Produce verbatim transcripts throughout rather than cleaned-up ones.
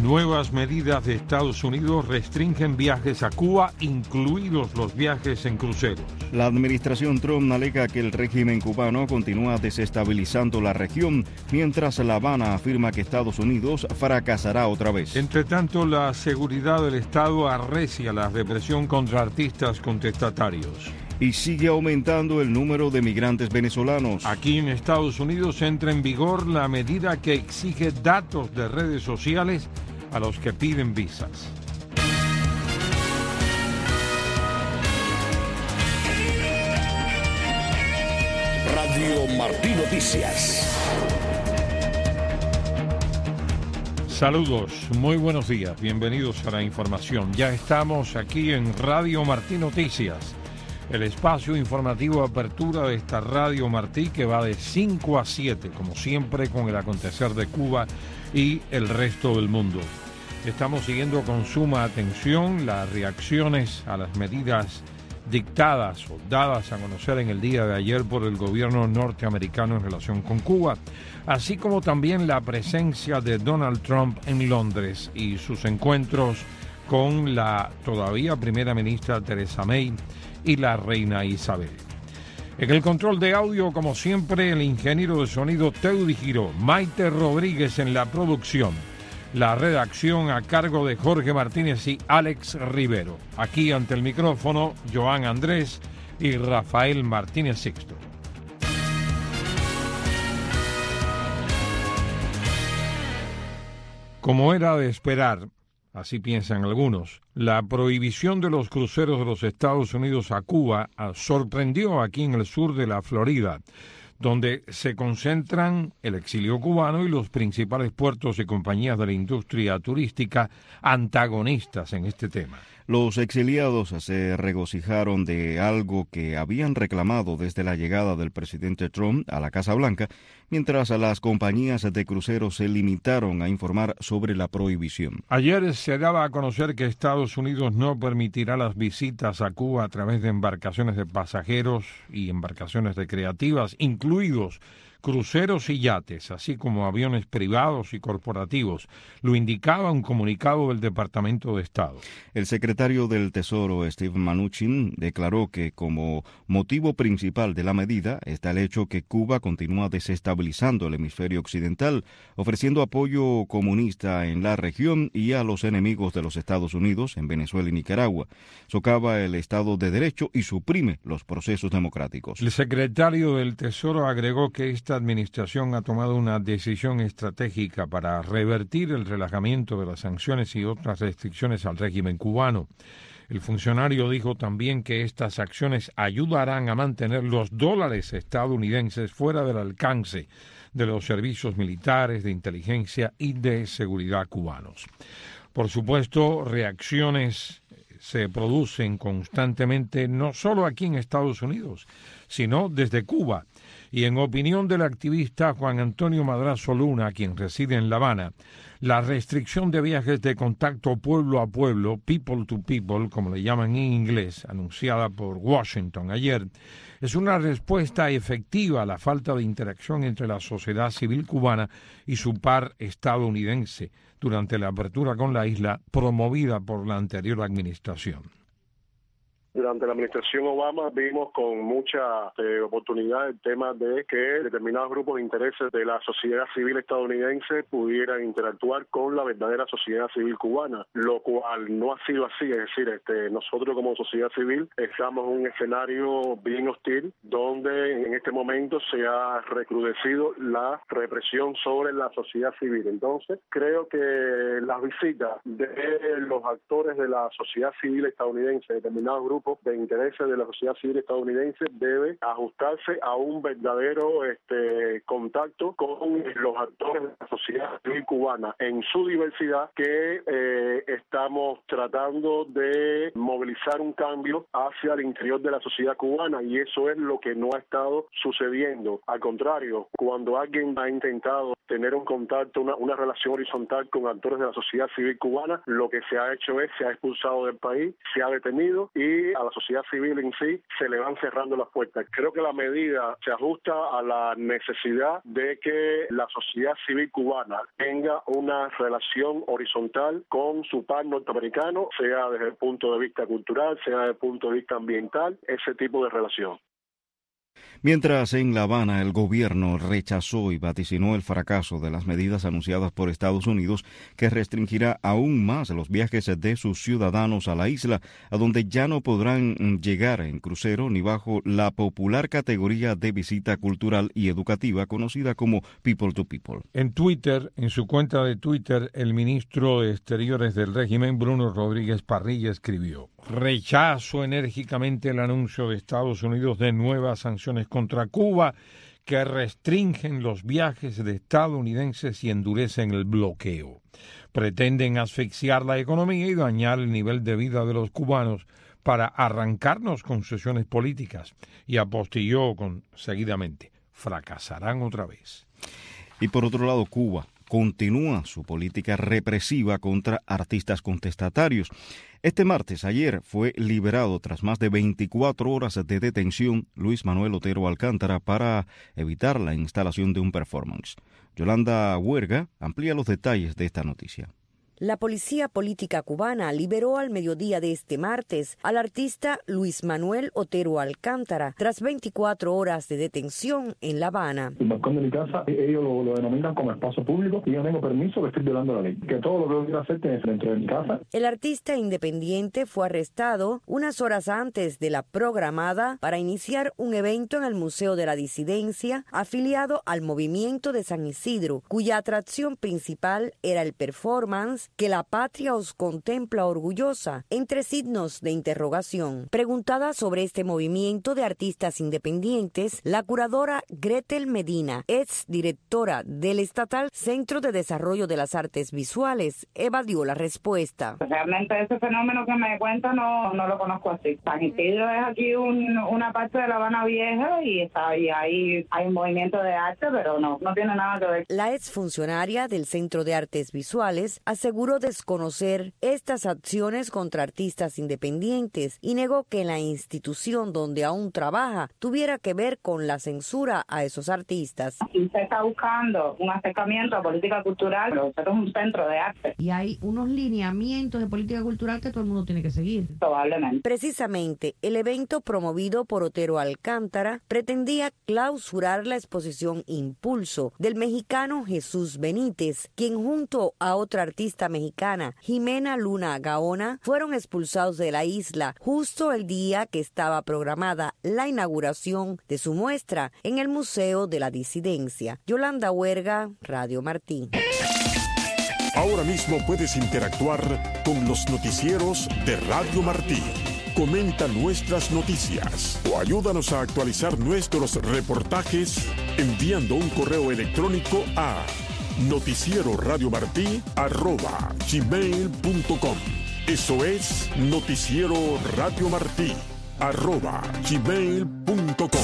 Nuevas medidas de Estados Unidos restringen viajes a Cuba, incluidos los viajes en cruceros. La administración Trump alega que el régimen cubano continúa desestabilizando la región, mientras La Habana afirma que Estados Unidos fracasará otra vez. Entre tanto, la seguridad del Estado arrecia la represión contra artistas contestatarios. Y sigue aumentando el número de migrantes venezolanos. Aquí en Estados Unidos entra en vigor la medida que exige datos de redes sociales a los que piden visas. Radio Martí Noticias. Saludos, muy buenos días, bienvenidos a la información. Ya estamos aquí en Radio Martí Noticias, el espacio informativo de apertura de esta Radio Martí que va de cinco a siete, como siempre, con el acontecer de Cuba y el resto del mundo. Estamos siguiendo con suma atención las reacciones a las medidas dictadas o dadas a conocer en el día de ayer por el gobierno norteamericano en relación con Cuba, así como también la presencia de Donald Trump en Londres y sus encuentros con la todavía primera ministra Theresa May y la reina Isabel. En el control de audio, como siempre, el ingeniero de sonido Teudi Giró, Maite Rodríguez en la producción, la redacción a cargo de Jorge Martínez y Alex Rivero. Aquí ante el micrófono, Joan Andrés y Rafael Martínez Sixto. Como era de esperar, así piensan algunos, la prohibición de los cruceros de los Estados Unidos a Cuba sorprendió aquí en el sur de la Florida, donde se concentran el exilio cubano y los principales puertos y compañías de la industria turística antagonistas en este tema. Los exiliados se regocijaron de algo que habían reclamado desde la llegada del presidente Trump a la Casa Blanca, mientras las compañías de cruceros se limitaron a informar sobre la prohibición. Ayer se daba a conocer que Estados Unidos no permitirá las visitas a Cuba a través de embarcaciones de pasajeros y embarcaciones recreativas, incluidos cruceros y yates, así como aviones privados y corporativos. Lo indicaba un comunicado del Departamento de Estado. El secretario del Tesoro, Steve Mnuchin, declaró que como motivo principal de la medida está el hecho que Cuba continúa desestabilizando el hemisferio occidental, ofreciendo apoyo comunista en la región y a los enemigos de los Estados Unidos en Venezuela y Nicaragua. Socava el Estado de Derecho y suprime los procesos democráticos. El secretario del Tesoro agregó que esta administración ha tomado una decisión estratégica para revertir el relajamiento de las sanciones y otras restricciones al régimen cubano. El funcionario dijo también que estas acciones ayudarán a mantener los dólares estadounidenses fuera del alcance de los servicios militares, de inteligencia y de seguridad cubanos. Por supuesto, reacciones se producen constantemente, no solo aquí en Estados Unidos, sino desde Cuba. Y en opinión del activista Juan Antonio Madrazo Luna, quien reside en La Habana, la restricción de viajes de contacto pueblo a pueblo, people to people, como le llaman en inglés, anunciada por Washington ayer, es una respuesta efectiva a la falta de interacción entre la sociedad civil cubana y su par estadounidense durante la apertura con la isla promovida por la anterior administración. Durante la administración Obama vimos con mucha eh, oportunidad el tema de que determinados grupos de intereses de la sociedad civil estadounidense pudieran interactuar con la verdadera sociedad civil cubana, lo cual no ha sido así. Es decir, este, nosotros como sociedad civil estamos en un escenario bien hostil donde en este momento se ha recrudecido la represión sobre la sociedad civil. Entonces, creo que las visitas de los actores de la sociedad civil estadounidense, determinados grupos de intereses de la sociedad civil estadounidense, debe ajustarse a un verdadero este, contacto con los actores de la sociedad civil cubana en su diversidad, que eh, estamos tratando de movilizar un cambio hacia el interior de la sociedad cubana, y eso es lo que no ha estado sucediendo. Al contrario, cuando alguien ha intentado tener un contacto, una, una relación horizontal con actores de la sociedad civil cubana, lo que se ha hecho es, se ha expulsado del país, se ha detenido y a la sociedad civil en sí se le van cerrando las puertas. Creo que la medida se ajusta a la necesidad de que la sociedad civil cubana tenga una relación horizontal con su par norteamericano, sea desde el punto de vista cultural, sea desde el punto de vista ambiental, ese tipo de relación. Mientras en La Habana el gobierno rechazó y vaticinó el fracaso de las medidas anunciadas por Estados Unidos que restringirá aún más los viajes de sus ciudadanos a la isla, a donde ya no podrán llegar en crucero ni bajo la popular categoría de visita cultural y educativa conocida como People to People. En Twitter, en su cuenta de Twitter, el ministro de Exteriores del régimen, Bruno Rodríguez Parrilla, escribió: rechazo enérgicamente el anuncio de Estados Unidos de nuevas sanciones contra Cuba que restringen los viajes de estadounidenses y endurecen el bloqueo. Pretenden asfixiar la economía y dañar el nivel de vida de los cubanos para arrancarnos concesiones políticas. Y apostilló con, seguidamente, fracasarán otra vez. Y por otro lado, Cuba continúa su política represiva contra artistas contestatarios. Este martes, ayer, fue liberado tras más de veinticuatro horas de detención Luis Manuel Otero Alcántara para evitar la instalación de un performance. Yolanda Huerga amplía los detalles de esta noticia. La policía política cubana liberó al mediodía de este martes al artista Luis Manuel Otero Alcántara tras veinticuatro horas de detención en La Habana. El balcón de mi casa, ellos lo, lo denominan como espacio público y yo tengo permiso de estoy violando la ley. Que todo lo que yo quiero hacer tiene que ser dentro de mi casa. El artista independiente fue arrestado unas horas antes de la programada para iniciar un evento en el Museo de la Disidencia afiliado al Movimiento de San Isidro, cuya atracción principal era el performance que la patria os contempla orgullosa, entre signos de interrogación. Preguntada sobre este movimiento de artistas independientes, la curadora Gretel Medina, ex directora del estatal Centro de Desarrollo de las Artes Visuales, evadió la respuesta. Realmente ese fenómeno que me cuenta no, no lo conozco así. San Isidro es aquí un, una parte de La Habana Vieja y está ahí, ahí hay un movimiento de arte, pero no, no tiene nada que ver. La exfuncionaria del Centro de Artes Visuales aseguró desconocer estas acciones contra artistas independientes y negó que la institución donde aún trabaja tuviera que ver con la censura a esos artistas. Si usted está buscando un acercamiento a política cultural, pero usted es un centro de arte. Y hay unos lineamientos de política cultural que todo el mundo tiene que seguir. Probablemente. Precisamente, el evento promovido por Otero Alcántara pretendía clausurar la exposición Impulso del mexicano Jesús Benítez, quien junto a otra artista mexicana, Jimena Luna Gaona, fueron expulsados de la isla justo el día que estaba programada la inauguración de su muestra en el Museo de la Disidencia. Yolanda Huerga, Radio Martí. Ahora mismo puedes interactuar con los noticieros de Radio Martí. Comenta nuestras noticias o ayúdanos a actualizar nuestros reportajes enviando un correo electrónico a noticiero radio martí arroba gmail punto com. Eso es noticiero radio martí arroba gmail punto com.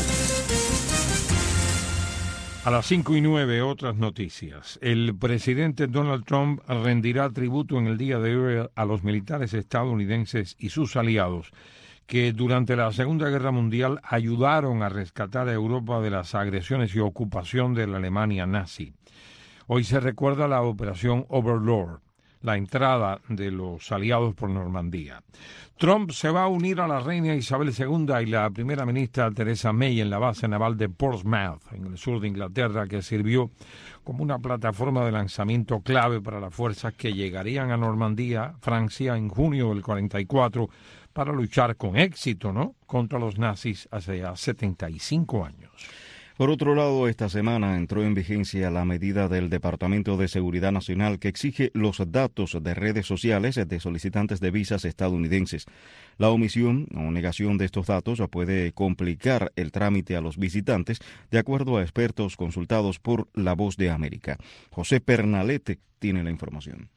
A las cinco y nueve, otras noticias. El presidente Donald Trump rendirá tributo en el día de hoy a los militares estadounidenses y sus aliados que durante la Segunda Guerra Mundial ayudaron a rescatar a Europa de las agresiones y ocupación de la Alemania nazi. Hoy se recuerda la Operación Overlord, la entrada de los aliados por Normandía. Trump se va a unir a la reina Isabel segunda y la primera ministra Theresa May en la base naval de Portsmouth, en el sur de Inglaterra, que sirvió como una plataforma de lanzamiento clave para las fuerzas que llegarían a Normandía, Francia, en junio del cuarenta y cuatro, para luchar con éxito, ¿no?, contra los nazis hace ya setenta y cinco años. Por otro lado, esta semana entró en vigencia la medida del Departamento de Seguridad Nacional que exige los datos de redes sociales de solicitantes de visas estadounidenses. La omisión o negación de estos datos puede complicar el trámite a los visitantes, de acuerdo a expertos consultados por La Voz de América. José Pernalete tiene la información.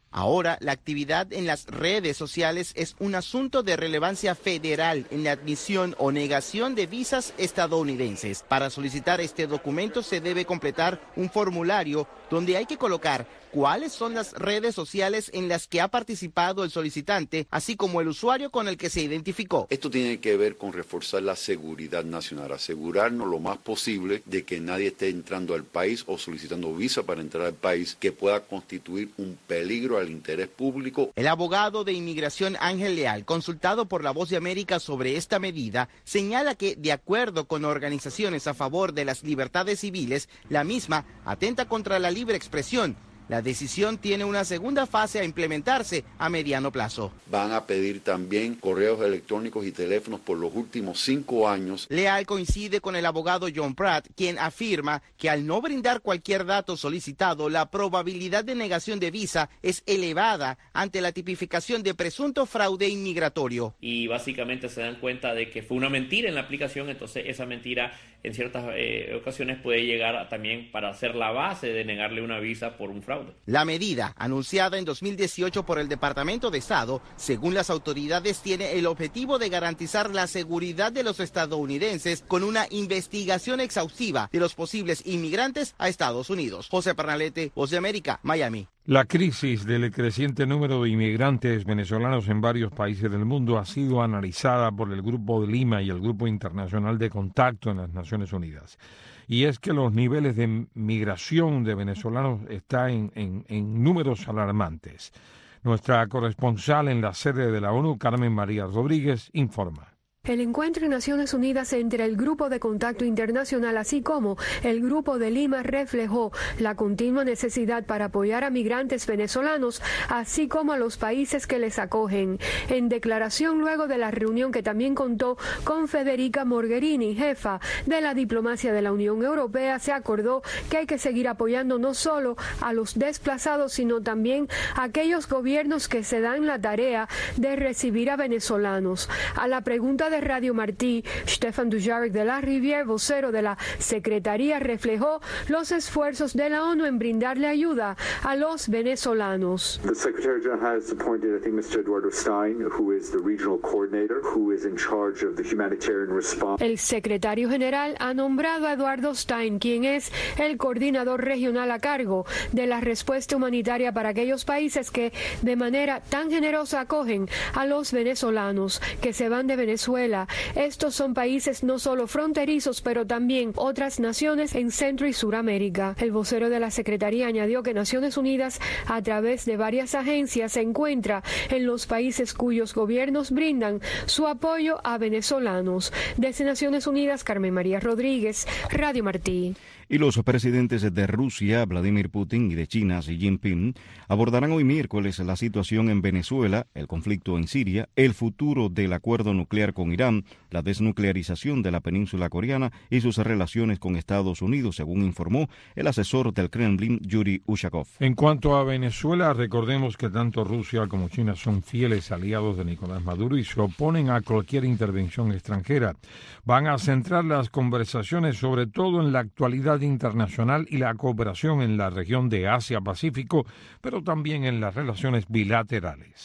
Ahora, la actividad en las redes sociales es un asunto de relevancia federal en la admisión o negación de visas estadounidenses. Para solicitar este documento se debe completar un formulario donde hay que colocar cuáles son las redes sociales en las que ha participado el solicitante, así como el usuario con el que se identificó. Esto tiene que ver con reforzar la seguridad nacional, asegurarnos lo más posible de que nadie esté entrando al país o solicitando visa para entrar al país que pueda constituir un peligro al interés público. El abogado de inmigración Ángel Leal, consultado por La Voz de América sobre esta medida, señala que, de acuerdo con organizaciones a favor de las libertades civiles, la misma atenta contra la libre expresión. La decisión tiene una segunda fase a implementarse a mediano plazo. Van a pedir también correos electrónicos y teléfonos por los últimos cinco años. Leal coincide con el abogado John Pratt, quien afirma que al no brindar cualquier dato solicitado, la probabilidad de negación de visa es elevada ante la tipificación de presunto fraude inmigratorio. Y básicamente se dan cuenta de que fue una mentira en la aplicación, entonces esa mentira en ciertas eh, ocasiones puede llegar a, también para ser la base de negarle una visa por un fraude. La medida, anunciada en dos mil dieciocho por el Departamento de Estado, según las autoridades, tiene el objetivo de garantizar la seguridad de los estadounidenses con una investigación exhaustiva de los posibles inmigrantes a Estados Unidos. José Pernalete, Voz de América, Miami. La crisis del creciente número de inmigrantes venezolanos en varios países del mundo ha sido analizada por el Grupo de Lima y el Grupo Internacional de Contacto en las Naciones Unidas. Y es que los niveles de migración de venezolanos están en, en, en números alarmantes. Nuestra corresponsal en la sede de la ONU, Carmen María Rodríguez, informa. El encuentro en Naciones Unidas entre el Grupo de Contacto Internacional así como el Grupo de Lima reflejó la continua necesidad para apoyar a migrantes venezolanos, así como a los países que les acogen. En declaración luego de la reunión, que también contó con Federica Mogherini, jefa de la diplomacia de la Unión Europea, se acordó que hay que seguir apoyando no solo a los desplazados, sino también a aquellos gobiernos que se dan la tarea de recibir a venezolanos. A la pregunta de Radio Martí, Stefan Dujarric de la Rivière, vocero de la Secretaría, reflejó los esfuerzos de la ONU en brindarle ayuda a los venezolanos. The Secretary General has appointed, I think, mister Eduardo Stein, who is the regional coordinator, who is in charge of the humanitarian response. El secretario general ha nombrado a Eduardo Stein, quien es el coordinador regional a cargo de la respuesta humanitaria para aquellos países que de manera tan generosa acogen a los venezolanos que se van de Venezuela. Estos son países no solo fronterizos, pero también otras naciones en Centro y Suramérica. El vocero de la Secretaría añadió que Naciones Unidas, a través de varias agencias, se encuentra en los países cuyos gobiernos brindan su apoyo a venezolanos. Desde Naciones Unidas, Carmen María Rodríguez, Radio Martí. Y los presidentes de Rusia, Vladimir Putin, y de China, Xi Jinping, abordarán hoy miércoles la situación en Venezuela, el conflicto en Siria, el futuro del acuerdo nuclear con Irán, la desnuclearización de la península coreana y sus relaciones con Estados Unidos, según informó el asesor del Kremlin, Yuri Ushakov. En cuanto a Venezuela, recordemos que tanto Rusia como China son fieles aliados de Nicolás Maduro y se oponen a cualquier intervención extranjera. Van a centrar las conversaciones sobre todo en la actualidad internacional y la cooperación en la región de Asia-Pacífico, pero también en las relaciones bilaterales.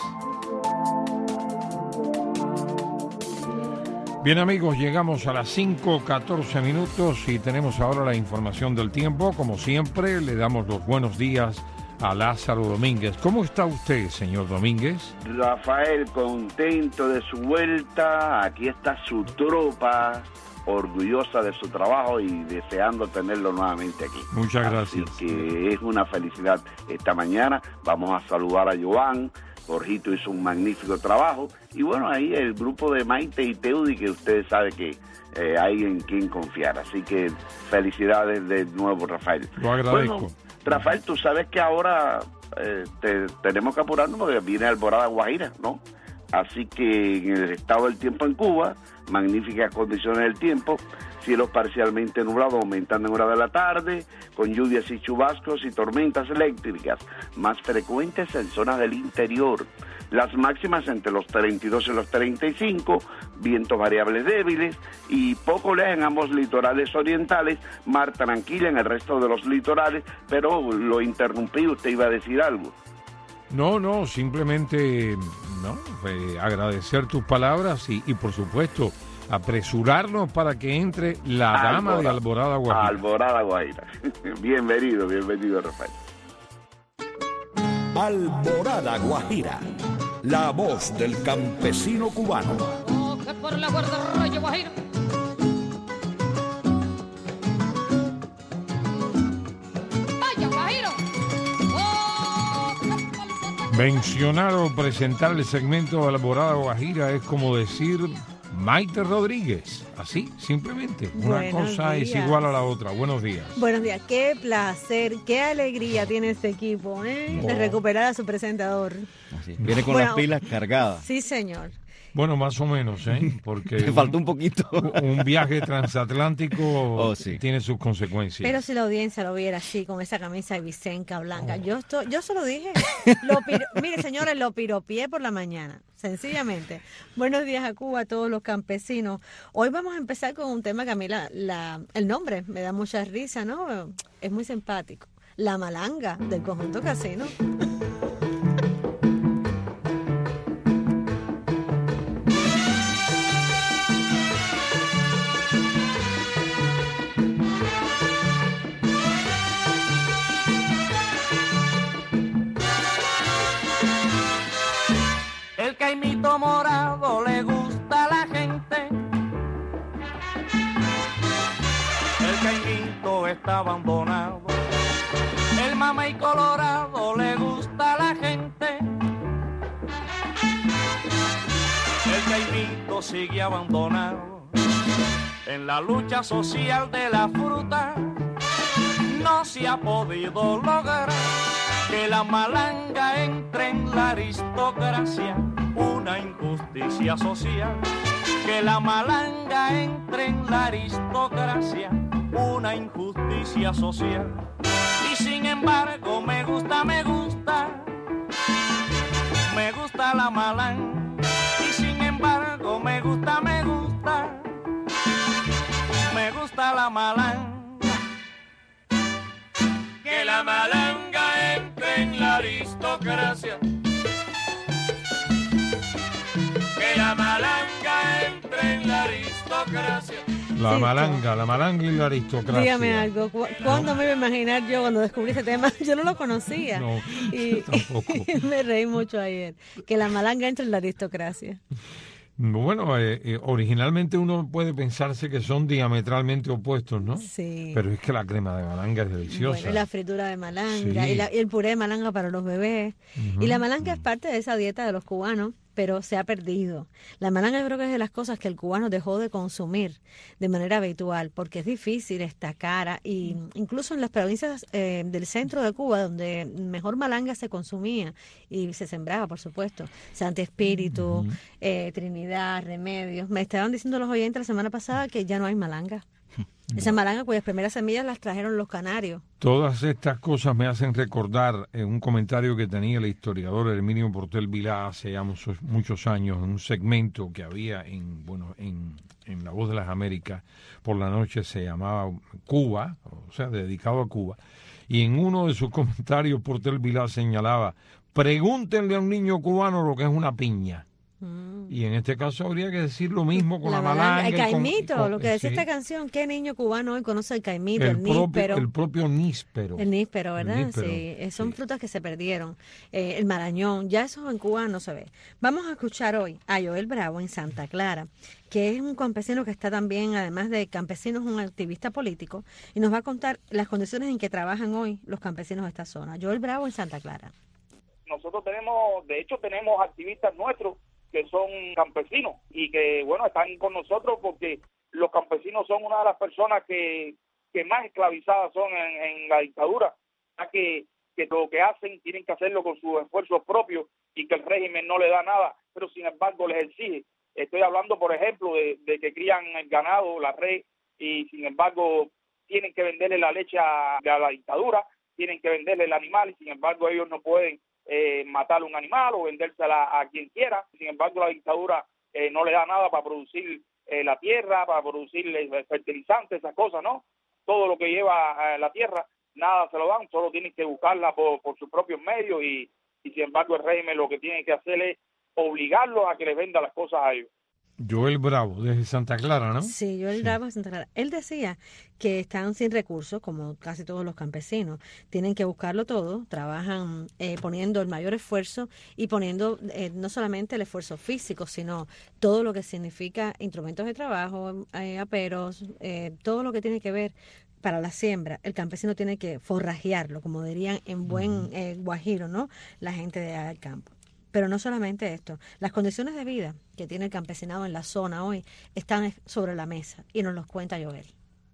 Bien, amigos, llegamos a las cinco catorce minutos y tenemos ahora la información del tiempo. Como siempre, le damos los buenos días a Lázaro Domínguez. ¿Cómo está usted, señor Domínguez? Rafael, contento de su vuelta. Aquí está su tropa, orgullosa de su trabajo y deseando tenerlo nuevamente aquí. Muchas gracias. Así que es una felicidad esta mañana. Vamos a saludar a Joan. Jorgito hizo un magnífico trabajo. Y bueno, ahí el grupo de Maite y Teudi, que ustedes saben que eh, hay en quien confiar. Así que felicidades de nuevo, Rafael. Lo agradezco. Bueno, Rafael, tú sabes que ahora eh, te, tenemos que apurarnos porque viene Alborada Guajira, ¿no? Así que en el estado del tiempo en Cuba, magníficas condiciones del tiempo, cielos parcialmente nublados aumentando en hora de la tarde, con lluvias y chubascos y tormentas eléctricas, más frecuentes en zonas del interior. Las máximas entre los treinta y dos y los treinta y cinco, vientos variables débiles y poco lejos en ambos litorales orientales, mar tranquila en el resto de los litorales, pero lo interrumpí, usted iba a decir algo. No, no, simplemente no, eh, agradecer tus palabras y, y por supuesto apresurarnos para que entre la Alborada, dama de Alborada Guajira. Alborada Guajira. Bienvenido, bienvenido, Rafael. Alborada Guajira, la voz del campesino cubano. Coge por la guardarraya Guajira. Vaya Guajiro. Mencionar o presentar el segmento de Alborada Guajira es como decir Maite Rodríguez, así, simplemente. Una Buenos cosa días. Es igual a la otra. Buenos días. Buenos días. Qué placer, qué alegría tiene este equipo, ¿eh? Oh. De recuperar a su presentador. Así. Viene con bueno, las pilas cargadas. Sí, señor. Bueno, más o menos, ¿eh? Porque te faltó un poquito. Un viaje transatlántico oh, sí. tiene sus consecuencias. Pero si la audiencia lo viera así, con esa camisa de Vicenca blanca, oh. yo estoy, yo se lo dije. Lo piro, mire, señores, lo piropié por la mañana, sencillamente. Buenos días a Cuba, a todos los campesinos. Hoy vamos a empezar con un tema que a mí la, la, el nombre me da mucha risa, ¿no? Es muy simpático. La malanga del conjunto Casino. El caimito morado le gusta a la gente. El caimito está abandonado. El mamey colorado le gusta a la gente. El caimito sigue abandonado. En la lucha social de la fruta no se ha podido lograr que la malanga entre en la aristocracia, una injusticia social. Que la malanga entre en la aristocracia, una injusticia social. Y sin embargo me gusta, me gusta, me gusta la malanga. Y sin embargo me gusta, me gusta, me gusta la malanga. Que la malanga entre en la aristocracia. Que la malanga entre en la aristocracia. La malanga, la malanga y la aristocracia. Dígame algo, ¿cu ¿cuándo no. me iba a imaginar yo cuando descubrí ese tema? Yo no lo conocía. No, y, tampoco. Y me reí mucho ayer. Que la malanga entre en la aristocracia. Bueno, eh, eh, originalmente uno puede pensarse que son diametralmente opuestos, ¿no? Sí. Pero es que la crema de malanga es deliciosa. Bueno, y la fritura de malanga, sí. y, la, y el puré de malanga para los bebés. Uh-huh. Y la malanga es parte de esa dieta de los cubanos, pero se ha perdido. La malanga yo creo que es de las cosas que el cubano dejó de consumir de manera habitual, porque es difícil, está cara, y incluso en las provincias eh, del centro de Cuba, donde mejor malanga se consumía y se sembraba, por supuesto, Santo Espíritu, uh-huh. eh, Trinidad, Remedios. Me estaban diciendo los oyentes la semana pasada que ya no hay malanga. Esa malanga cuyas primeras semillas las trajeron los canarios. Todas estas cosas me hacen recordar eh, un comentario que tenía el historiador Herminio Portel Vilá hace ya muchos, muchos años, en un segmento que había en bueno en, en La Voz de las Américas, por la noche se llamaba Cuba, o sea, dedicado a Cuba, y en uno de sus comentarios Portel Vilá señalaba: pregúntenle a un niño cubano lo que es una piña. Y en este caso habría que decir lo mismo con la, la malanga. El caimito, con, lo que decía sí. esta canción. ¿Qué niño cubano hoy conoce el caimito, el, el propio, níspero? El propio níspero. El níspero, ¿verdad? El níspero, sí, son sí. frutas que se perdieron. Eh, el marañón, ya eso en Cuba no se ve. Vamos a escuchar hoy a Joel Bravo en Santa Clara, que es un campesino que está también, además de campesino, es un activista político, y nos va a contar las condiciones en que trabajan hoy los campesinos de esta zona. Joel Bravo en Santa Clara. Nosotros tenemos, de hecho tenemos activistas nuestros que son campesinos y que, bueno, están con nosotros porque los campesinos son una de las personas que, que más esclavizadas son en, en la dictadura, ya que, que lo que hacen tienen que hacerlo con sus esfuerzos propios y que el régimen no le da nada, pero sin embargo les exige. Estoy hablando, por ejemplo, de, de que crían el ganado, la red, y sin embargo tienen que venderle la leche a, a la dictadura, tienen que venderle el animal y sin embargo ellos no pueden Eh, matar un animal o vendérsela a quien quiera. Sin embargo, la dictadura eh, no le da nada para producir eh, la tierra, para producir fertilizantes, esas cosas, ¿no? Todo lo que lleva eh, la tierra, nada se lo dan, solo tienen que buscarla por, por sus propios medios y, y sin embargo el régimen lo que tiene que hacer es obligarlos a que les venda las cosas a ellos. Joel Bravo, desde Santa Clara, ¿no? Sí, Joel sí. Bravo de Santa Clara. Él decía que están sin recursos, como casi todos los campesinos. Tienen que buscarlo todo, trabajan eh, poniendo el mayor esfuerzo y poniendo eh, no solamente el esfuerzo físico, sino todo lo que significa instrumentos de trabajo, eh, aperos, eh, todo lo que tiene que ver para la siembra. El campesino tiene que forrajearlo, como dirían en buen eh, guajiro, ¿no? La gente del campo. Pero no solamente esto, las condiciones de vida que tiene el campesinado en la zona hoy están sobre la mesa y nos los cuenta Joel.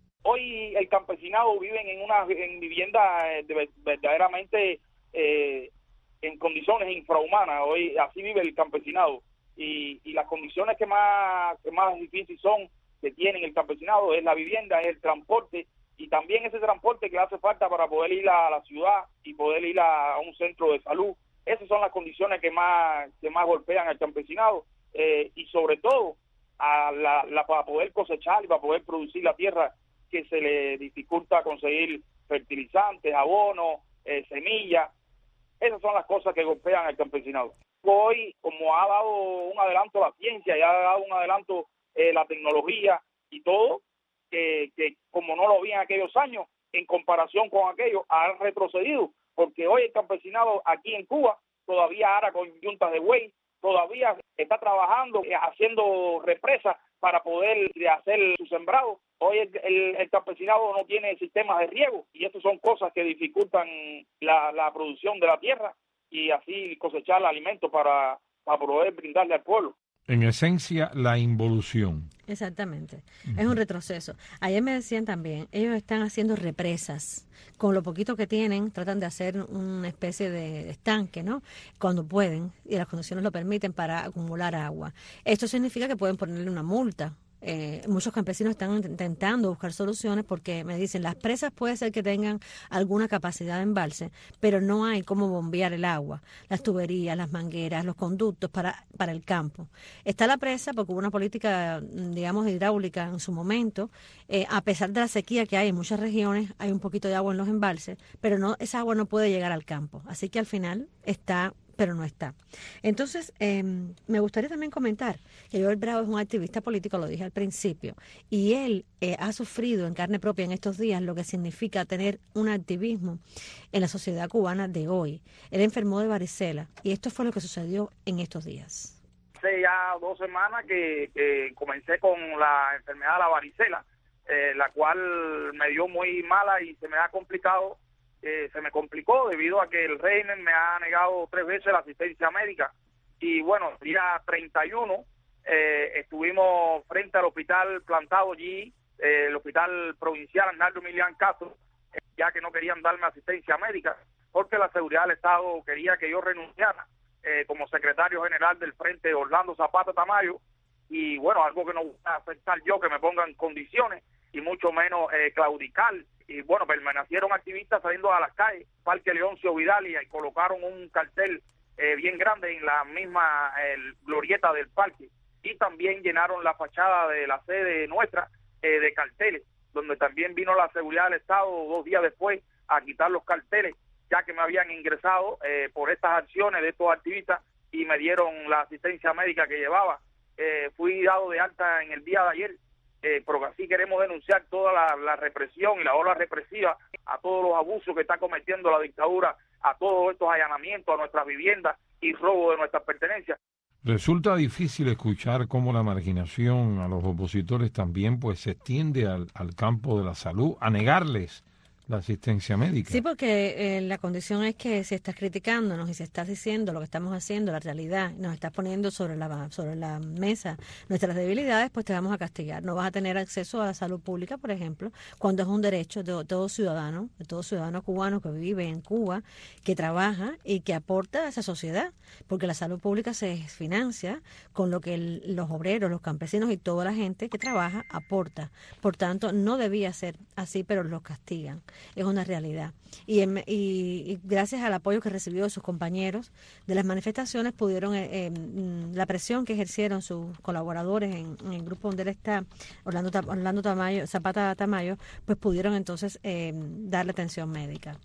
Hoy el campesinado vive en una en viviendas de, verdaderamente eh, en condiciones infrahumanas. Hoy así vive el campesinado y, y las condiciones que más que más difíciles son que tienen el campesinado es la vivienda, es el transporte y también ese transporte que le hace falta para poder ir a la ciudad y poder ir a un centro de salud. Esas son las condiciones que más que más golpean al campesinado eh, y sobre todo a la, la, para poder cosechar y para poder producir la tierra que se le dificulta conseguir fertilizantes, abonos, eh, semillas. Esas son las cosas que golpean al campesinado. Hoy, como ha dado un adelanto la ciencia y ha dado un adelanto eh, la tecnología y todo, que, que como no lo vi en aquellos años, en comparación con aquello, ha retrocedido. Porque hoy el campesinado aquí en Cuba todavía ara con yuntas de buey, todavía está trabajando, haciendo represas para poder hacer su sembrado. Hoy el, el, el campesinado no tiene sistemas de riego y estas son cosas que dificultan la, la producción de la tierra y así cosechar alimentos para, para poder brindarle al pueblo. En esencia, la involución. Exactamente. Uh-huh. Es un retroceso. Ayer me decían también, ellos están haciendo represas. Con lo poquito que tienen, tratan de hacer una especie de estanque, ¿no? Cuando pueden, y las condiciones lo permiten, para acumular agua. Esto significa que pueden ponerle una multa. Eh, muchos campesinos están intentando buscar soluciones porque me dicen las presas puede ser que tengan alguna capacidad de embalse, pero no hay cómo bombear el agua, las tuberías, las mangueras, los conductos para, para el campo. Está la presa porque hubo una política, digamos, hidráulica en su momento, eh, a pesar de la sequía que hay en muchas regiones, hay un poquito de agua en los embalses, pero no esa agua no puede llegar al campo, así que al final está pero no está. Entonces, eh, me gustaría también comentar que Joel Bravo es un activista político, lo dije al principio, y él eh, ha sufrido en carne propia en estos días lo que significa tener un activismo en la sociedad cubana de hoy. Él enfermó de varicela y esto fue lo que sucedió en estos días. Hace ya dos semanas que, que comencé con la enfermedad de la varicela, eh, la cual me dio muy mala y se me ha complicado. Eh, se me complicó debido a que el régimen me ha negado tres veces la asistencia médica y bueno, el día treinta y uno eh, estuvimos frente al hospital plantado allí, eh, el hospital provincial Arnaldo Emilián Castro, eh, ya que no querían darme asistencia médica porque la seguridad del Estado quería que yo renunciara eh, como secretario general del Frente Orlando Zapata Tamayo y bueno, algo que no voy a aceptar yo, que me pongan en condiciones y mucho menos eh, claudicar. Y bueno, permanecieron activistas saliendo a las calles, Parque Leoncio Vidal, y colocaron un cartel eh, bien grande en la misma eh, glorieta del parque. Y también llenaron la fachada de la sede nuestra eh, de carteles, donde también vino la seguridad del Estado dos días después a quitar los carteles, ya que me habían ingresado eh, por estas acciones de estos activistas y me dieron la asistencia médica que llevaba. Eh, fui dado de alta en el día de ayer. Eh, pero así queremos denunciar toda la, la represión y la ola represiva a todos los abusos que está cometiendo la dictadura, a todos estos allanamientos a nuestras viviendas y robo de nuestras pertenencias. Resulta difícil escuchar cómo la marginación a los opositores también pues se extiende al, al campo de la salud, a negarles la asistencia médica. Sí, porque eh, la condición es que si estás criticándonos y si estás diciendo lo que estamos haciendo, la realidad, nos estás poniendo sobre la sobre la mesa nuestras debilidades, pues te vamos a castigar. No vas a tener acceso a la salud pública, por ejemplo, cuando es un derecho de todo ciudadano, de todo ciudadano cubano que vive en Cuba, que trabaja y que aporta a esa sociedad, porque la salud pública se financia con lo que el, los obreros, los campesinos y toda la gente que trabaja aporta. Por tanto, no debía ser así, pero los castigan. Es una realidad. Y, y, y gracias al apoyo que recibió de sus compañeros de las manifestaciones, pudieron, eh, eh, la presión que ejercieron sus colaboradores en, en el grupo donde él está, Orlando, Orlando Tamayo, Zapata Tamayo, pues pudieron entonces eh, darle atención médica.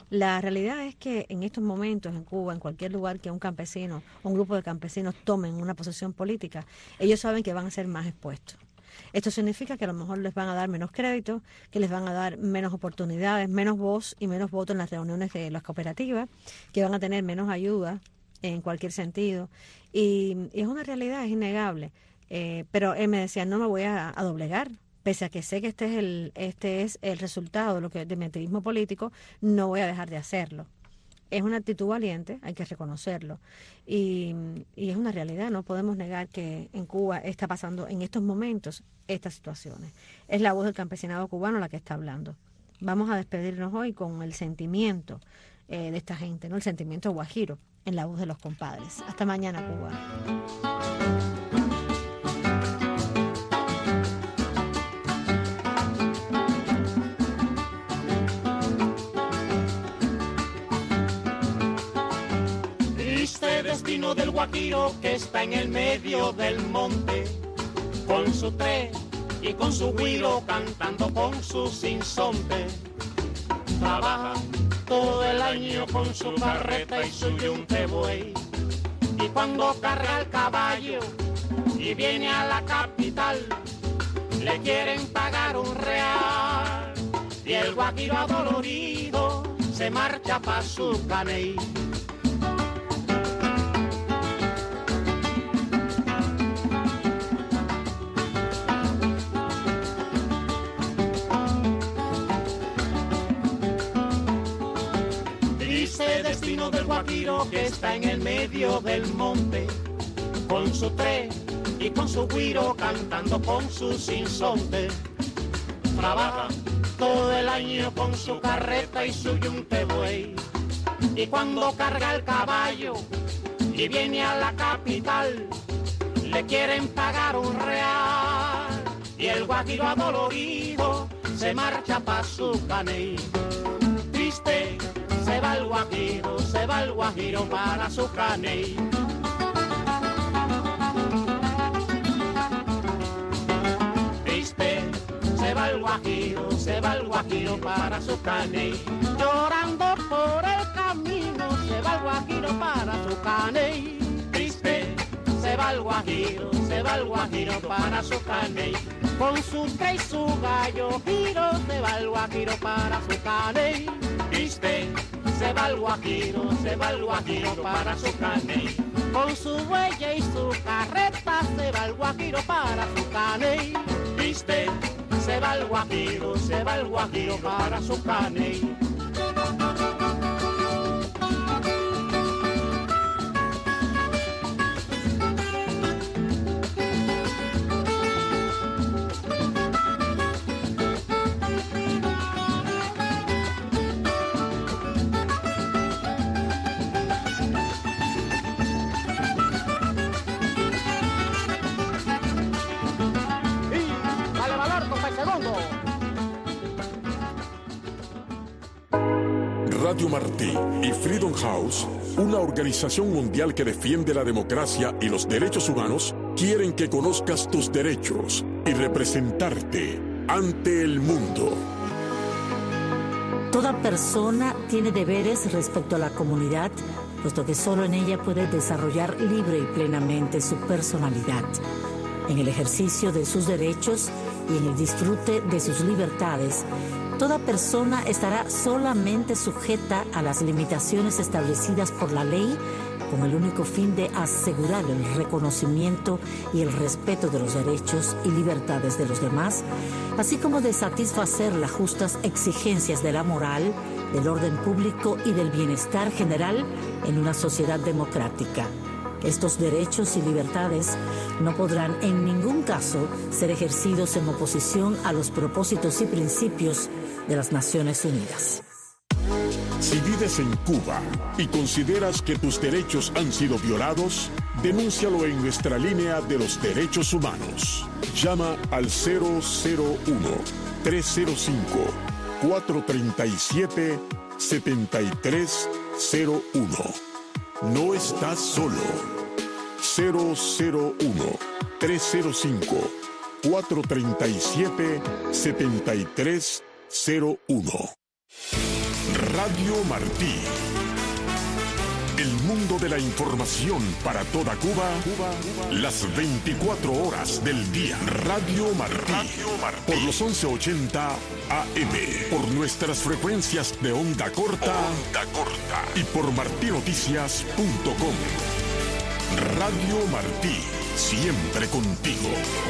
La realidad es que en estos momentos en Cuba, en cualquier lugar que un campesino, un grupo de campesinos tomen una posición política, ellos saben que van a ser más expuestos. Esto significa que a lo mejor les van a dar menos crédito, que les van a dar menos oportunidades, menos voz y menos voto en las reuniones de las cooperativas, que van a tener menos ayuda en cualquier sentido. Y, y es una realidad, es innegable. Eh, pero él me decía, no me voy a, a doblegar. Pese a que sé que este es el este es el resultado de lo que de mi activismo político, no voy a dejar de hacerlo. Es una actitud valiente, hay que reconocerlo. Y, y es una realidad, no podemos negar que en Cuba está pasando en estos momentos estas situaciones. Es la voz del campesinado cubano la que está hablando. Vamos a despedirnos hoy con el sentimiento eh, de esta gente, ¿no? El sentimiento guajiro en la voz de los compadres. Hasta mañana, Cuba. Destino del guajiro que está en el medio del monte, con su tre y con su güiro cantando con su sinsonte. Trabaja todo el año con su carreta y su yunte buey, y cuando carga el caballo y viene a la capital, le quieren pagar un real, y el guajiro adolorido se marcha pa' su caney. Destino del guajiro que está en el medio del monte, con su tre y con su güiro cantando con su sinsonte. Trabaja todo el año con su carreta y su yunte buey, y cuando carga el caballo y viene a la capital, le quieren pagar un real, y el guajiro adolorido se marcha pa' su caney. Triste se va el guajiro, se va el guajiro para su caney. Triste, se va el guajiro, se va el guajiro para su caney. Llorando por el camino, se va el guajiro para su caney. Triste, se va el guajiro, se va el guajiro para su caney. Con su tre y su gallo giro, se va el guajiro para su caney. Triste, se va el guajiro, se va el guajiro para su caney. Con su huella y su carreta, se va el guajiro para su caney. Triste, se va el guajiro, se va el guajiro para su caney. Radio Martí y Freedom House, una organización mundial que defiende la democracia y los derechos humanos, quieren que conozcas tus derechos y representarte ante el mundo. Toda persona tiene deberes respecto a la comunidad, puesto que solo en ella puede desarrollar libre y plenamente su personalidad. En el ejercicio de sus derechos y en el disfrute de sus libertades, toda persona estará solamente sujeta a las limitaciones establecidas por la ley, con el único fin de asegurar el reconocimiento y el respeto de los derechos y libertades de los demás, así como de satisfacer las justas exigencias de la moral, del orden público y del bienestar general en una sociedad democrática. Estos derechos y libertades no podrán en ningún caso ser ejercidos en oposición a los propósitos y principios de las Naciones Unidas. Si vives en Cuba y consideras que tus derechos han sido violados, denúncialo en nuestra línea de los derechos humanos. Llama al cero cero uno, tres cero cinco, cuatro tres siete, siete tres cero uno. No estás solo. cero cero uno, tres cero cinco, cuatro tres siete, siete tres cero uno. Radio Martí. El mundo de la información para toda Cuba, Cuba, Cuba, las veinticuatro horas del día. Radio Martí. Radio Martí. Por los once ochenta A M. Por nuestras frecuencias de onda corta. Onda corta. Y por martí noticias punto com. Radio Martí. Siempre contigo.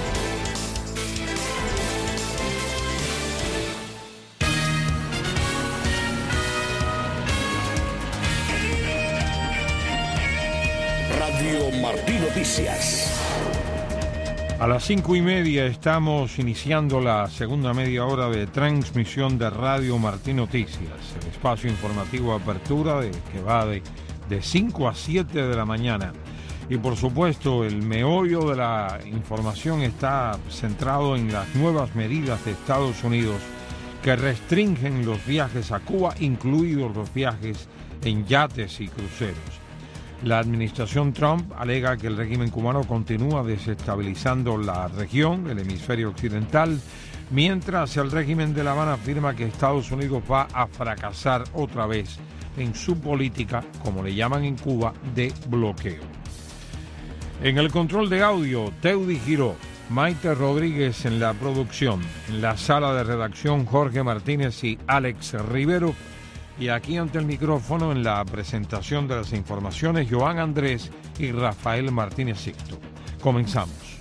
Radio Martí Noticias. A las cinco y media estamos iniciando la segunda media hora de transmisión de Radio Martí Noticias, el espacio informativo de apertura de, que va de, de cinco a siete de la mañana. Y por supuesto el meollo de la información está centrado en las nuevas medidas de Estados Unidos que restringen los viajes a Cuba, incluidos los viajes en yates y cruceros. La administración Trump alega que el régimen cubano continúa desestabilizando la región, el hemisferio occidental, mientras el régimen de La Habana afirma que Estados Unidos va a fracasar otra vez en su política, como le llaman en Cuba, de bloqueo. En el control de audio, Teudi Giró, Maite Rodríguez en la producción, en la sala de redacción Jorge Martínez y Alex Rivero, y aquí ante el micrófono en la presentación de las informaciones, Joan Andrés y Rafael Martínez Sixto. Comenzamos.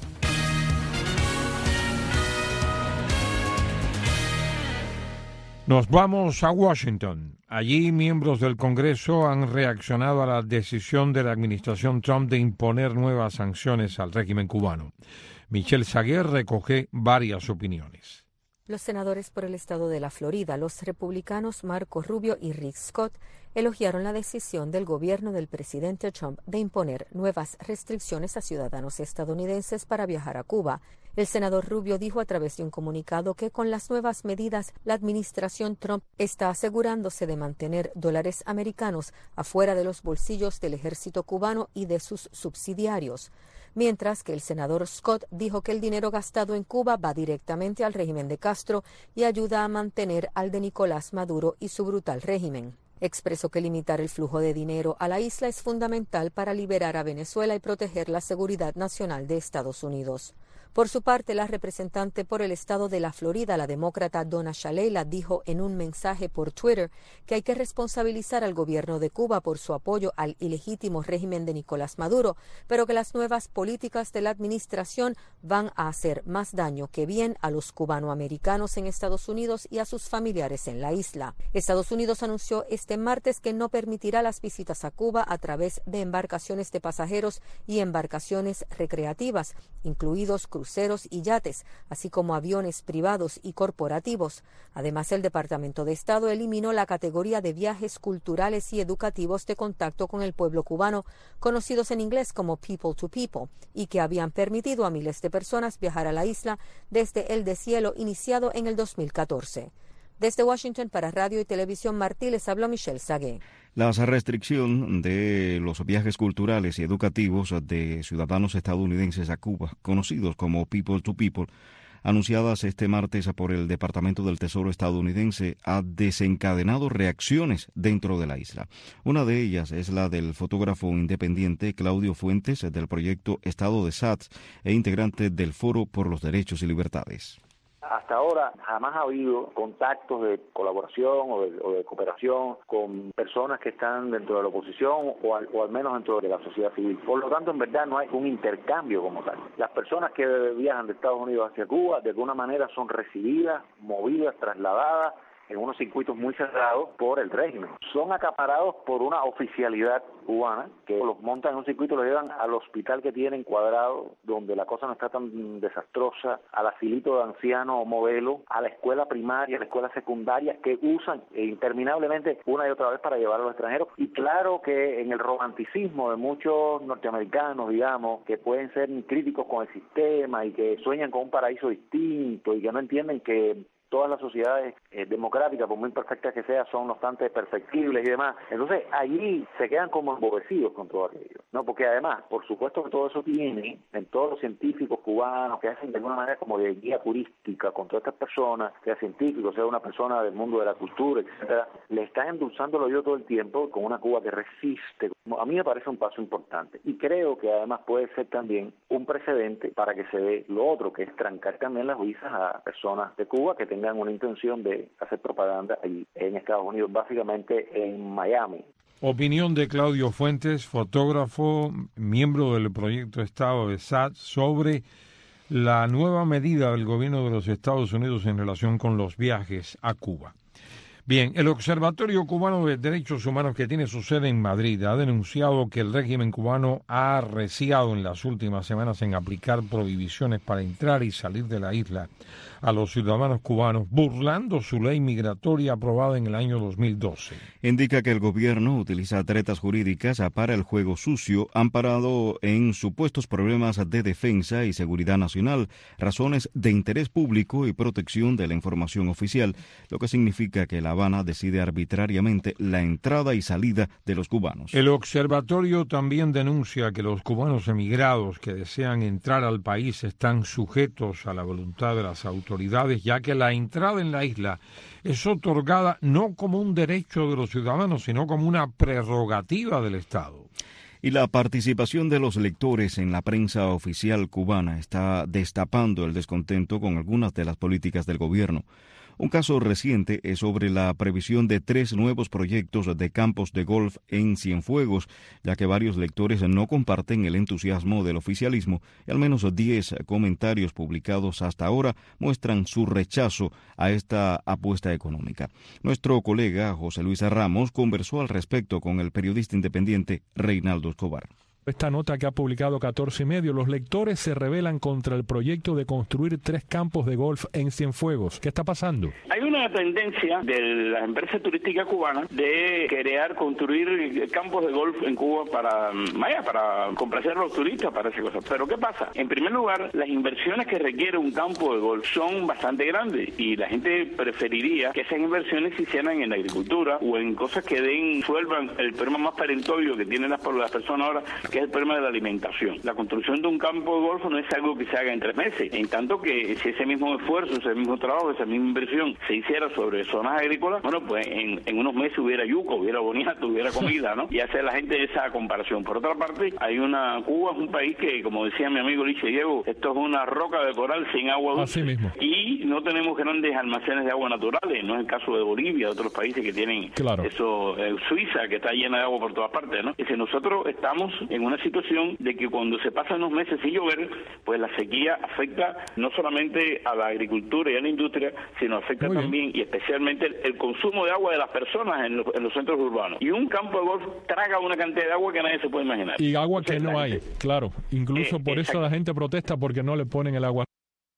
Nos vamos a Washington. Allí miembros del Congreso han reaccionado a la decisión de la administración Trump de imponer nuevas sanciones al régimen cubano. Michelle Saguer recoge varias opiniones. Los senadores por el estado de la Florida, los republicanos Marco Rubio y Rick Scott, elogiaron la decisión del gobierno del presidente Trump de imponer nuevas restricciones a ciudadanos estadounidenses para viajar a Cuba. El senador Rubio dijo a través de un comunicado que con las nuevas medidas, la administración Trump está asegurándose de mantener dólares americanos afuera de los bolsillos del ejército cubano y de sus subsidiarios, mientras que el senador Scott dijo que el dinero gastado en Cuba va directamente al régimen de Castro y ayuda a mantener al de Nicolás Maduro y su brutal régimen. Expresó que limitar el flujo de dinero a la isla es fundamental para liberar a Venezuela y proteger la seguridad nacional de Estados Unidos. Por su parte, la representante por el estado de la Florida, la demócrata Donna Shalala, dijo en un mensaje por Twitter que hay que responsabilizar al gobierno de Cuba por su apoyo al ilegítimo régimen de Nicolás Maduro, pero que las nuevas políticas de la administración van a hacer más daño que bien a los cubanoamericanos en Estados Unidos y a sus familiares en la isla. Estados Unidos anunció este martes que no permitirá las visitas a Cuba a través de embarcaciones de pasajeros y embarcaciones recreativas, incluidos cruceros cruceros y yates, así como aviones privados y corporativos. Además, el Departamento de Estado eliminó la categoría de viajes culturales y educativos de contacto con el pueblo cubano, conocidos en inglés como People to People, y que habían permitido a miles de personas viajar a la isla desde el deshielo iniciado en el dos mil catorce. Desde Washington para Radio y Televisión Martí les habló Michelle Sagué. La restricción de los viajes culturales y educativos de ciudadanos estadounidenses a Cuba, conocidos como People to People, anunciadas este martes por el Departamento del Tesoro estadounidense, ha desencadenado reacciones dentro de la isla. Una de ellas es la del fotógrafo independiente Claudio Fuentes del proyecto Estado de Sats e integrante del Foro por los Derechos y Libertades. Hasta ahora jamás ha habido contactos de colaboración o de, o de cooperación con personas que están dentro de la oposición o al, o al menos dentro de la sociedad civil. Por lo tanto, en verdad no hay un intercambio como tal. Las personas que viajan de Estados Unidos hacia Cuba de alguna manera son recibidas, movidas, trasladadas en unos circuitos muy cerrados por el régimen. Son acaparados por una oficialidad cubana que los montan en un circuito y los llevan al hospital que tienen cuadrado, donde la cosa no está tan desastrosa, al asilito de ancianos o modelo, a la escuela primaria, a la escuela secundaria, que usan interminablemente una y otra vez para llevar a los extranjeros. Y claro que en el romanticismo de muchos norteamericanos, digamos, que pueden ser críticos con el sistema y que sueñan con un paraíso distinto y que no entienden que todas las sociedades eh, democráticas, por muy imperfectas que sean, son no obstante perfectibles y demás. Entonces allí se quedan como embobecidos con todo aquello, ¿no? Porque además, por supuesto que todo eso tiene en todos los científicos cubanos que hacen de alguna manera como de guía turística con todas estas personas, sea científico, sea una persona del mundo de la cultura, etcétera, le están endulzando el oído todo el tiempo con una Cuba que resiste. A mí me parece un paso importante y creo que además puede ser también un precedente para que se dé lo otro, que es trancar también las visas a personas de Cuba que tengan una intención de hacer propaganda allí en Estados Unidos, básicamente en Miami. Opinión de Claudio Fuentes, fotógrafo, miembro del proyecto Estado de S A T, sobre la nueva medida del gobierno de los Estados Unidos en relación con los viajes a Cuba. Bien, el Observatorio Cubano de Derechos Humanos, que tiene su sede en Madrid, ha denunciado que el régimen cubano ha arreciado en las últimas semanas en aplicar prohibiciones para entrar y salir de la isla a los ciudadanos cubanos, burlando su ley migratoria aprobada en el año dos mil doce. Indica que el gobierno utiliza tretas jurídicas para el juego sucio, amparado en supuestos problemas de defensa y seguridad nacional, razones de interés público y protección de la información oficial, lo que significa que la Habana decide arbitrariamente la entrada y salida de los cubanos. El observatorio también denuncia que los cubanos emigrados que desean entrar al país están sujetos a la voluntad de las autoridades, ya que la entrada en la isla es otorgada no como un derecho de los ciudadanos, sino como una prerrogativa del Estado. Y la participación de los lectores en la prensa oficial cubana está destapando el descontento con algunas de las políticas del gobierno. Un caso reciente es sobre la previsión de tres nuevos proyectos de campos de golf en Cienfuegos, ya que varios lectores no comparten el entusiasmo del oficialismo y al menos diez comentarios publicados hasta ahora muestran su rechazo a esta apuesta económica. Nuestro colega José Luis Ramos conversó al respecto con el periodista independiente Reinaldo Escobar. Esta nota que ha publicado catorce y medio, los lectores se rebelan contra el proyecto de construir tres campos de golf en Cienfuegos. ¿Qué está pasando? Hay una tendencia de las empresas turísticas cubanas de crear, construir campos de golf en Cuba para, vaya, para complacer a los turistas, para esas cosas. Pero ¿qué pasa? En primer lugar, las inversiones que requiere un campo de golf son bastante grandes y la gente preferiría que esas inversiones se hicieran en la agricultura o en cosas que den, suelvan el problema más perentorio que tienen las, las personas ahora, que es el problema de la alimentación. La construcción de un campo de golf no es algo que se haga en tres meses, en tanto que si ese mismo esfuerzo, ese mismo trabajo, esa misma inversión se hiciera sobre zonas agrícolas, bueno, pues en, en unos meses hubiera yuca, hubiera boniato, hubiera comida, ¿no? Y hace la gente esa comparación. Por otra parte, hay una Cuba es un país que, como decía mi amigo Lice Diego, esto es una roca de coral sin agua dulce. Así mismo. Y no tenemos grandes almacenes de agua naturales, no es el caso de Bolivia, de otros países que tienen claro. eso, eh, Suiza, que está llena de agua por todas partes, ¿no? Es decir, nosotros estamos en una situación de que cuando se pasan unos meses sin llover, pues la sequía afecta no solamente a la agricultura y a la industria, sino afecta también y especialmente el, el consumo de agua de las personas en, lo, en los centros urbanos. Y un campo de golf traga una cantidad de agua que nadie se puede imaginar. Y agua que Entonces, no hay, gente, claro. Incluso eh, por eso la gente protesta porque no le ponen el agua.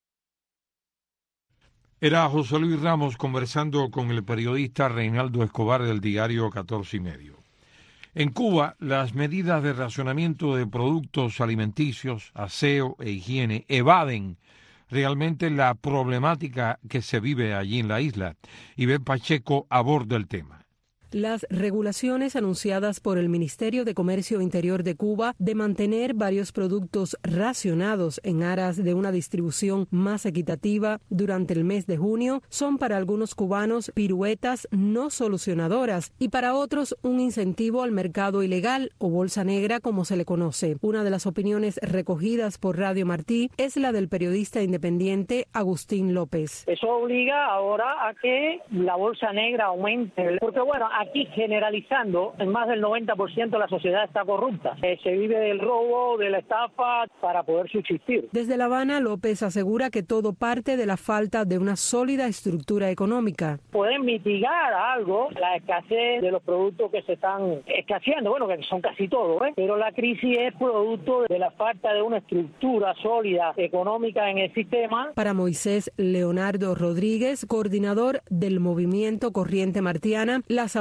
Era José Luis Ramos conversando con el periodista Reinaldo Escobar del diario catorce y medio. En Cuba, las medidas de racionamiento de productos alimenticios, aseo e higiene evaden realmente la problemática que se vive allí en la isla. Iván Pacheco aborda el tema. Las regulaciones anunciadas por el Ministerio de Comercio Interior de Cuba de mantener varios productos racionados en aras de una distribución más equitativa durante el mes de junio son para algunos cubanos piruetas no solucionadoras y para otros un incentivo al mercado ilegal o bolsa negra como se le conoce. Una de las opiniones recogidas por Radio Martí es la del periodista independiente Agustín López. Eso obliga ahora a que la bolsa negra aumente, porque bueno, aquí generalizando, en más del noventa por ciento la sociedad está corrupta. Eh, se vive del robo, de la estafa para poder subsistir. Desde La Habana, López asegura que todo parte de la falta de una sólida estructura económica. Pueden mitigar algo la escasez de los productos que se están escaseando, bueno, que son casi todos, ¿eh? Pero la crisis es producto de la falta de una estructura sólida económica en el sistema. Para Moisés Leonardo Rodríguez, coordinador del movimiento Corriente Martiana, las autoridades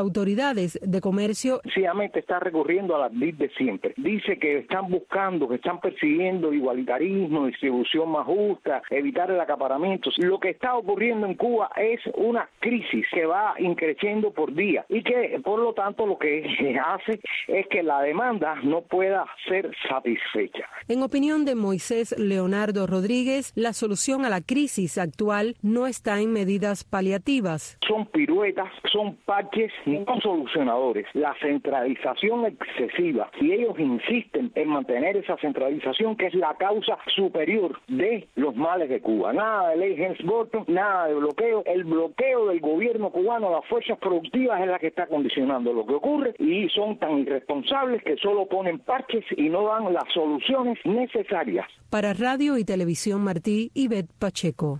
autoridades de comercio. Sencillamente está recurriendo a la D I C de siempre. Dice que están buscando, que están persiguiendo igualitarismo, distribución más justa, evitar el acaparamiento. Lo que está ocurriendo en Cuba es una crisis que va increciendo por día y que por lo tanto lo que hace es que la demanda no pueda ser satisfecha. En opinión de Moisés Leonardo Rodríguez, la solución a la crisis actual no está en medidas paliativas. Son piruetas, son parches, no solucionadores. La centralización excesiva, y ellos insisten en mantener esa centralización que es la causa superior de los males de Cuba. Nada de ley Helms-Burton, nada de bloqueo. El bloqueo del gobierno cubano a las fuerzas productivas es la que está condicionando lo que ocurre, y son tan irresponsables que solo ponen parches y no dan las soluciones necesarias. Para Radio y Televisión Martí, Ivette Pacheco.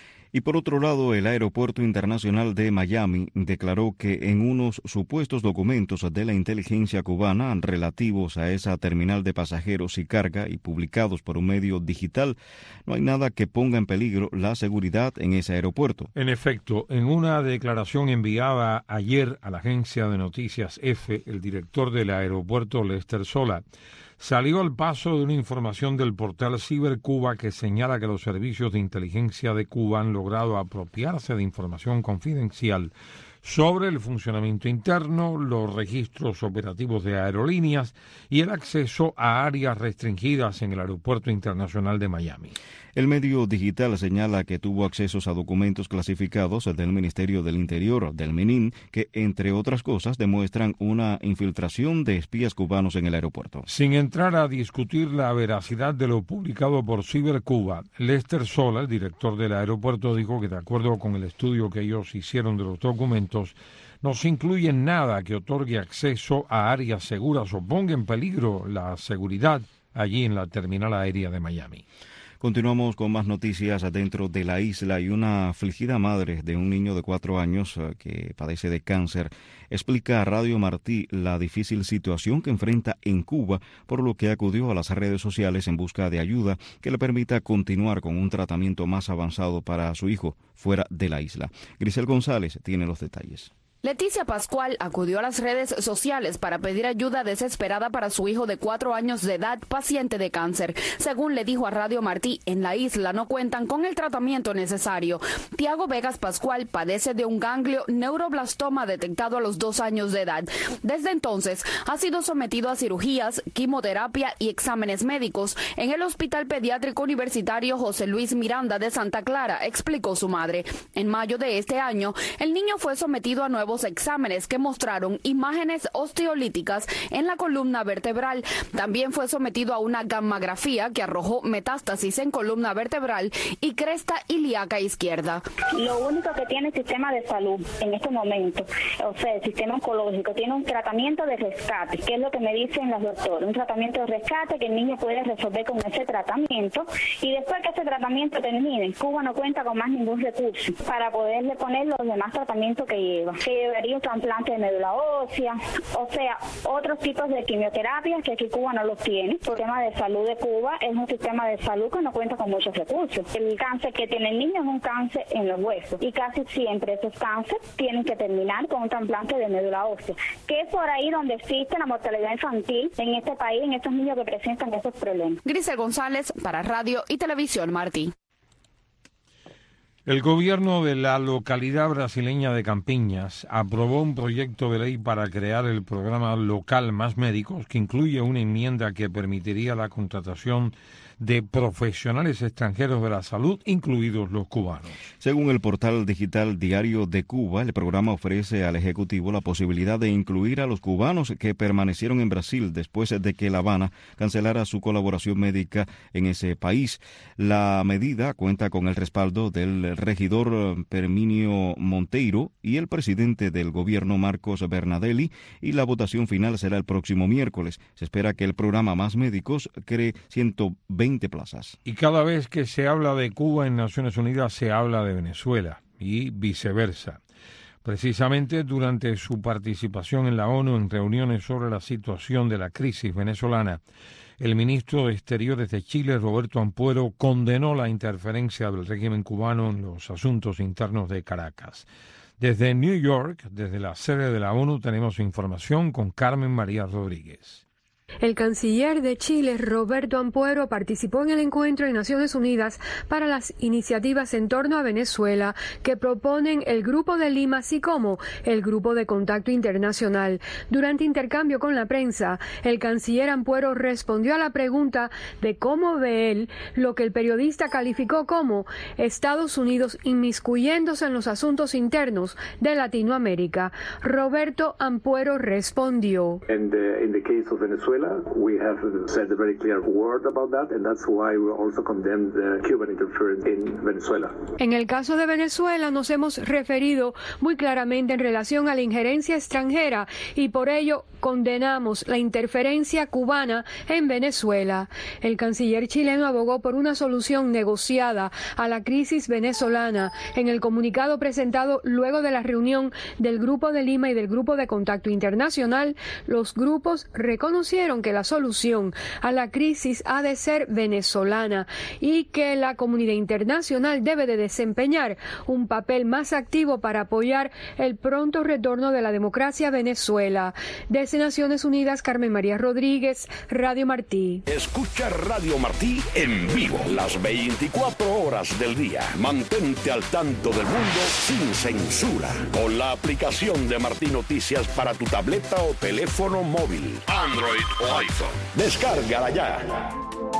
Y por otro lado, el Aeropuerto Internacional de Miami declaró que en unos supuestos documentos de la inteligencia cubana relativos a esa terminal de pasajeros y carga y publicados por un medio digital, no hay nada que ponga en peligro la seguridad en ese aeropuerto. En efecto, en una declaración enviada ayer a la agencia de noticias EFE, el director del aeropuerto, Lester Sola, salió al paso de una información del portal Cibercuba que señala que los servicios de inteligencia de Cuba han logrado apropiarse de información confidencial sobre el funcionamiento interno, los registros operativos de aerolíneas y el acceso a áreas restringidas en el Aeropuerto Internacional de Miami. El medio digital señala que tuvo accesos a documentos clasificados del Ministerio del Interior, del MININ, que, entre otras cosas, demuestran una infiltración de espías cubanos en el aeropuerto. Sin entrar a discutir la veracidad de lo publicado por Cibercuba, Lester Sola, el director del aeropuerto, dijo que, de acuerdo con el estudio que ellos hicieron de los documentos, no se incluye nada que otorgue acceso a áreas seguras o ponga en peligro la seguridad allí en la terminal aérea de Miami. Continuamos con más noticias dentro de la isla y una afligida madre de un niño de cuatro años que padece de cáncer explica a Radio Martí la difícil situación que enfrenta en Cuba, por lo que acudió a las redes sociales en busca de ayuda que le permita continuar con un tratamiento más avanzado para su hijo fuera de la isla. Grisel González tiene los detalles. Leticia Pascual acudió a las redes sociales para pedir ayuda desesperada para su hijo de cuatro años de edad, paciente de cáncer. Según le dijo a Radio Martí, en la isla no cuentan con el tratamiento necesario. Tiago Vegas Pascual padece de un ganglio neuroblastoma detectado a los dos años de edad. Desde entonces ha sido sometido a cirugías, quimioterapia y exámenes médicos en el Hospital Pediátrico Universitario José Luis Miranda de Santa Clara, explicó su madre. En mayo de este año, el niño fue sometido a nuevos exámenes que mostraron imágenes osteolíticas en la columna vertebral. También fue sometido a una gammagrafía que arrojó metástasis en columna vertebral y cresta ilíaca izquierda. Lo único que tiene el sistema de salud en este momento, o sea, el sistema oncológico, tiene un tratamiento de rescate, que es lo que me dicen los doctores, un tratamiento de rescate que el niño puede resolver con ese tratamiento, y después que ese tratamiento termine, Cuba no cuenta con más ningún recurso para poderle poner los demás tratamientos que lleva. Que llevaría un trasplante de médula ósea, o sea, otros tipos de quimioterapias que aquí Cuba no los tiene. El sistema de salud de Cuba es un sistema de salud que no cuenta con muchos recursos. El cáncer que tiene el niño es un cáncer en los huesos, y casi siempre esos cánceres tienen que terminar con un trasplante de médula ósea, que es por ahí donde existe la mortalidad infantil en este país, en estos niños que presentan esos problemas. Grisel González para Radio y Televisión Martí. El gobierno de la localidad brasileña de Campiñas aprobó un proyecto de ley para crear el programa local Más Médicos, que incluye una enmienda que permitiría la contratación de profesionales extranjeros de la salud, incluidos los cubanos. Según el portal digital Diario de Cuba, el programa ofrece al Ejecutivo la posibilidad de incluir a los cubanos que permanecieron en Brasil después de que La Habana cancelara su colaboración médica en ese país. La medida cuenta con el respaldo del regidor Perminio Monteiro y el presidente del gobierno Marcos Bernadelli, y la votación final será el próximo miércoles. Se espera que el programa Más Médicos cree ciento veinte plazas. Y cada vez que se habla de Cuba en Naciones Unidas se habla de Venezuela y viceversa. Precisamente durante su participación en la ONU en reuniones sobre la situación de la crisis venezolana, el ministro de Exteriores de Chile, Roberto Ampuero, condenó la interferencia del régimen cubano en los asuntos internos de Caracas. Desde New York, desde la sede de la ONU, tenemos información con Carmen María Rodríguez. El canciller de Chile, Roberto Ampuero, participó en el encuentro en Naciones Unidas para las iniciativas en torno a Venezuela que proponen el Grupo de Lima, así como el Grupo de Contacto Internacional. Durante intercambio con la prensa, el canciller Ampuero respondió a la pregunta de cómo ve él lo que el periodista calificó como Estados Unidos inmiscuyéndose en los asuntos internos de Latinoamérica. Roberto Ampuero respondió. And, uh, in the case of Venezuela, we have said a very clear word about that, and that's why we also condemn the Cuban interference in Venezuela. En el caso de Venezuela nos hemos referido muy claramente en relación a la injerencia extranjera y por ello condenamos la interferencia cubana en Venezuela. El canciller chileno abogó por una solución negociada a la crisis venezolana. En el comunicado presentado luego de la reunión del Grupo de Lima y del Grupo de Contacto Internacional, los grupos reconocieron que la solución a la crisis ha de ser venezolana y que la comunidad internacional debe de desempeñar un papel más activo para apoyar el pronto retorno de la democracia a Venezuela. Desde Naciones Unidas, Carmen María Rodríguez, Radio Martí. Escucha Radio Martí en vivo las veinticuatro horas del día. Mantente al tanto del mundo sin censura con la aplicación de Martí Noticias para tu tableta o teléfono móvil, Android o iPhone. Descárgala ya.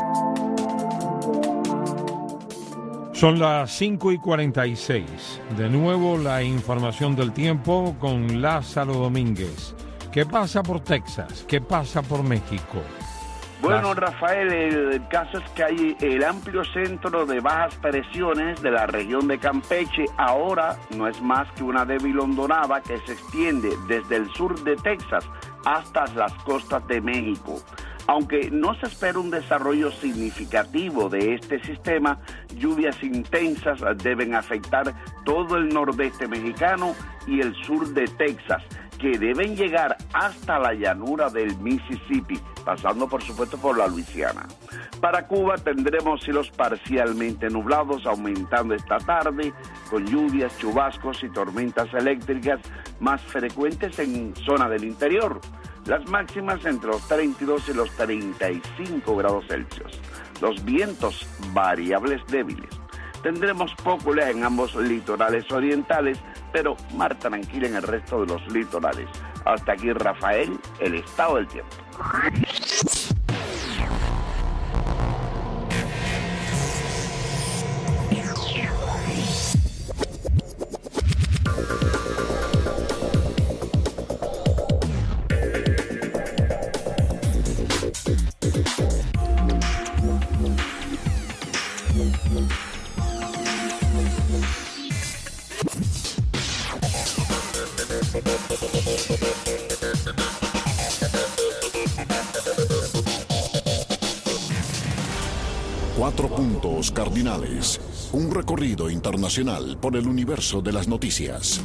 Son las cinco y cuarenta y seis. De nuevo la información del tiempo con Lázaro Domínguez. ¿Qué pasa por Texas? ¿Qué pasa por México? Bueno, Rafael, el, el caso es que hay el amplio centro de bajas presiones de la región de Campeche. Ahora no es más que una débil hondonada que se extiende desde el sur de Texas hasta las costas de México. Aunque no se espera un desarrollo significativo de este sistema, lluvias intensas deben afectar todo el nordeste mexicano y el sur de Texas, que deben llegar hasta la llanura del Mississippi, pasando por supuesto por la Luisiana. Para Cuba tendremos cielos parcialmente nublados, aumentando esta tarde, con lluvias, chubascos y tormentas eléctricas más frecuentes en zona del interior. Las máximas entre los treinta y dos y los treinta y cinco grados Celsius. Los vientos variables débiles. Tendremos poco oleaje en ambos litorales orientales, pero mar tranquila en el resto de los litorales. Hasta aquí, Rafael, el estado del tiempo. Cuatro puntos cardinales. Un recorrido internacional por el universo de las noticias.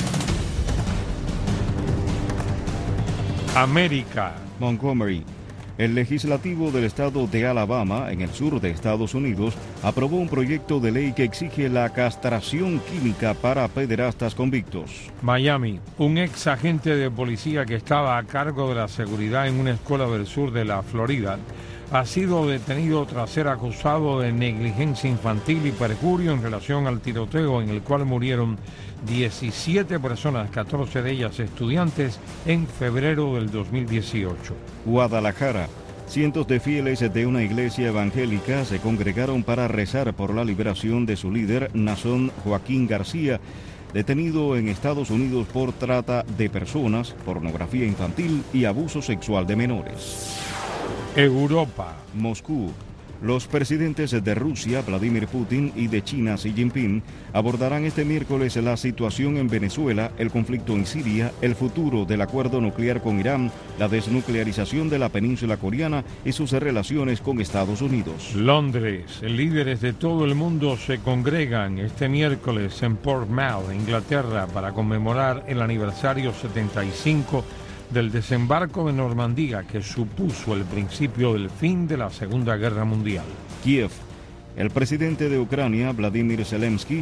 América. Montgomery. El legislativo del estado de Alabama, en el sur de Estados Unidos, aprobó un proyecto de ley que exige la castración química para pederastas convictos. Miami. Un ex agente de policía que estaba a cargo de la seguridad en una escuela del sur de la Florida ha sido detenido tras ser acusado de negligencia infantil y perjurio en relación al tiroteo en el cual murieron diecisiete personas, catorce de ellas estudiantes, en febrero del dos mil dieciocho. Guadalajara. Cientos de fieles de una iglesia evangélica se congregaron para rezar por la liberación de su líder, Nazón Joaquín García, detenido en Estados Unidos por trata de personas, pornografía infantil y abuso sexual de menores. Europa. Moscú. Los presidentes de Rusia, Vladimir Putin, y de China, Xi Jinping, abordarán este miércoles la situación en Venezuela, el conflicto en Siria, el futuro del acuerdo nuclear con Irán, la desnuclearización de la península coreana y sus relaciones con Estados Unidos. Londres. Líderes de todo el mundo se congregan este miércoles en Portsmouth, Inglaterra, para conmemorar el aniversario setenta y cinco del desembarco de Normandía, que supuso el principio del fin de la Segunda Guerra Mundial. Kiev. El presidente de Ucrania, Vladimir Zelensky,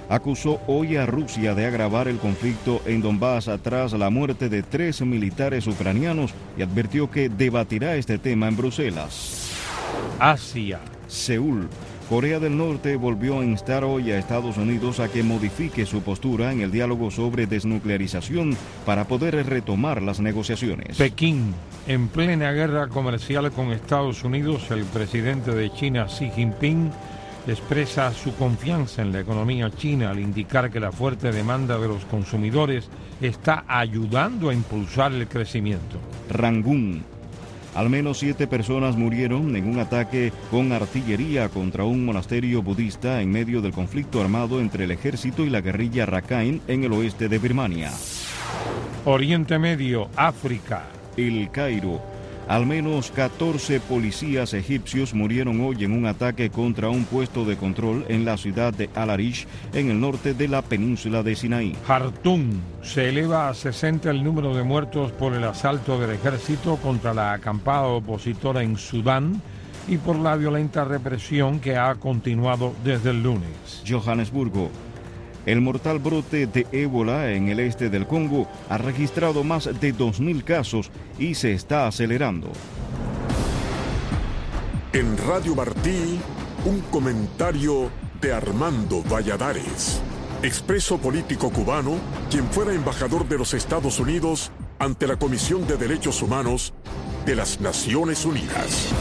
acusó hoy a Rusia de agravar el conflicto en Donbass tras la muerte de tres militares ucranianos y advirtió que debatirá este tema en Bruselas. Asia. Seúl. Corea del Norte volvió a instar hoy a Estados Unidos a que modifique su postura en el diálogo sobre desnuclearización para poder retomar las negociaciones. Pekín. En plena guerra comercial con Estados Unidos, el presidente de China, Xi Jinping, expresa su confianza en la economía china al indicar que la fuerte demanda de los consumidores está ayudando a impulsar el crecimiento. Rangún. Al menos siete personas murieron en un ataque con artillería contra un monasterio budista en medio del conflicto armado entre el ejército y la guerrilla Rakhine en el oeste de Birmania. Oriente Medio, África. El Cairo. Al menos catorce policías egipcios murieron hoy en un ataque contra un puesto de control en la ciudad de Al-Arish, en el norte de la península de Sinaí. Jartum. Se eleva a sesenta el número de muertos por el asalto del ejército contra la acampada opositora en Sudán y por la violenta represión que ha continuado desde el lunes. Johannesburgo. El mortal brote de ébola en el este del Congo ha registrado más de dos mil casos y se está acelerando. En Radio Martí, un comentario de Armando Valladares, expreso político cubano, quien fuera embajador de los Estados Unidos ante la Comisión de Derechos Humanos de las Naciones Unidas.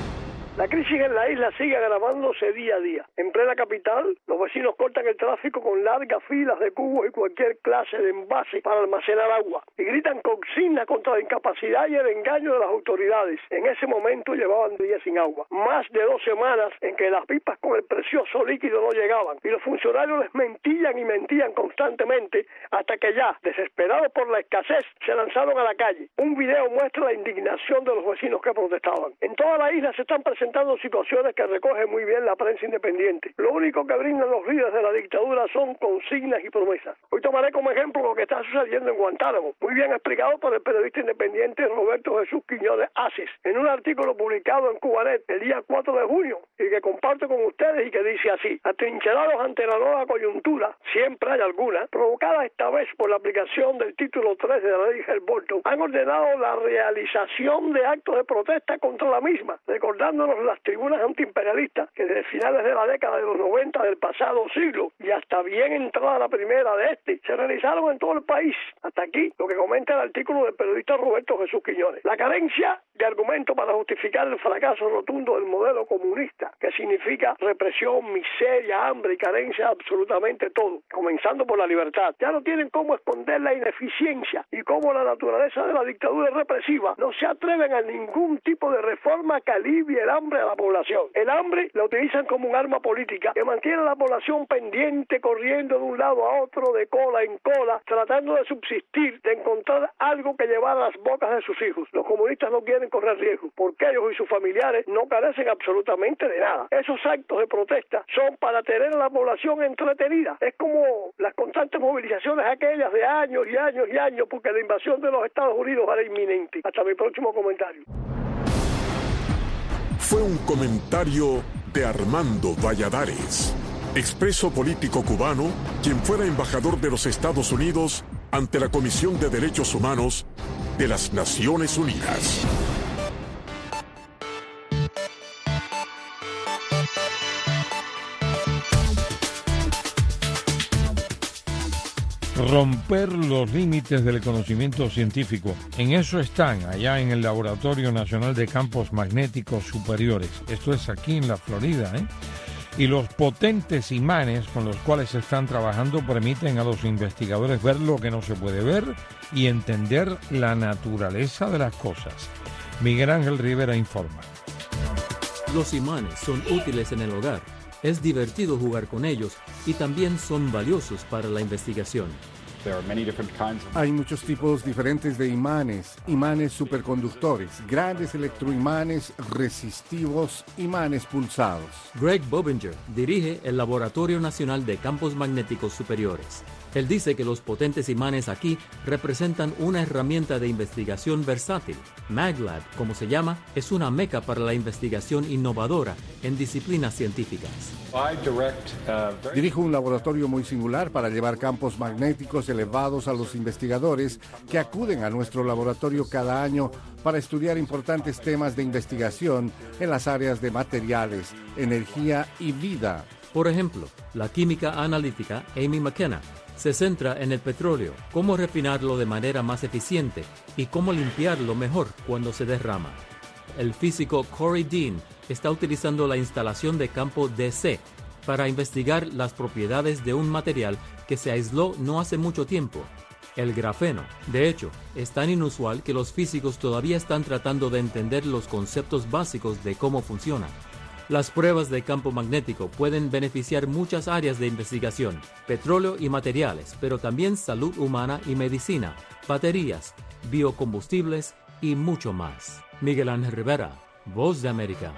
La crisis en la isla sigue agravándose día a día. En plena capital, los vecinos cortan el tráfico con largas filas de cubos y cualquier clase de envase para almacenar agua y gritan consignas contra la incapacidad y el engaño de las autoridades. En ese momento llevaban días sin agua. Más de dos semanas en que las pipas con el precioso líquido no llegaban y los funcionarios les mentían y mentían constantemente hasta que ya, desesperados por la escasez, se lanzaron a la calle. Un video muestra la indignación de los vecinos que protestaban. En toda la isla se están presentando situaciones que recoge muy bien la prensa independiente. Lo único que brindan los líderes de la dictadura son consignas y promesas. Hoy tomaré como ejemplo lo que está sucediendo en Guantánamo, muy bien explicado por el periodista independiente Roberto Jesús Quiñones Asis, en un artículo publicado en Cubanet el día cuatro de junio, y que comparto con ustedes y que dice así: atrincherados ante la nueva coyuntura, siempre hay alguna, provocada esta vez por la aplicación del título tres de la ley Helm-Burton, han ordenado la realización de actos de protesta contra la misma, recordándonos las tribunas antiimperialistas que desde finales de la década de los noventa del pasado siglo y hasta bien entrada la primera de este, se realizaron en todo el país. Hasta aquí lo que comenta el artículo del periodista Roberto Jesús Quiñones. La carencia de argumento para justificar el fracaso rotundo del modelo comunista, que significa represión, miseria, hambre y carencia de absolutamente todo, comenzando por la libertad. Ya no tienen cómo esconder la ineficiencia y cómo la naturaleza de la dictadura represiva. No se atreven a ningún tipo de reforma que alivie el hambre a la población. El hambre la utilizan como un arma política que mantiene a la población pendiente, corriendo de un lado a otro, de cola en cola, tratando de subsistir, de encontrar algo que llevar a las bocas de sus hijos. Los comunistas no quieren correr riesgo, porque ellos y sus familiares no carecen absolutamente de nada. Esos actos de protesta son para tener a la población entretenida. Es como las constantes movilizaciones aquellas de años y años y años, porque la invasión de los Estados Unidos era inminente. Hasta mi próximo comentario. Fue un comentario de Armando Valladares, expreso político cubano, quien fuera embajador de los Estados Unidos ante la Comisión de Derechos Humanos de las Naciones Unidas. Romper los límites del conocimiento científico. En eso están, allá en el Laboratorio Nacional de Campos Magnéticos Superiores. Esto es aquí en la Florida, ¿eh? Y los potentes imanes con los cuales están trabajando permiten a los investigadores ver lo que no se puede ver y entender la naturaleza de las cosas. Miguel Ángel Rivera informa. Los imanes son útiles en el hogar. Es divertido jugar con ellos y también son valiosos para la investigación. Hay muchos tipos diferentes de imanes, imanes superconductores, grandes electroimanes resistivos, imanes pulsados. Greg Bobinger dirige el Laboratorio Nacional de Campos Magnéticos Superiores. Él dice que los potentes imanes aquí representan una herramienta de investigación versátil. MagLab, como se llama, es una meca para la investigación innovadora en disciplinas científicas. Dirijo un laboratorio muy singular para llevar campos magnéticos elevados a los investigadores que acuden a nuestro laboratorio cada año para estudiar importantes temas de investigación en las áreas de materiales, energía y vida. Por ejemplo, la química analítica Amy McKenna se centra en el petróleo, cómo refinarlo de manera más eficiente y cómo limpiarlo mejor cuando se derrama. El físico Corey Dean está utilizando la instalación de campo D C para investigar las propiedades de un material que se aisló no hace mucho tiempo, el grafeno. De hecho, es tan inusual que los físicos todavía están tratando de entender los conceptos básicos de cómo funciona. Las pruebas de campo magnético pueden beneficiar muchas áreas de investigación, petróleo y materiales, pero también salud humana y medicina, baterías, biocombustibles y mucho más. Miguel Ángel Rivera, Voz de América.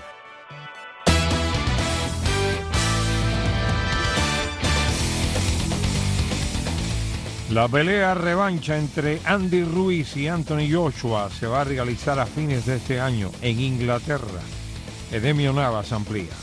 La pelea revancha entre Andy Ruiz y Anthony Joshua se va a realizar a fines de este año en Inglaterra. Edemio Navas amplía.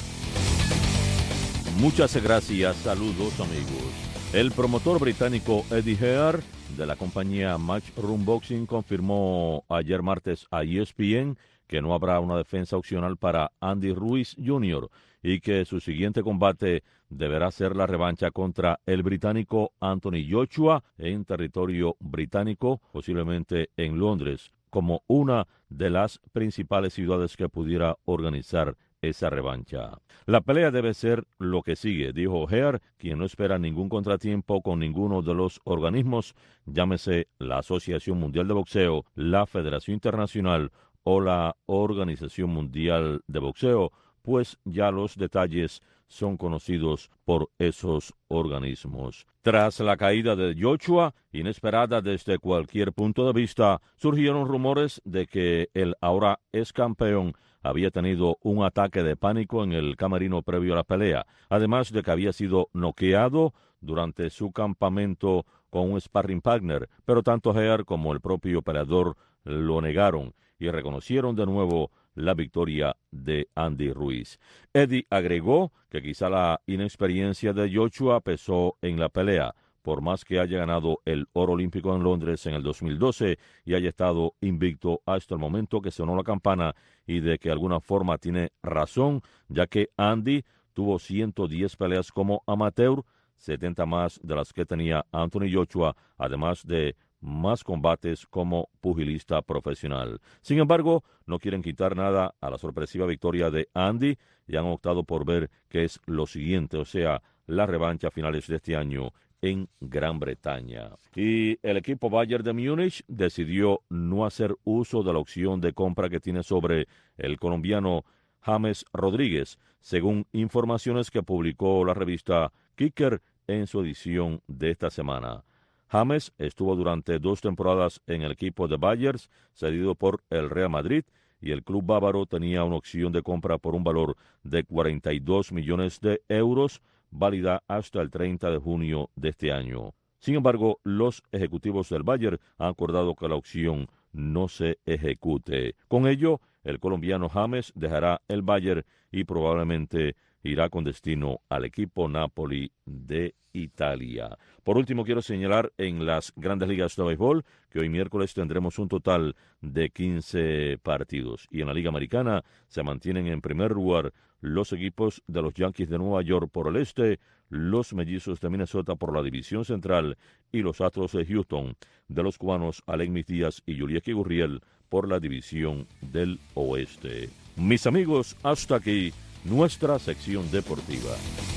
Muchas gracias, saludos amigos. El promotor británico Eddie Hearn de la compañía Matchroom Boxing confirmó ayer martes a E S P N que no habrá una defensa opcional para Andy Ruiz junior y que su siguiente combate deberá ser la revancha contra el británico Anthony Joshua en territorio británico, posiblemente en Londres, como una de las principales ciudades que pudiera organizar esa revancha. La pelea debe ser lo que sigue, dijo Hearn, quien no espera ningún contratiempo con ninguno de los organismos, llámese la Asociación Mundial de Boxeo, la Federación Internacional o la Organización Mundial de Boxeo, pues ya los detalles son conocidos por esos organismos. Tras la caída de Joshua, inesperada desde cualquier punto de vista, surgieron rumores de que el ahora ex campeón había tenido un ataque de pánico en el camerino previo a la pelea, además de que había sido noqueado durante su campamento con un sparring partner, pero tanto Hearn como el propio peleador lo negaron y reconocieron de nuevo la victoria de Andy Ruiz. Eddie agregó que quizá la inexperiencia de Joshua pesó en la pelea, por más que haya ganado el oro olímpico en Londres en el dos mil doce y haya estado invicto hasta el momento que sonó la campana, y de que de alguna forma tiene razón, ya que Andy tuvo ciento diez peleas como amateur, setenta más de las que tenía Anthony Joshua, además de más combates como pugilista profesional. Sin embargo, no quieren quitar nada a la sorpresiva victoria de Andy y han optado por ver qué es lo siguiente, o sea, la revancha a finales de este año en Gran Bretaña. Y el equipo Bayern de Múnich decidió no hacer uso de la opción de compra que tiene sobre el colombiano James Rodríguez, según informaciones que publicó la revista Kicker en su edición de esta semana. James estuvo durante dos temporadas en el equipo de Bayern, cedido por el Real Madrid, y el club bávaro tenía una opción de compra por un valor de cuarenta y dos millones de euros, válida hasta el treinta de junio de este año. Sin embargo, los ejecutivos del Bayern han acordado que la opción no se ejecute. Con ello, el colombiano James dejará el Bayern y probablemente irá con destino al equipo Napoli de Italia. Por último, quiero señalar en las grandes ligas de béisbol que hoy miércoles tendremos un total de quince partidos. Y en la Liga Americana se mantienen en primer lugar los equipos de los Yankees de Nueva York por el este, los Mellizos de Minnesota por la división central y los Astros de Houston de los cubanos Alexis Díaz y Yurieki Gurriel por la división del oeste. Mis amigos, hasta aquí nuestra sección deportiva.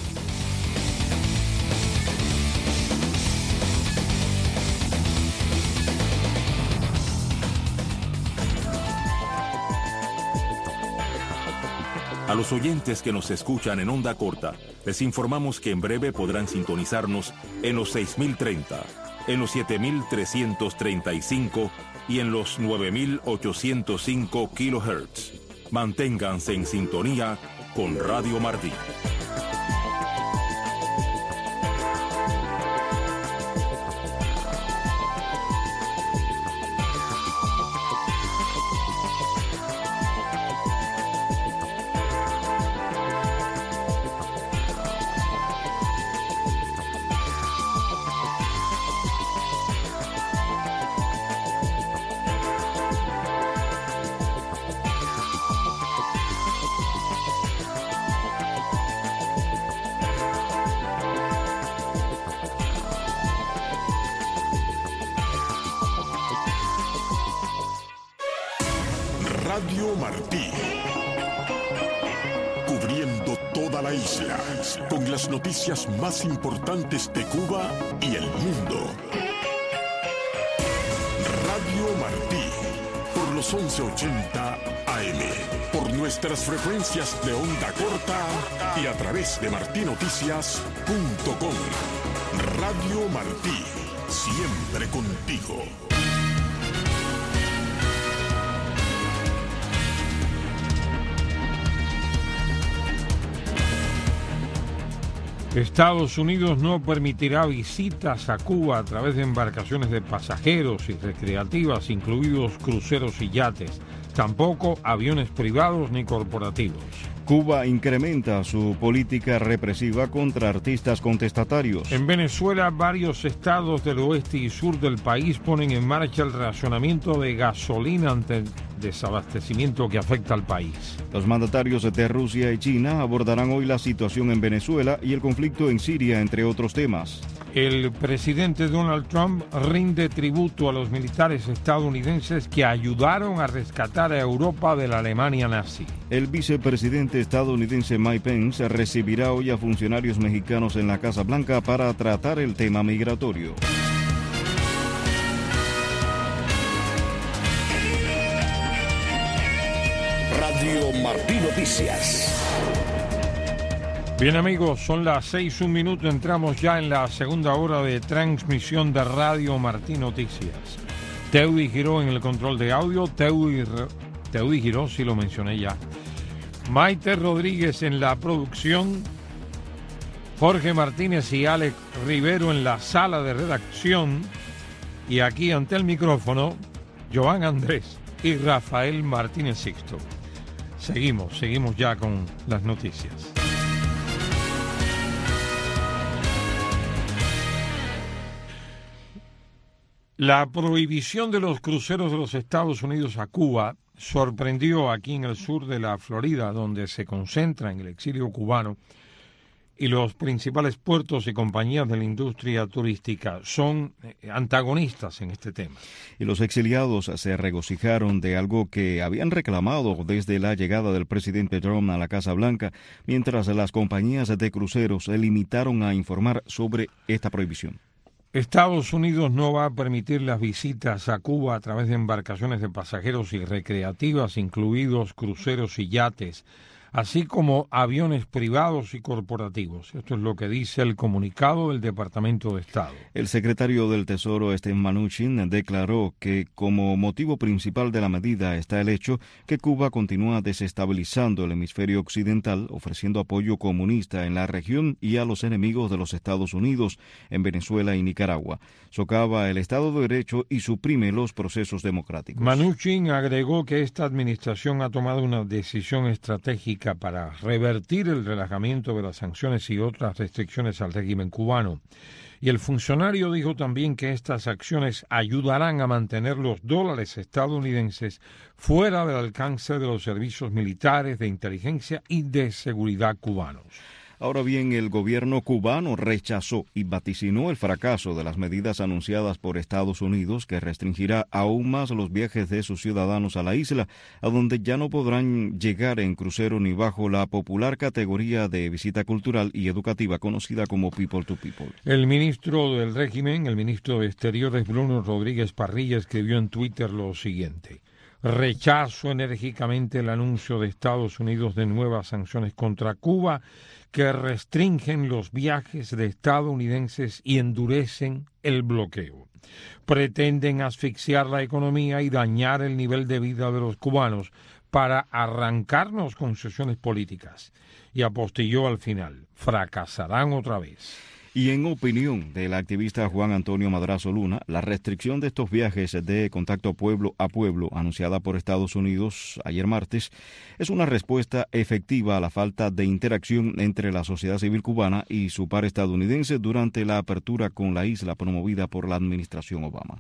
A los oyentes que nos escuchan en onda corta, les informamos que en breve podrán sintonizarnos en los seis mil treinta, en los siete mil trescientos treinta y cinco y en los nueve mil ochocientos cinco kilohertz. Manténganse en sintonía con Radio Martí. Radio Martí. Cubriendo toda la isla, con las noticias más importantes de Cuba y el mundo. Radio Martí, por los once ochenta A M, por nuestras frecuencias de onda corta y a través de martí noticias punto com. Radio Martí, siempre contigo. Estados Unidos no permitirá visitas a Cuba a través de embarcaciones de pasajeros y recreativas, incluidos cruceros y yates, tampoco aviones privados ni corporativos. Cuba incrementa su política represiva contra artistas contestatarios. En Venezuela, varios estados del oeste y sur del país ponen en marcha el racionamiento de gasolina ante el desabastecimiento que afecta al país. Los mandatarios de Rusia y China abordarán hoy la situación en Venezuela y el conflicto en Siria, entre otros temas. El presidente Donald Trump rinde tributo a los militares estadounidenses que ayudaron a rescatar a Europa de la Alemania nazi. El vicepresidente estadounidense Mike Pence recibirá hoy a funcionarios mexicanos en la Casa Blanca para tratar el tema migratorio. Radio Martí Noticias. Bien amigos, son las seis, un minuto, entramos ya en la segunda hora de transmisión de Radio Martí Noticias. Teudy Giró en el control de audio, Teudy, Teudy Giró, sí lo mencioné ya. Maite Rodríguez en la producción, Jorge Martínez y Alex Rivero en la sala de redacción, y aquí ante el micrófono, Joan Andrés y Rafael Martínez Sixto. Seguimos, seguimos ya con las noticias. La prohibición de los cruceros de los Estados Unidos a Cuba sorprendió aquí en el sur de la Florida, donde se concentra en el exilio cubano, y los principales puertos y compañías de la industria turística son antagonistas en este tema. Y los exiliados se regocijaron de algo que habían reclamado desde la llegada del presidente Trump a la Casa Blanca, mientras las compañías de cruceros se limitaron a informar sobre esta prohibición. Estados Unidos no va a permitir las visitas a Cuba a través de embarcaciones de pasajeros y recreativas, incluidos cruceros y yates, así como aviones privados y corporativos. Esto es lo que dice el comunicado del Departamento de Estado. El secretario del Tesoro, Steve Mnuchin, declaró que como motivo principal de la medida está el hecho que Cuba continúa desestabilizando el hemisferio occidental, ofreciendo apoyo comunista en la región y a los enemigos de los Estados Unidos en Venezuela y Nicaragua. Socava el Estado de Derecho y suprime los procesos democráticos. Mnuchin agregó que esta administración ha tomado una decisión estratégica para revertir el relajamiento de las sanciones y otras restricciones al régimen cubano. Y el funcionario dijo también que estas acciones ayudarán a mantener los dólares estadounidenses fuera del alcance de los servicios militares, de inteligencia y de seguridad cubanos. Ahora bien, el gobierno cubano rechazó y vaticinó el fracaso de las medidas anunciadas por Estados Unidos, que restringirá aún más los viajes de sus ciudadanos a la isla, a donde ya no podrán llegar en crucero ni bajo la popular categoría de visita cultural y educativa conocida como People to People. El ministro del régimen, el ministro de Exteriores, Bruno Rodríguez Parrilla, escribió en Twitter lo siguiente: rechazo enérgicamente el anuncio de Estados Unidos de nuevas sanciones contra Cuba que restringen los viajes de estadounidenses y endurecen el bloqueo. Pretenden asfixiar la economía y dañar el nivel de vida de los cubanos para arrancarnos concesiones políticas. Y apostilló al final: fracasarán otra vez. Y en opinión del activista Juan Antonio Madrazo Luna, la restricción de estos viajes de contacto pueblo a pueblo anunciada por Estados Unidos ayer martes es una respuesta efectiva a la falta de interacción entre la sociedad civil cubana y su par estadounidense durante la apertura con la isla promovida por la administración Obama.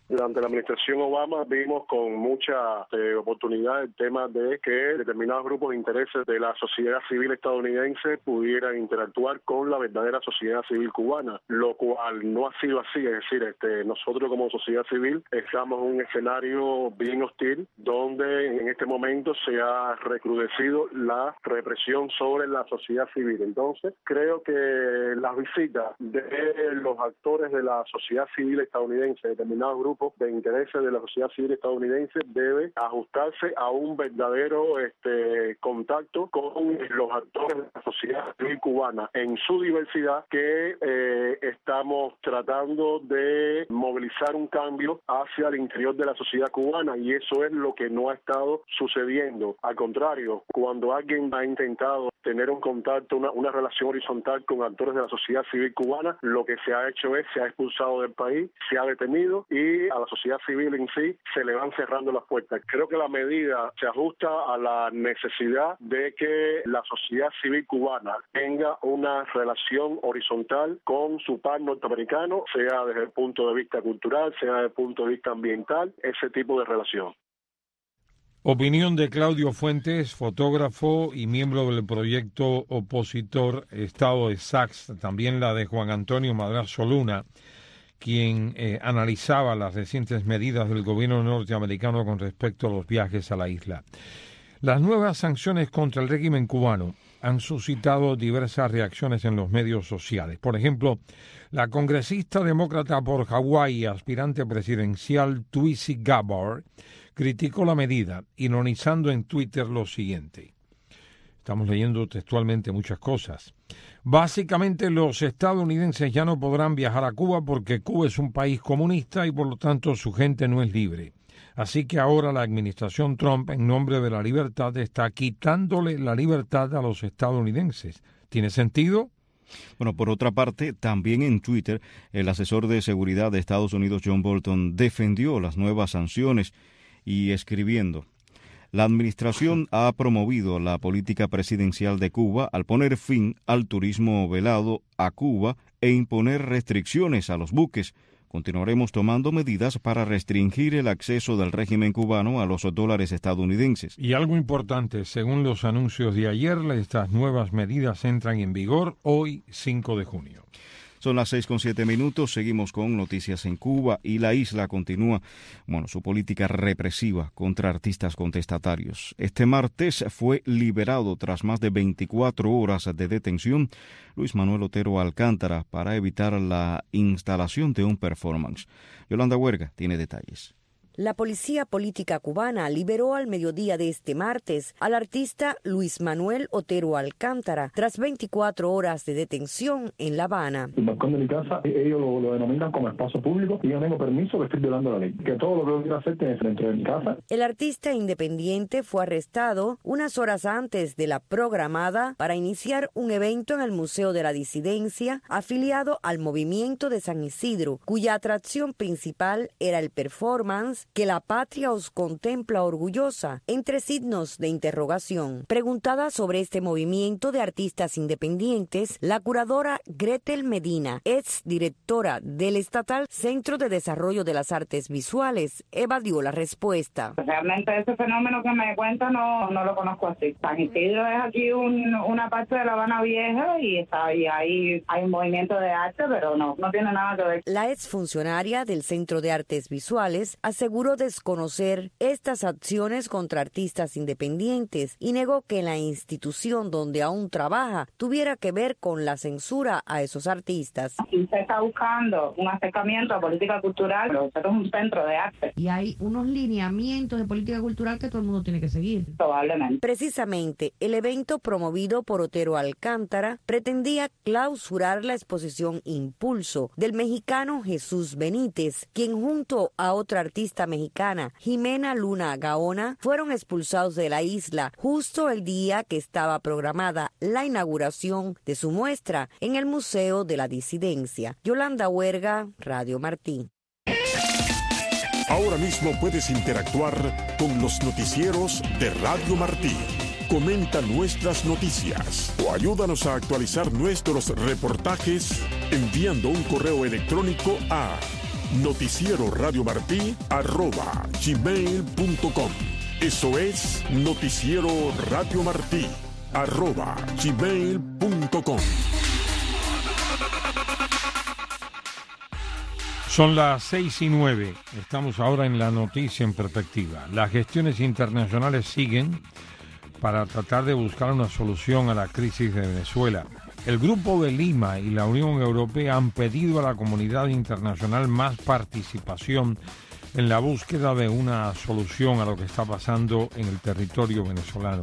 Durante la administración Obama vimos con mucha eh, oportunidad el tema de que determinados grupos de intereses de la sociedad civil estadounidense pudieran interactuar con la verdadera sociedad civil cubana, lo cual no ha sido así. Es decir, este, nosotros como sociedad civil estamos en un escenario bien hostil donde en este momento se ha recrudecido la represión sobre la sociedad civil. Entonces, creo que las visitas de los actores de la sociedad civil estadounidense, determinados grupos de intereses de la sociedad civil estadounidense, debe ajustarse a un verdadero este, contacto con los actores de la sociedad civil cubana en su diversidad, que eh, estamos tratando de movilizar un cambio hacia el interior de la sociedad cubana, y eso es lo que no ha estado sucediendo. Al contrario, cuando alguien ha intentado tener un contacto, una, una relación horizontal con actores de la sociedad civil cubana, lo que se ha hecho es, se ha expulsado del país, se ha detenido, y a la sociedad civil en sí se le van cerrando las puertas. Creo que la medida se ajusta a la necesidad de que la sociedad civil cubana tenga una relación horizontal con su par norteamericano, sea desde el punto de vista cultural, sea desde el punto de vista ambiental, ese tipo de relación. Opinión de Claudio Fuentes, fotógrafo y miembro del proyecto opositor Estado de Sachs, también la de Juan Antonio Madrazo Luna, quien eh, analizaba las recientes medidas del gobierno norteamericano con respecto a los viajes a la isla. Las nuevas sanciones contra el régimen cubano han suscitado diversas reacciones en los medios sociales. Por ejemplo, la congresista demócrata por Hawái y aspirante presidencial Tulsi Gabbard criticó la medida, ironizando en Twitter lo siguiente. Estamos leyendo textualmente muchas cosas. Básicamente, los estadounidenses ya no podrán viajar a Cuba porque Cuba es un país comunista y por lo tanto su gente no es libre. Así que ahora la administración Trump, en nombre de la libertad, está quitándole la libertad a los estadounidenses. ¿Tiene sentido? Bueno, por otra parte, también en Twitter, el asesor de seguridad de Estados Unidos, John Bolton, defendió las nuevas sanciones y escribiendo: la administración ha promovido la política presidencial de Cuba al poner fin al turismo velado a Cuba e imponer restricciones a los buques. Continuaremos tomando medidas para restringir el acceso del régimen cubano a los dólares estadounidenses. Y algo importante, según los anuncios de ayer, estas nuevas medidas entran en vigor hoy, cinco de junio. Son las seis con siete minutos, seguimos con noticias en Cuba y la isla continúa, bueno, su política represiva contra artistas contestatarios. Este martes fue liberado tras más de veinticuatro horas de detención Luis Manuel Otero Alcántara para evitar la instalación de un performance. Yolanda Huerga tiene detalles. La Policía Política Cubana liberó al mediodía de este martes al artista Luis Manuel Otero Alcántara tras veinticuatro horas de detención en La Habana. El balcón de mi casa, ellos lo, lo denominan como espacio público y yo tengo permiso de estoy violando la ley. Que todo lo que yo quiero hacer tiene que ser dentro de mi casa. El artista independiente fue arrestado unas horas antes de la programada para iniciar un evento en el Museo de la Disidencia afiliado al Movimiento de San Isidro, cuya atracción principal era el performance que la patria os contempla orgullosa, entre signos de interrogación. Preguntada sobre este movimiento de artistas independientes, la curadora Gretel Medina, ex directora del estatal Centro de Desarrollo de las Artes Visuales, evadió la respuesta. Realmente ese fenómeno que me cuenta no, no lo conozco así. San Isidro es aquí un, una parte de La Habana Vieja y está ahí, ahí hay un movimiento de arte, pero no, no tiene nada que ver. La exfuncionaria del Centro de Artes Visuales aseguró desconocer estas acciones contra artistas independientes y negó que la institución donde aún trabaja tuviera que ver con la censura a esos artistas. Si usted está buscando un acercamiento a política cultural, pero usted es un centro de arte. Y hay unos lineamientos de política cultural que todo el mundo tiene que seguir. Probablemente. Precisamente, el evento promovido por Otero Alcántara pretendía clausurar la exposición Impulso del mexicano Jesús Benítez, quien junto a otra artista mexicana, Jimena Luna Gaona, fueron expulsados de la isla justo el día que estaba programada la inauguración de su muestra en el Museo de la Disidencia. Yolanda Huerga, Radio Martí. Ahora mismo puedes interactuar con los noticieros de Radio Martí. Comenta nuestras noticias o ayúdanos a actualizar nuestros reportajes enviando un correo electrónico a noticiero radio martí arroba gmail punto com. Eso es noticiero Radio Martí arroba gmail punto com. Son las seis y nueve. Estamos ahora en la noticia en perspectiva. Las gestiones internacionales siguen para tratar de buscar una solución a la crisis de Venezuela. El Grupo de Lima y la Unión Europea han pedido a la comunidad internacional más participación en la búsqueda de una solución a lo que está pasando en el territorio venezolano.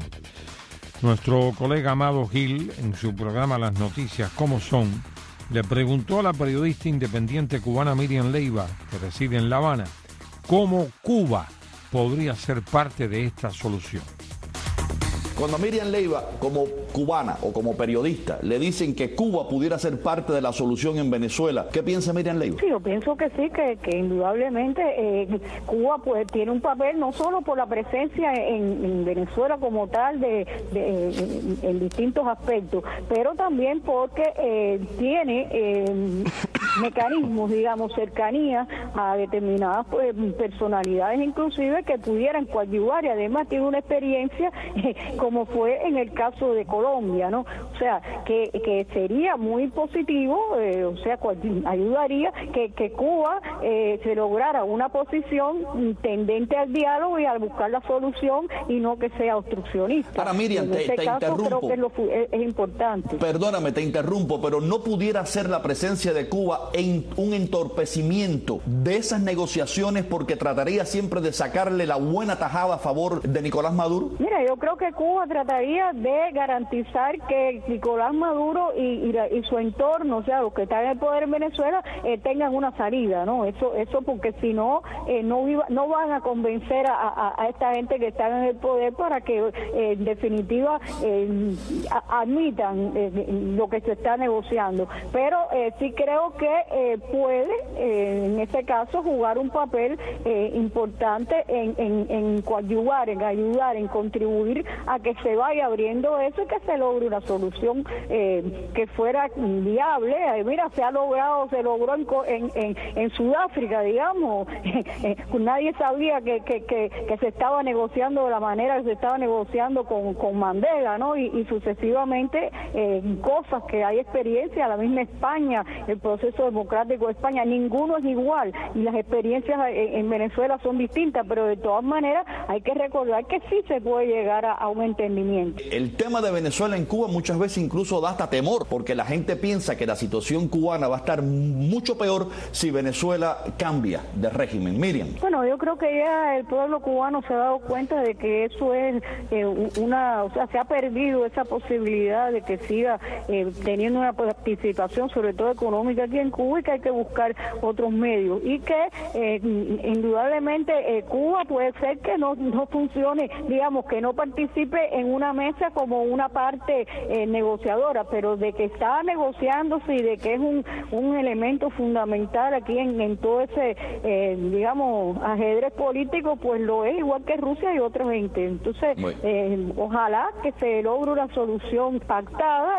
Nuestro colega Amado Gil, en su programa Las Noticias Como Son, le preguntó a la periodista independiente cubana Miriam Leiva, que reside en La Habana, cómo Cuba podría ser parte de esta solución. Cuando a Miriam Leiva, como cubana o como periodista, le dicen que Cuba pudiera ser parte de la solución en Venezuela, ¿qué piensa Miriam Leiva? Sí, yo pienso que sí, que, que indudablemente eh, Cuba pues tiene un papel no solo por la presencia en, en Venezuela como tal de, de en, en distintos aspectos, pero también porque eh, tiene eh, mecanismos, digamos, cercanía a determinadas pues, personalidades inclusive que pudieran coadyuvar, y además tiene una experiencia eh, como fue en el caso de Colombia, ¿no? O sea, que, que sería muy positivo, eh, o sea, ayudaría que, que Cuba eh, se lograra una posición tendente al diálogo y a buscar la solución y no que sea obstruccionista. Ahora, Miriam, en te, ese te caso, interrumpo. Creo que es, lo, es, es importante. Perdóname, te interrumpo, pero ¿no pudiera ser la presencia de Cuba en un entorpecimiento de esas negociaciones porque trataría siempre de sacarle la buena tajada a favor de Nicolás Maduro? Mira, yo creo que Cuba trataría de garantizar que Nicolás Maduro y, y, y su entorno, o sea, los que están en el poder en Venezuela, eh, tengan una salida, ¿no? Eso, eso porque si no, eh, no, iba, no van a convencer a, a, a esta gente que está en el poder para que, eh, en definitiva, eh, a, admitan eh, lo que se está negociando. Pero eh, sí creo que eh, puede, eh, en este caso, jugar un papel eh, importante en, en, en coadyuvar, en ayudar, en contribuir a que se vaya abriendo eso y que se logre una solución eh, que fuera viable. Eh, mira, se ha logrado, se logró en, en, en, en Sudáfrica, digamos. Eh, nadie sabía que, que, que, que se estaba negociando de la manera que se estaba negociando con, con Mandela, ¿no? Y, y sucesivamente eh, cosas que hay experiencia, la misma España, el proceso democrático de España, ninguno es igual y las experiencias en, en Venezuela son distintas, pero de todas maneras hay que recordar que sí se puede llegar a, a un entendimiento. El tema de Venezuela en Cuba muchas veces incluso da hasta temor, porque la gente piensa que la situación cubana va a estar mucho peor si Venezuela cambia de régimen. Miriam. Bueno, yo creo que ya el pueblo cubano se ha dado cuenta de que eso es eh, una, o sea, se ha perdido esa posibilidad de que siga eh, teniendo una participación, sobre todo económica, aquí en Cuba, y que hay que buscar otros medios, y que eh, indudablemente eh, Cuba puede ser que no, no funcione, digamos, que no participe en una mesa como una parte eh, negociadora, pero de que está negociándose y de que es un, un elemento fundamental aquí en, en todo ese, eh, digamos, ajedrez político, pues lo es, igual que Rusia y otra gente. Entonces, eh, ojalá que se logre una solución pactada.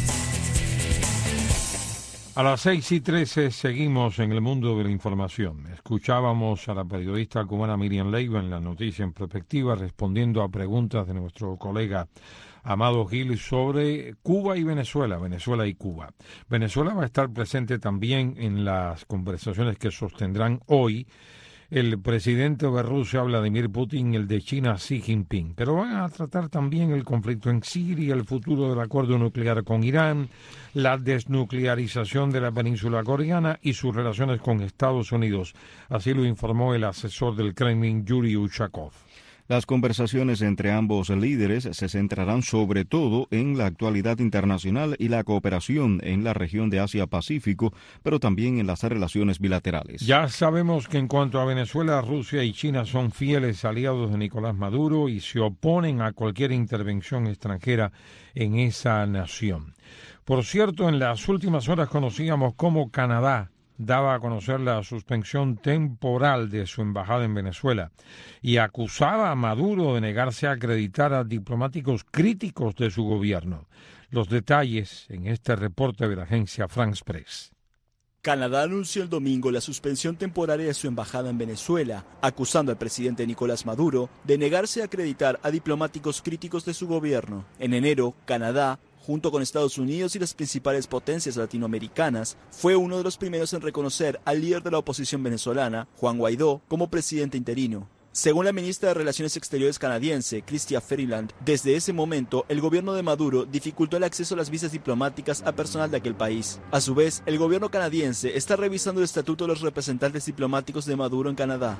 A las seis y trece seguimos en el mundo de la información. Escuchábamos a la periodista cubana Miriam Leiva en la noticia en perspectiva, respondiendo a preguntas de nuestro colega Amado Gil sobre Cuba y Venezuela, Venezuela y Cuba. Venezuela va a estar presente también en las conversaciones que sostendrán hoy el presidente de Rusia, Vladimir Putin, y el de China, Xi Jinping. Pero van a tratar también el conflicto en Siria, el futuro del acuerdo nuclear con Irán, la desnuclearización de la península coreana y sus relaciones con Estados Unidos. Así lo informó el asesor del Kremlin, Yuri Ushakov. Las conversaciones entre ambos líderes se centrarán sobre todo en la actualidad internacional y la cooperación en la región de Asia-Pacífico, pero también en las relaciones bilaterales. Ya sabemos que en cuanto a Venezuela, Rusia y China son fieles aliados de Nicolás Maduro y se oponen a cualquier intervención extranjera en esa nación. Por cierto, en las últimas horas conocíamos cómo Canadá daba a conocer la suspensión temporal de su embajada en Venezuela y acusaba a Maduro de negarse a acreditar a diplomáticos críticos de su gobierno. Los detalles en este reporte de la agencia France Press. Canadá anunció el domingo la suspensión temporaria de su embajada en Venezuela, acusando al presidente Nicolás Maduro de negarse a acreditar a diplomáticos críticos de su gobierno. En enero, Canadá, junto con Estados Unidos y las principales potencias latinoamericanas, fue uno de los primeros en reconocer al líder de la oposición venezolana, Juan Guaidó, como presidente interino. Según la ministra de Relaciones Exteriores canadiense, Chrystia Freeland, desde ese momento el gobierno de Maduro dificultó el acceso a las visas diplomáticas a personal de aquel país. A su vez, el gobierno canadiense está revisando el estatuto de los representantes diplomáticos de Maduro en Canadá.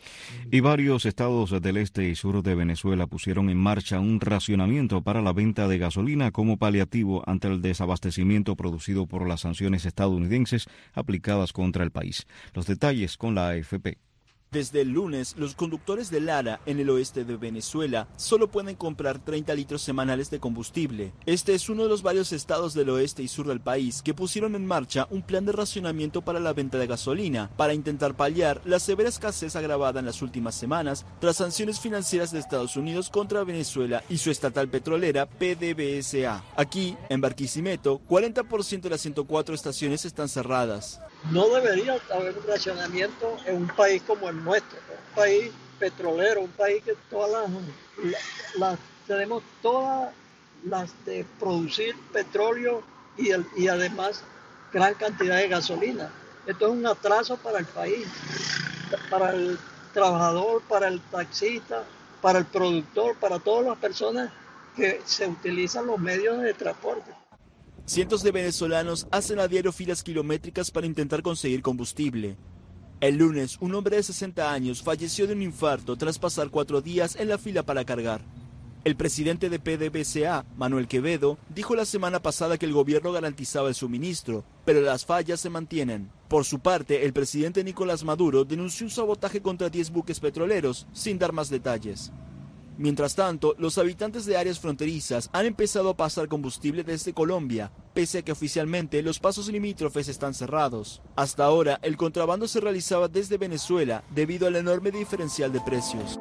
Y varios estados del este y sur de Venezuela pusieron en marcha un racionamiento para la venta de gasolina como paliativo ante el desabastecimiento producido por las sanciones estadounidenses aplicadas contra el país. Los detalles con la A F P. Desde el lunes, los conductores de Lara, en el oeste de Venezuela, solo pueden comprar treinta litros semanales de combustible. Este es uno de los varios estados del oeste y sur del país que pusieron en marcha un plan de racionamiento para la venta de gasolina, para intentar paliar la severa escasez agravada en las últimas semanas tras sanciones financieras de Estados Unidos contra Venezuela y su estatal petrolera P D V S A. Aquí, en Barquisimeto, cuarenta por ciento de las ciento cuatro estaciones están cerradas. No debería haber un racionamiento en un país como el nuestro, un país petrolero, un país que todas las, las tenemos todas las de producir petróleo y, el, y además gran cantidad de gasolina. Esto es un atraso para el país, para el trabajador, para el taxista, para el productor, para todas las personas que se utilizan los medios de transporte. Cientos de venezolanos hacen a diario filas kilométricas para intentar conseguir combustible. El lunes, un hombre de sesenta años falleció de un infarto tras pasar cuatro días en la fila para cargar. El presidente de P D V S A, Manuel Quevedo, dijo la semana pasada que el gobierno garantizaba el suministro, pero las fallas se mantienen. Por su parte, el presidente Nicolás Maduro denunció un sabotaje contra diez buques petroleros, sin dar más detalles. Mientras tanto, los habitantes de áreas fronterizas han empezado a pasar combustible desde Colombia, pese a que oficialmente los pasos limítrofes están cerrados. Hasta ahora, el contrabando se realizaba desde Venezuela debido al enorme diferencial de precios.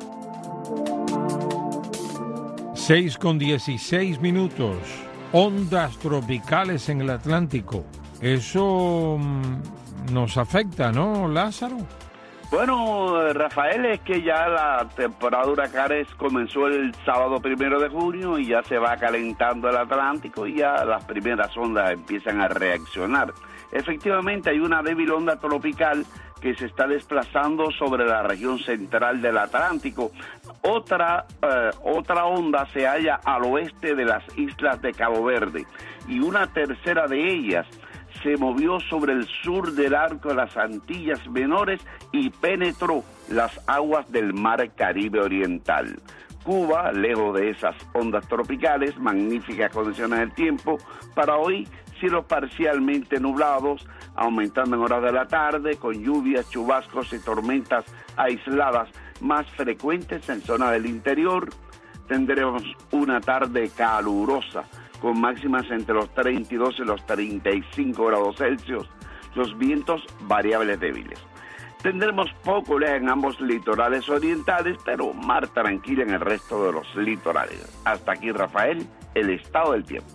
seis con dieciséis minutos. Ondas tropicales en el Atlántico. Eso mmm, nos afecta, ¿no, Lázaro? Bueno, Rafael, es que ya la temporada de huracanes comenzó el sábado primero de junio y ya se va calentando el Atlántico y ya las primeras ondas empiezan a reaccionar. Efectivamente, hay una débil onda tropical que se está desplazando sobre la región central del Atlántico. Otra, eh, otra onda se halla al oeste de las islas de Cabo Verde y una tercera de ellas se movió sobre el sur del arco de las Antillas Menores y penetró las aguas del mar Caribe Oriental. Cuba, lejos de esas ondas tropicales, magníficas condiciones del tiempo, para hoy cielos parcialmente nublados, aumentando en horas de la tarde, con lluvias, chubascos y tormentas aisladas más frecuentes en zonas del interior. Tendremos una tarde calurosa, con máximas entre los treinta y dos y los treinta y cinco grados Celsius, los vientos variables débiles. Tendremos poco oleaje en ambos litorales orientales, pero mar tranquila en el resto de los litorales. Hasta aquí, Rafael, el estado del tiempo.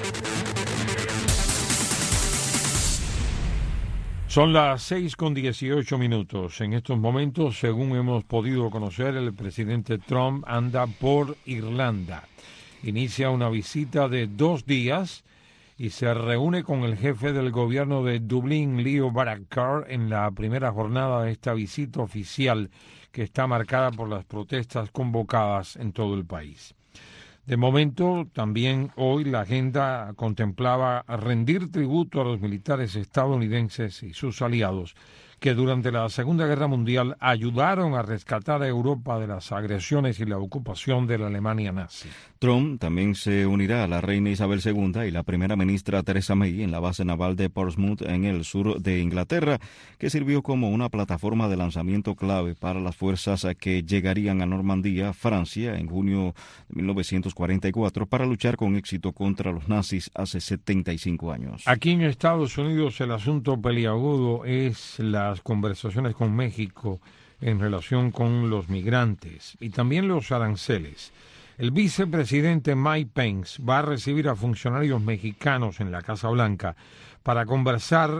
Son las seis con dieciocho minutos. En estos momentos, según hemos podido conocer, el presidente Trump anda por Irlanda. Inicia una visita de dos días y se reúne con el jefe del gobierno de Dublín, Leo Varadkar, en la primera jornada de esta visita oficial que está marcada por las protestas convocadas en todo el país. De momento, también hoy la agenda contemplaba rendir tributo a los militares estadounidenses y sus aliados que durante la Segunda Guerra Mundial ayudaron a rescatar a Europa de las agresiones y la ocupación de la Alemania nazi. Trump también se unirá a la reina Isabel segunda y la primera ministra Theresa May en la base naval de Portsmouth en el sur de Inglaterra, que sirvió como una plataforma de lanzamiento clave para las fuerzas que llegarían a Normandía, Francia, en junio de mil novecientos cuarenta y cuatro para luchar con éxito contra los nazis hace setenta y cinco años. Aquí en Estados Unidos el asunto peliagudo es las conversaciones con México en relación con los migrantes y también los aranceles. El vicepresidente Mike Pence va a recibir a funcionarios mexicanos en la Casa Blanca para conversar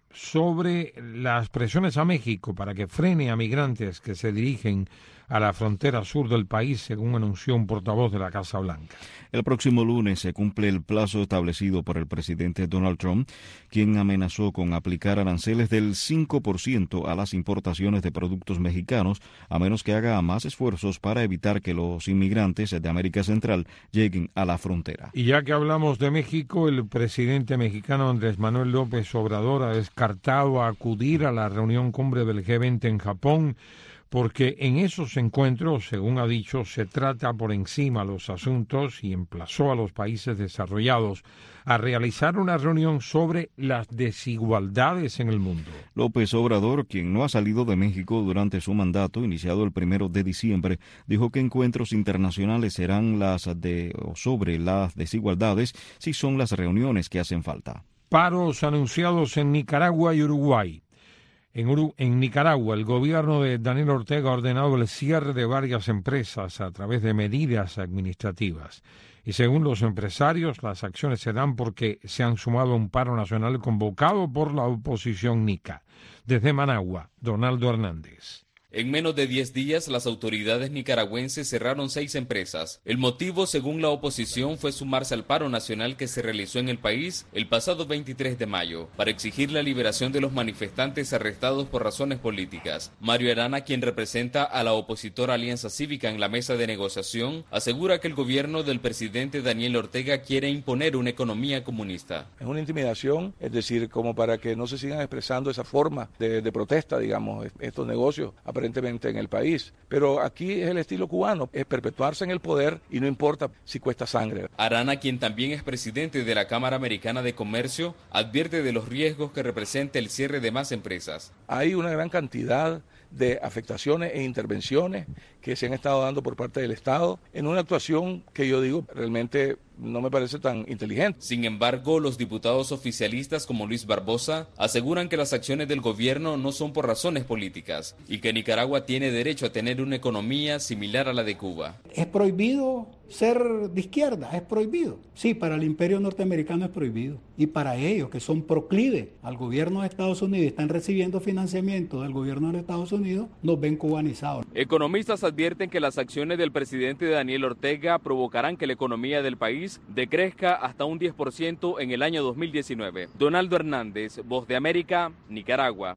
sobre las presiones a México para que frene a migrantes que se dirigen a la frontera sur del país, según anunció un portavoz de la Casa Blanca. El próximo lunes se cumple el plazo establecido por el presidente Donald Trump, quien amenazó con aplicar aranceles del cinco por ciento a las importaciones de productos mexicanos, a menos que haga más esfuerzos para evitar que los inmigrantes de América Central lleguen a la frontera. Y ya que hablamos de México, el presidente mexicano Andrés Manuel López Obrador ha descartado acudir a la reunión cumbre del G veinte en Japón, porque en esos encuentros, según ha dicho, se trata por encima los asuntos y emplazó a los países desarrollados a realizar una reunión sobre las desigualdades en el mundo. López Obrador, quien no ha salido de México durante su mandato, iniciado el primero de diciembre, dijo que encuentros internacionales serán las de o sobre las desigualdades si son las reuniones que hacen falta. Paros anunciados en Nicaragua y Uruguay. En, Uru- en Nicaragua, el gobierno de Daniel Ortega ha ordenado el cierre de varias empresas a través de medidas administrativas. Y según los empresarios, las acciones se dan porque se han sumado a un paro nacional convocado por la oposición nica. Desde Managua, Donaldo Hernández. En menos de diez días, las autoridades nicaragüenses cerraron seis empresas. El motivo, según la oposición, fue sumarse al paro nacional que se realizó en el país el pasado veintitrés de mayo, para exigir la liberación de los manifestantes arrestados por razones políticas. Mario Arana, quien representa a la opositora Alianza Cívica en la mesa de negociación, asegura que el gobierno del presidente Daniel Ortega quiere imponer una economía comunista. Es una intimidación, es decir, como para que no se sigan expresando esa forma de, de protesta, digamos, estos negocios aparentemente en el país. Pero aquí es el estilo cubano, es perpetuarse en el poder y no importa si cuesta sangre. Arana, quien también es presidente de la Cámara Americana de Comercio, advierte de los riesgos que representa el cierre de más empresas. Hay una gran cantidad de afectaciones e intervenciones que se han estado dando por parte del Estado en una actuación que yo digo realmente no me parece tan inteligente. Sin embargo, los diputados oficialistas como Luis Barbosa aseguran que las acciones del gobierno no son por razones políticas y que Nicaragua tiene derecho a tener una economía similar a la de Cuba. Es prohibido ser de izquierda, es prohibido. Sí, para el imperio norteamericano es prohibido. Y para ellos, que son proclives al gobierno de Estados Unidos y están recibiendo financiamiento del gobierno de Estados Unidos, nos ven cubanizados. Economistas advierten que las acciones del presidente Daniel Ortega provocarán que la economía del país decrezca hasta un diez por ciento en el año dos mil diecinueve. Donaldo Hernández, Voz de América, Nicaragua.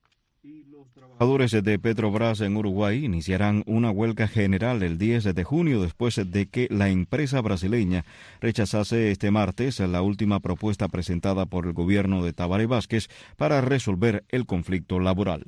Los trabajadores de Petrobras en Uruguay iniciarán una huelga general el diez de junio después de que la empresa brasileña rechazase este martes la última propuesta presentada por el gobierno de Tabaré Vázquez para resolver el conflicto laboral.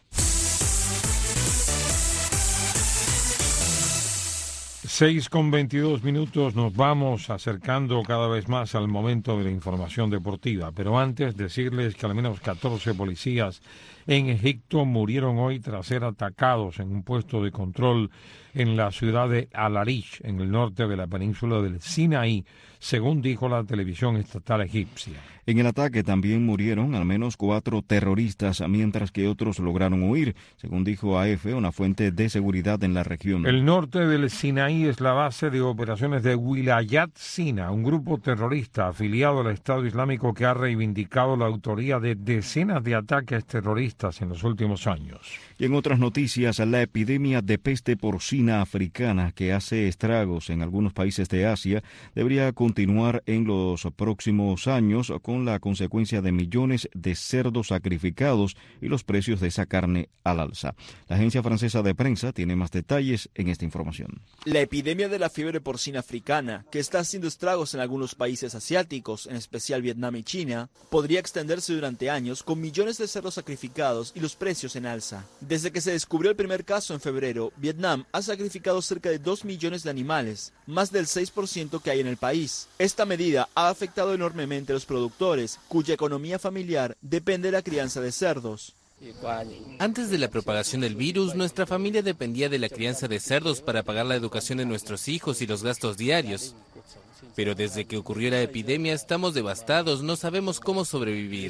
Seis con veintidós minutos, nos vamos acercando cada vez más al momento de la información deportiva, pero antes decirles que al menos catorce policías en Egipto murieron hoy tras ser atacados en un puesto de control en la ciudad de Al-Arish, en el norte de la península del Sinaí, según dijo la televisión estatal egipcia. En el ataque también murieron al menos cuatro terroristas, mientras que otros lograron huir, según dijo A F, una fuente de seguridad en la región. El norte del Sinaí es la base de operaciones de Wilayat Sina, un grupo terrorista afiliado al Estado Islámico que ha reivindicado la autoría de decenas de ataques terroristas en los últimos años. Y en otras noticias, la epidemia de peste porcina africana que hace estragos en algunos países de Asia debería continuar en los próximos años, con la consecuencia de millones de cerdos sacrificados y los precios de esa carne al alza. La agencia francesa de prensa tiene más detalles en esta información. La epidemia de la fiebre porcina africana, que está haciendo estragos en algunos países asiáticos, en especial Vietnam y China, podría extenderse durante años con millones de cerdos sacrificados y los precios en alza. Desde que se descubrió el primer caso en febrero, Vietnam ha sacrificado cerca de dos millones de animales, más del seis por ciento que hay en el país. Esta medida ha afectado enormemente a los productores, cuya economía familiar depende de la crianza de cerdos. Antes de la propagación del virus, nuestra familia dependía de la crianza de cerdos para pagar la educación de nuestros hijos y los gastos diarios. Pero desde que ocurrió la epidemia estamos devastados, no sabemos cómo sobrevivir.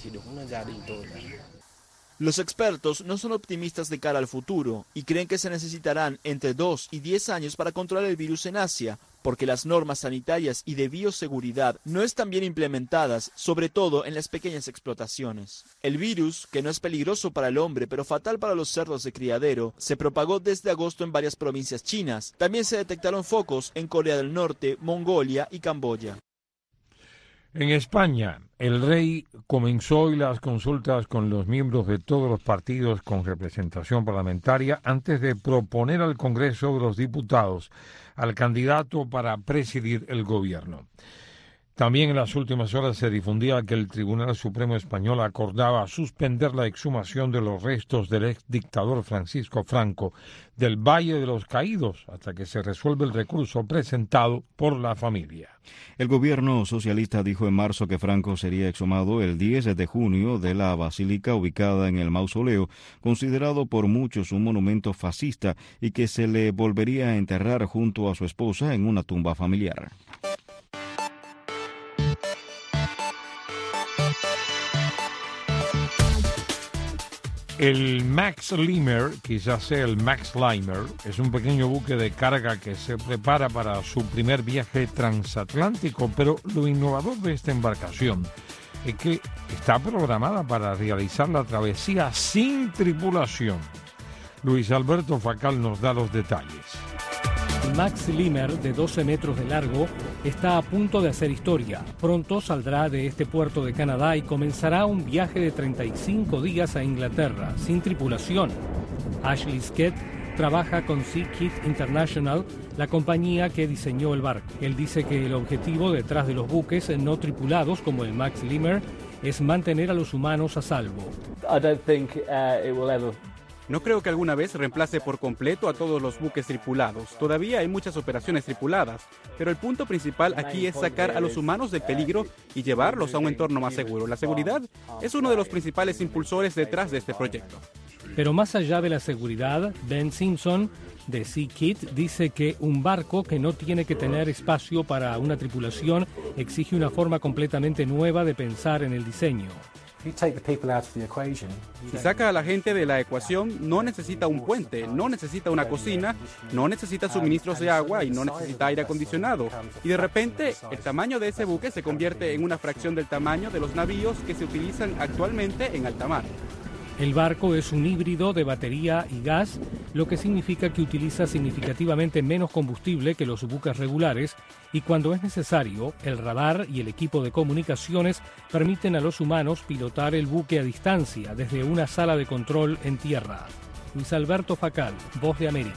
Los expertos no son optimistas de cara al futuro y creen que se necesitarán entre dos y diez años para controlar el virus en Asia, porque las normas sanitarias y de bioseguridad no están bien implementadas, sobre todo en las pequeñas explotaciones. El virus, que no es peligroso para el hombre pero fatal para los cerdos de criadero, se propagó desde agosto en varias provincias chinas. También se detectaron focos en Corea del Norte, Mongolia y Camboya. En España, el rey comenzó hoy las consultas con los miembros de todos los partidos con representación parlamentaria antes de proponer al Congreso de los Diputados al candidato para presidir el gobierno. También en las últimas horas se difundía que el Tribunal Supremo Español acordaba suspender la exhumación de los restos del ex dictador Francisco Franco del Valle de los Caídos hasta que se resuelva el recurso presentado por la familia. El gobierno socialista dijo en marzo que Franco sería exhumado el diez de junio de la basílica ubicada en el mausoleo, considerado por muchos un monumento fascista, y que se le volvería a enterrar junto a su esposa en una tumba familiar. El Max Limer, quizás sea el Max Limer, es un pequeño buque de carga que se prepara para su primer viaje transatlántico, pero lo innovador de esta embarcación es que está programada para realizar la travesía sin tripulación. Luis Alberto Facal nos da los detalles. El Max Limer, de doce metros de largo, está a punto de hacer historia. Pronto saldrá de este puerto de Canadá y comenzará un viaje de treinta y cinco días a Inglaterra, sin tripulación. Ashley Skett trabaja con SeaKit International, la compañía que diseñó el barco. Él dice que el objetivo detrás de los buques no tripulados, como el Max Limer, es mantener a los humanos a salvo. I don't think, uh, it will ever... No creo que alguna vez reemplace por completo a todos los buques tripulados. Todavía hay muchas operaciones tripuladas, pero el punto principal aquí es sacar a los humanos del peligro y llevarlos a un entorno más seguro. La seguridad es uno de los principales impulsores detrás de este proyecto. Pero más allá de la seguridad, Ben Simpson, de SeaKit, dice que un barco que no tiene que tener espacio para una tripulación exige una forma completamente nueva de pensar en el diseño. Si saca a la gente de la ecuación, no necesita un puente, no necesita una cocina, no necesita suministros de agua y no necesita aire acondicionado. Y de repente, el tamaño de ese buque se convierte en una fracción del tamaño de los navíos que se utilizan actualmente en alta mar. El barco es un híbrido de batería y gas, lo que significa que utiliza significativamente menos combustible que los buques regulares, y cuando es necesario, el radar y el equipo de comunicaciones permiten a los humanos pilotar el buque a distancia desde una sala de control en tierra. Luis Alberto Facal, Voz de América.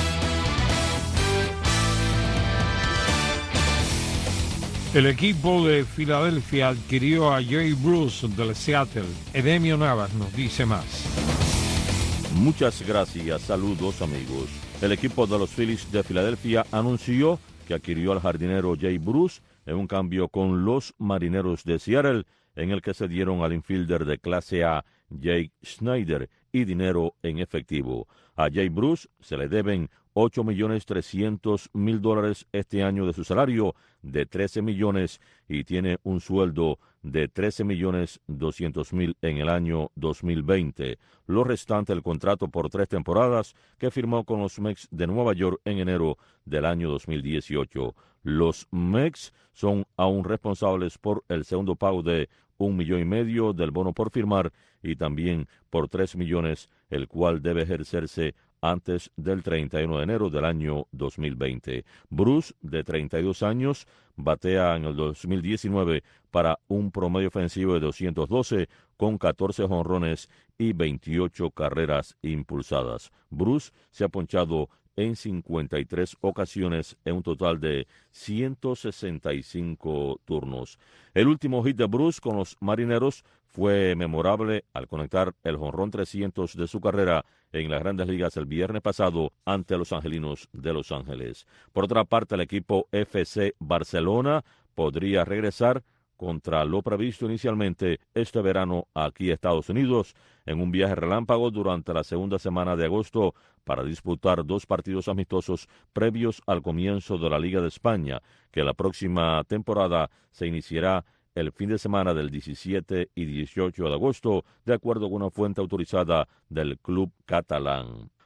El equipo de Filadelfia adquirió a Jay Bruce del Seattle. Edemio Navas nos dice más. Muchas gracias, saludos amigos. El equipo de los Phillies de Filadelfia anunció que adquirió al jardinero Jay Bruce en un cambio con los Marineros de Seattle, en el que se dieron al infielder de clase A, Jake Schneider, y dinero en efectivo. A Jay Bruce se le deben ocho millones trescientos mil dólares este año de su salario de trece millones y tiene un sueldo de trece millones doscientos mil en el año dos mil veinte. Lo restante del contrato por tres temporadas que firmó con los Mets de Nueva York en enero del año dos mil dieciocho. Los Mets son aún responsables por el segundo pago de un millón y medio del bono por firmar y también por tres millones, el cual debe ejercerse antes del treinta y uno de enero del año dos mil veinte. Bruce, de treinta y dos años, batea en el dos mil diecinueve para un promedio ofensivo de doscientos doce con catorce jonrones y veintiocho carreras impulsadas. Bruce se ha ponchado en cincuenta y tres ocasiones en un total de ciento sesenta y cinco turnos. El último hit de Bruce con los Marineros fue memorable al conectar el jonrón trescientos de su carrera en las Grandes Ligas el viernes pasado ante los Angelinos de Los Ángeles. Por otra parte, el equipo F C Barcelona podría regresar contra lo previsto inicialmente este verano aquí a Estados Unidos en un viaje relámpago durante la segunda semana de agosto para disputar dos partidos amistosos previos al comienzo de la Liga de España, que la próxima temporada se iniciará el fin de semana del diecisiete y dieciocho de agosto, de acuerdo con una fuente autorizada del club catalán.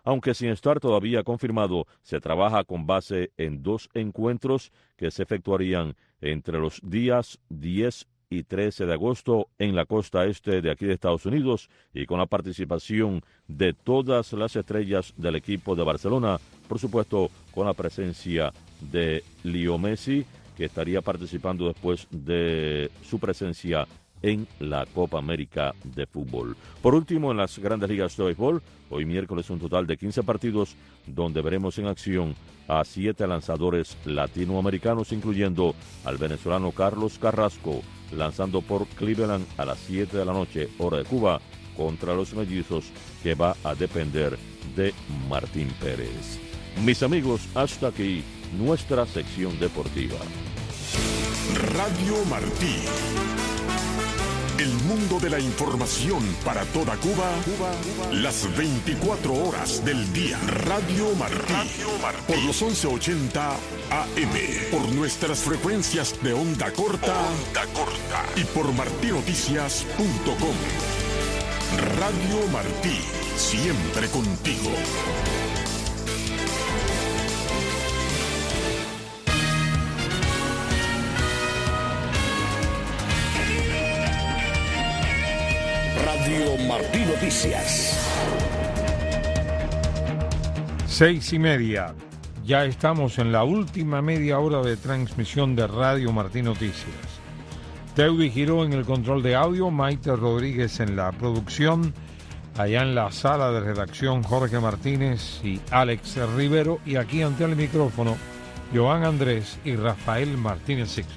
Aunque sin estar todavía confirmado, se trabaja con base en dos encuentros que se efectuarían entre los días diez y trece de agosto en la costa este de aquí de Estados Unidos y con la participación de todas las estrellas del equipo de Barcelona, por supuesto con la presencia de Leo Messi, que estaría participando después de su presencia en la Copa América de Fútbol. Por último, en las Grandes Ligas de Béisbol, hoy miércoles un total de quince partidos donde veremos en acción a siete lanzadores latinoamericanos, incluyendo al venezolano Carlos Carrasco, lanzando por Cleveland a las siete de la noche, hora de Cuba, contra los Mellizos, que va a depender de Martín Pérez. Mis amigos, hasta aquí nuestra sección deportiva. Radio Martí. El mundo de la información para toda Cuba, Cuba, Cuba, las veinticuatro horas del día. Radio Martí. Radio Martí. Por los once ochenta A M. Por nuestras frecuencias de onda corta. Onda corta. Y por martinoticias punto com. Radio Martí. Siempre contigo. Radio Martí Noticias. Seis y media. Ya estamos en la última media hora de transmisión de Radio Martí Noticias. Teudi Giró en el control de audio, Maite Rodríguez en la producción, allá en la sala de redacción Jorge Martínez y Alex Rivero, y aquí ante el micrófono Joan Andrés y Rafael Martínez Sixto.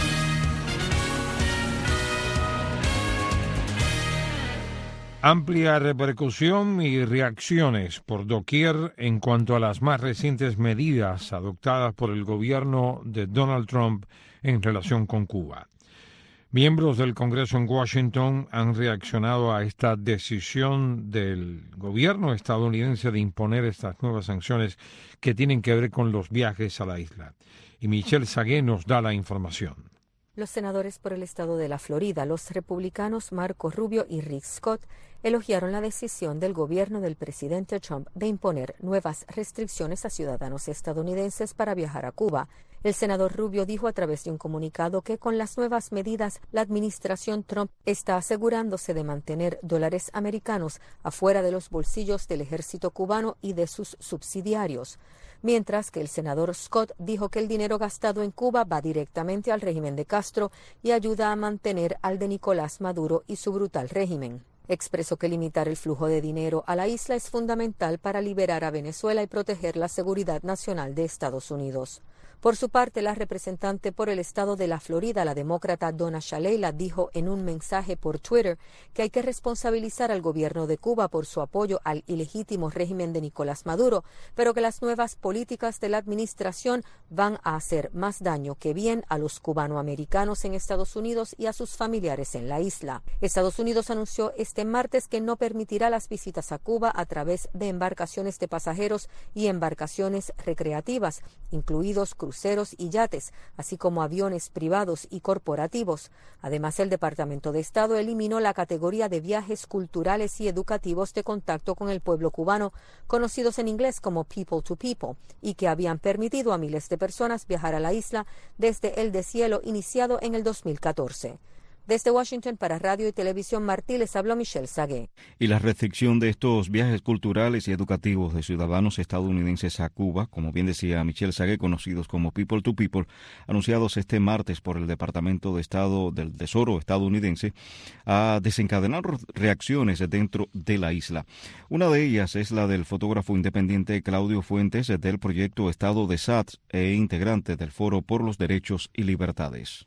Amplia repercusión y reacciones por doquier en cuanto a las más recientes medidas adoptadas por el gobierno de Donald Trump en relación con Cuba. Miembros del Congreso en Washington han reaccionado a esta decisión del gobierno estadounidense de imponer estas nuevas sanciones que tienen que ver con los viajes a la isla. Y Michelle Sagué nos da la información. Los senadores por el estado de la Florida, los republicanos Marco Rubio y Rick Scott, elogiaron la decisión del gobierno del presidente Trump de imponer nuevas restricciones a ciudadanos estadounidenses para viajar a Cuba. El senador Rubio dijo a través de un comunicado que con las nuevas medidas la administración Trump está asegurándose de mantener dólares americanos afuera de los bolsillos del ejército cubano y de sus subsidiarios, mientras que el senador Scott dijo que el dinero gastado en Cuba va directamente al régimen de Castro y ayuda a mantener al de Nicolás Maduro y su brutal régimen. Expresó que limitar el flujo de dinero a la isla es fundamental para liberar a Venezuela y proteger la seguridad nacional de Estados Unidos. Por su parte, la representante por el estado de la Florida, la demócrata Donna Shalala, dijo en un mensaje por Twitter que hay que responsabilizar al gobierno de Cuba por su apoyo al ilegítimo régimen de Nicolás Maduro, pero que las nuevas políticas de la administración van a hacer más daño que bien a los cubanoamericanos en Estados Unidos y a sus familiares en la isla. Estados Unidos anunció este martes que no permitirá las visitas a Cuba a través de embarcaciones de pasajeros y embarcaciones recreativas, incluidos cruceros cruceros y yates, así como aviones privados y corporativos. Además, el Departamento de Estado eliminó la categoría de viajes culturales y educativos de contacto con el pueblo cubano, conocidos en inglés como People to People, y que habían permitido a miles de personas viajar a la isla desde el deshielo iniciado en el dos mil catorce. Desde Washington para Radio y Televisión Martí les habló Michelle Sagué. Y la restricción de estos viajes culturales y educativos de ciudadanos estadounidenses a Cuba, como bien decía Michelle Sagué, conocidos como People to People, anunciados este martes por el Departamento de Estado del Tesoro estadounidense, ha desencadenado reacciones dentro de la isla. Una de ellas es la del fotógrafo independiente Claudio Fuentes del proyecto Estado de S A T e integrante del Foro por los Derechos y Libertades.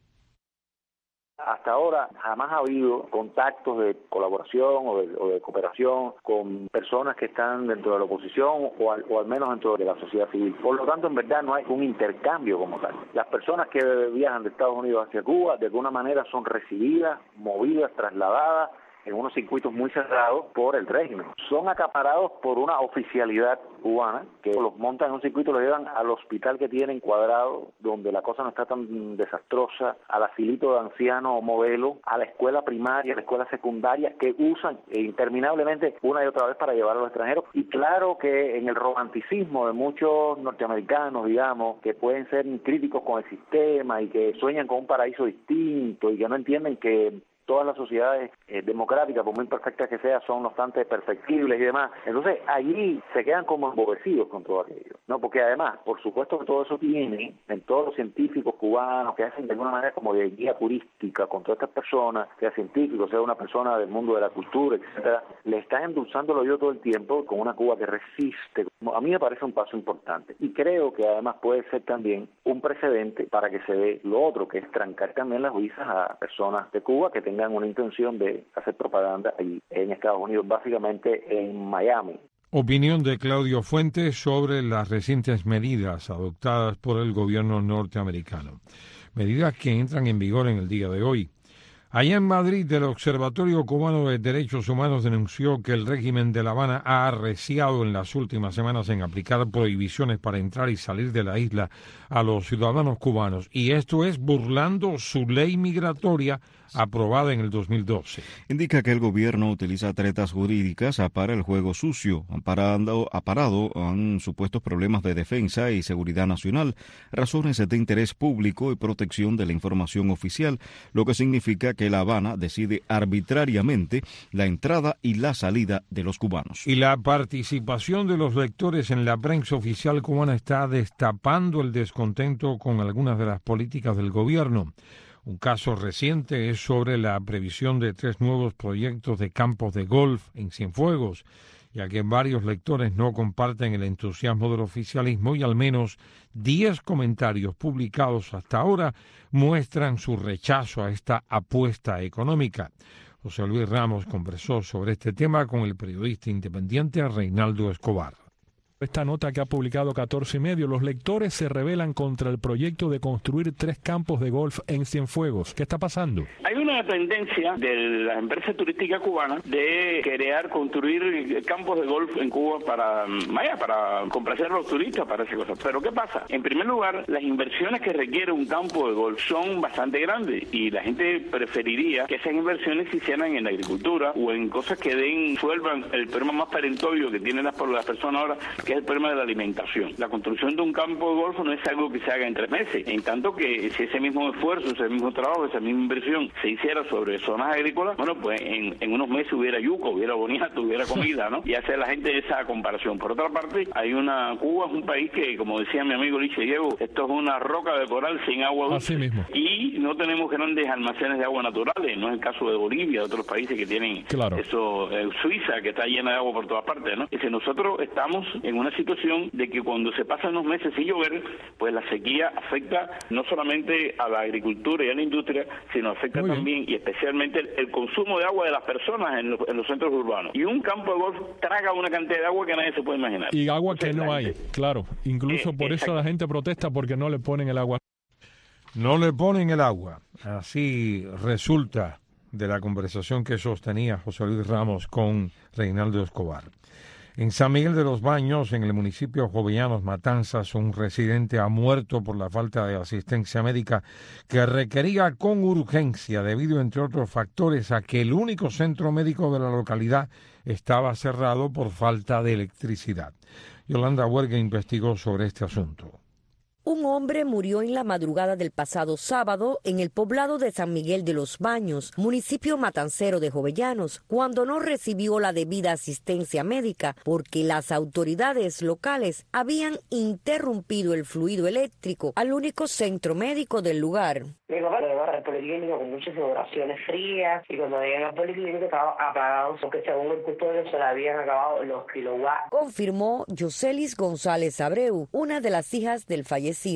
Hasta ahora jamás ha habido contactos de colaboración o de, o de cooperación con personas que están dentro de la oposición o al, o al menos dentro de la sociedad civil. Por lo tanto, en verdad no hay un intercambio como tal. Las personas que viajan de Estados Unidos hacia Cuba de alguna manera son recibidas, movidas, trasladadas en unos circuitos muy cerrados por el régimen. Son acaparados por una oficialidad cubana que los montan en un circuito, los llevan al hospital que tienen cuadrado, donde la cosa no está tan desastrosa, al asilito de ancianos o modelo, a la escuela primaria, a la escuela secundaria, que usan interminablemente una y otra vez para llevar a los extranjeros. Y claro que en el romanticismo de muchos norteamericanos, digamos, que pueden ser críticos con el sistema y que sueñan con un paraíso distinto y que no entienden que todas las sociedades eh, democráticas, por muy imperfectas que sean, son no obstante perfectibles y demás. Entonces, allí se quedan como embobecidos con todo aquello, ¿no? Porque además, por supuesto que todo eso tiene en todos los científicos cubanos que hacen de alguna manera como de guía turística con todas estas personas, sea científico, sea una persona del mundo de la cultura, etcétera, le están endulzando el oído todo el tiempo con una Cuba que resiste. A mí me parece un paso importante y creo que además puede ser también un precedente para que se dé lo otro, que es trancar también las visas a personas de Cuba que tengan tengan una intención de hacer propaganda allí en Estados Unidos, básicamente en Miami. Opinión de Claudio Fuentes sobre las recientes medidas adoptadas por el gobierno norteamericano. Medidas que entran en vigor en el día de hoy. Allá en Madrid, el Observatorio Cubano de Derechos Humanos denunció que el régimen de La Habana ha arreciado en las últimas semanas en aplicar prohibiciones para entrar y salir de la isla a los ciudadanos cubanos, y esto es burlando su ley migratoria aprobada en el dos mil doce. Indica que el gobierno utiliza tretas jurídicas para el juego sucio, amparado, aparado en supuestos problemas de defensa y seguridad nacional, razones de interés público y protección de la información oficial, lo que significa que La Habana decide arbitrariamente la entrada y la salida de los cubanos. Y la participación de los lectores en la prensa oficial cubana está destapando el descontento con algunas de las políticas del gobierno. Un caso reciente es sobre la previsión de tres nuevos proyectos de campos de golf en Cienfuegos, ya que varios lectores no comparten el entusiasmo del oficialismo y al menos diez comentarios publicados hasta ahora muestran su rechazo a esta apuesta económica. José Luis Ramos conversó sobre este tema con el periodista independiente Reinaldo Escobar. Esta nota que ha publicado catorce y medio, los lectores se rebelan contra el proyecto de construir tres campos de golf en Cienfuegos. ¿Qué está pasando? Hay una tendencia de las empresas turísticas cubanas de crear, construir campos de golf en Cuba para, vaya, para complacer a los turistas, para esas cosas. Pero ¿qué pasa? En primer lugar, las inversiones que requiere un campo de golf son bastante grandes y la gente preferiría que esas inversiones se hicieran en la agricultura o en cosas que den, suelvan el problema más perentorio que tienen las, las personas ahora, que es el problema de la alimentación. La construcción de un campo de golf no es algo que se haga en tres meses, en tanto que si ese mismo esfuerzo, ese mismo trabajo, esa misma inversión se hiciera sobre zonas agrícolas, bueno, pues en, en unos meses hubiera yuca, hubiera boniato, hubiera comida, ¿no? Y hace la gente esa comparación. Por otra parte, hay una Cuba es un país que, como decía mi amigo Liche Diego, esto es una roca de coral sin agua dulce. Así mismo. Y no tenemos grandes almacenes de agua naturales, no es el caso de Bolivia, de otros países que tienen claro. eso, eh, Suiza, que está llena de agua por todas partes, ¿no? Es decir, nosotros estamos en una situación de que cuando se pasan unos meses sin llover, pues la sequía afecta no solamente a la agricultura y a la industria, sino afecta también y especialmente el, el consumo de agua de las personas en los, en los centros urbanos. Y un campo de golf traga una cantidad de agua que nadie se puede imaginar. Y agua que no hay, claro. Incluso por eso la gente protesta porque no le ponen el agua. No le ponen el agua. Así resulta de la conversación que sostenía José Luis Ramos con Reinaldo Escobar. En San Miguel de los Baños, en el municipio de Jovellanos, Matanzas, un residente ha muerto por la falta de asistencia médica que requería con urgencia debido, entre otros factores, a que el único centro médico de la localidad estaba cerrado por falta de electricidad. Yolanda Huerga investigó sobre este asunto. Un hombre murió en la madrugada del pasado sábado en el poblado de San Miguel de los Baños, municipio matancero de Jovellanos, cuando no recibió la debida asistencia médica porque las autoridades locales habían interrumpido el fluido eléctrico al único centro médico del lugar. Mi papá lo llevaba al policlínico con muchas oraciones frías y cuando llegan al policlínico estaba apagado porque según el custodio se le habían acabado los kilowatts. Confirmó Yoselis González Abreu, una de las hijas del fallecido.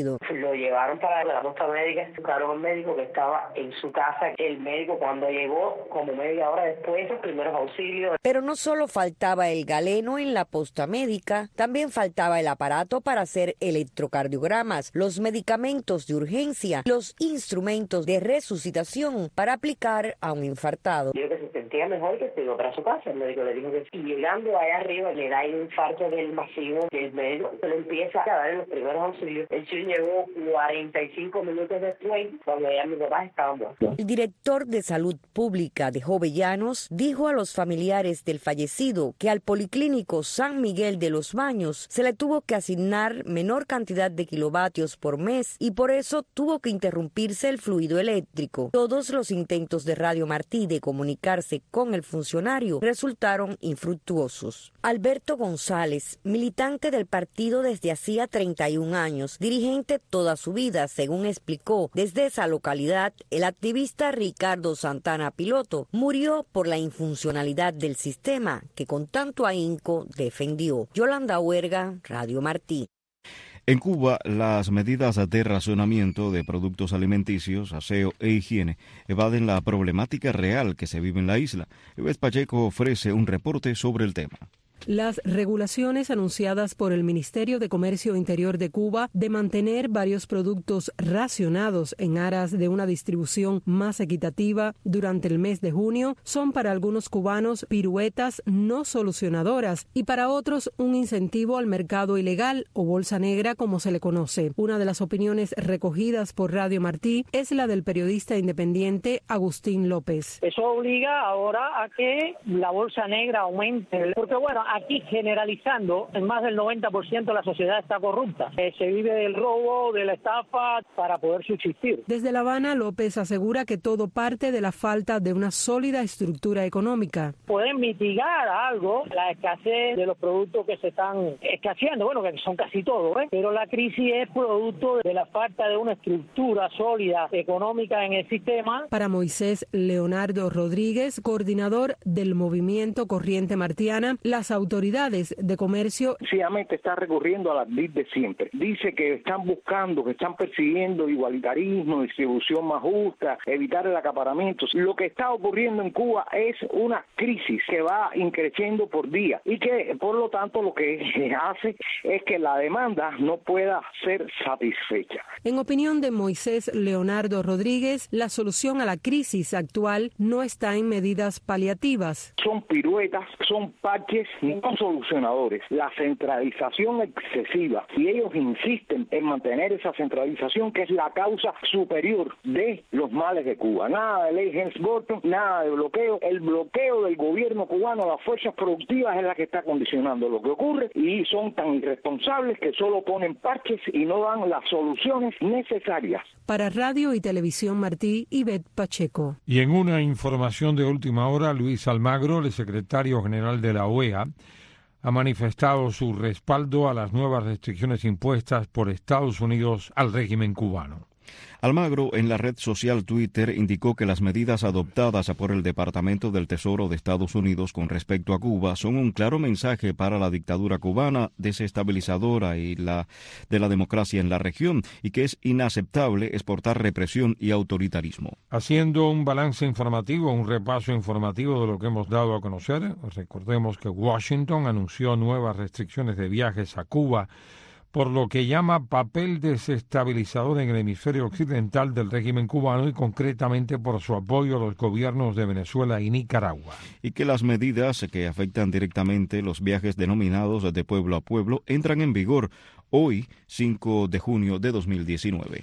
fallecido. Lo llevaron para la posta médica, buscaron al médico que estaba en su casa. El médico cuando llegó, como media hora después, los primeros auxilios. Pero no solo faltaba el galeno en la posta médica, también faltaba el aparato para hacer electrocardiogramas, los medicamentos de urgencia, los instrumentos de resucitación para aplicar a un infartado. Dijo que se sentía mejor, que se iba para su casa. El médico le dijo que sí. Y llegando allá arriba le da un infarto del masivo del médico, se le empieza a dar en los primeros auxilios. El chico llegó cuarenta y cinco minutos después, cuando ya mis papás estaban muertos. El director de Salud Pública de Jovellanos dijo a los familiares del fallecido que al Policlínico San Miguel de los Baños se le tuvo que asignar menor cantidad de kilovatios por mes y por eso tuvo que interrumpirse el fluido eléctrico. Todos los intentos de Radio Martí de comunicarse con el funcionario resultaron infructuosos. Alberto González, militante del partido desde hacía treinta y un años, dirigente toda su vida, según explicó desde esa localidad, el activista Ricardo Santana Piloto, murió por la infuncionalidad del sistema que con tanto ahínco defendió. Yolanda Huerga, Radio Martí. En Cuba, las medidas de racionamiento de productos alimenticios, aseo e higiene evaden la problemática real que se vive en la isla. Ives Pacheco ofrece un reporte sobre el tema. Las regulaciones anunciadas por el Ministerio de Comercio Interior de Cuba de mantener varios productos racionados en aras de una distribución más equitativa durante el mes de junio son para algunos cubanos piruetas no solucionadoras y para otros un incentivo al mercado ilegal o bolsa negra como se le conoce. Una de las opiniones recogidas por Radio Martí es la del periodista independiente Agustín López. Eso obliga ahora a que la bolsa negra aumente, porque bueno, aquí generalizando, en más del noventa por ciento la sociedad está corrupta. Eh, se vive del robo, de la estafa para poder subsistir. Desde La Habana, López asegura que todo parte de la falta de una sólida estructura económica. Pueden mitigar algo la escasez de los productos que se están escaseando, bueno, que son casi todos, ¿eh? Pero la crisis es producto de la falta de una estructura sólida económica en el sistema. Para Moisés Leonardo Rodríguez, coordinador del movimiento Corriente Martiana, las autoridades de comercio sencillamente está recurriendo a la D I C de siempre. Dice que están buscando, que están persiguiendo igualitarismo, distribución más justa, evitar el acaparamiento. Lo que está ocurriendo en Cuba es una crisis que va increciendo por día y que por lo tanto lo que hace es que la demanda no pueda ser satisfecha. En opinión de Moisés Leonardo Rodríguez, la solución a la crisis actual no está en medidas paliativas. Son piruetas, son parches no solucionadores. La centralización excesiva, si ellos insisten en mantener esa centralización que es la causa superior de los males de Cuba. Nada de ley Helms-Burton, nada de bloqueo. El bloqueo del gobierno cubano a las fuerzas productivas es la que está condicionando lo que ocurre y son tan irresponsables que solo ponen parches y no dan las soluciones necesarias. Para Radio y Televisión Martí, Ivette Pacheco. Y en una información de última hora, Luis Almagro, el secretario general de la O E A, ha manifestado su respaldo a las nuevas restricciones impuestas por Estados Unidos al régimen cubano. Almagro, en la red social Twitter, indicó que las medidas adoptadas por el Departamento del Tesoro de Estados Unidos con respecto a Cuba son un claro mensaje para la dictadura cubana desestabilizadora y la de la democracia en la región y que es inaceptable exportar represión y autoritarismo. Haciendo un balance informativo, un repaso informativo de lo que hemos dado a conocer, recordemos que Washington anunció nuevas restricciones de viajes a Cuba por lo que llama papel desestabilizador en el hemisferio occidental del régimen cubano y concretamente por su apoyo a los gobiernos de Venezuela y Nicaragua. Y que las medidas que afectan directamente los viajes denominados de pueblo a pueblo entran en vigor hoy, cinco de junio de dos mil diecinueve.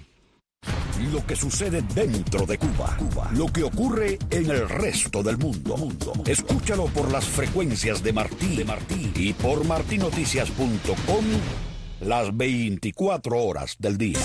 Lo que sucede dentro de Cuba, Cuba, lo que ocurre en el resto del mundo. mundo. Escúchalo por las frecuencias de Martí, de Martí y por martí noticias punto com las veinticuatro horas del día.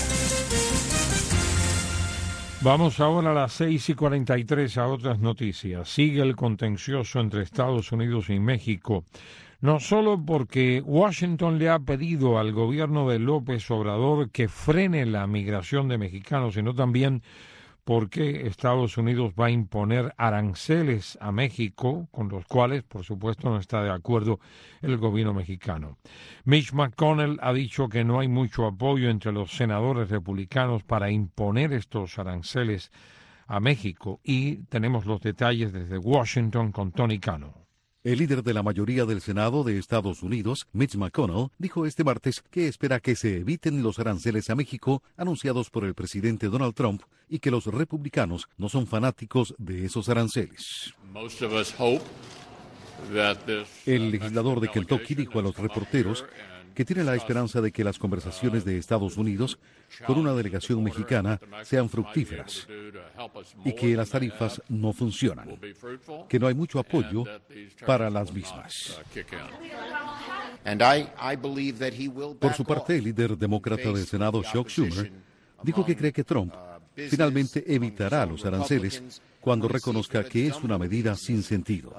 Vamos ahora a las seis y cuarenta y tres a otras noticias. Sigue el contencioso entre Estados Unidos y México, no solo porque Washington le ha pedido al gobierno de López Obrador que frene la migración de mexicanos, sino también por qué Estados Unidos va a imponer aranceles a México, con los cuales, por supuesto, no está de acuerdo el gobierno mexicano. Mitch McConnell ha dicho que no hay mucho apoyo entre los senadores republicanos para imponer estos aranceles a México, y tenemos los detalles desde Washington con Tony Cano. El líder de la mayoría del Senado de Estados Unidos, Mitch McConnell, dijo este martes que espera que se eviten los aranceles a México anunciados por el presidente Donald Trump y que los republicanos no son fanáticos de esos aranceles. El legislador de Kentucky dijo a los reporteros que tiene la esperanza de que las conversaciones de Estados Unidos con una delegación mexicana sean fructíferas y que las tarifas no funcionan, que no hay mucho apoyo para las mismas. Por su parte, el líder demócrata del Senado, Chuck Schumer, dijo que cree que Trump finalmente evitará los aranceles cuando reconozca que es una medida sin sentido.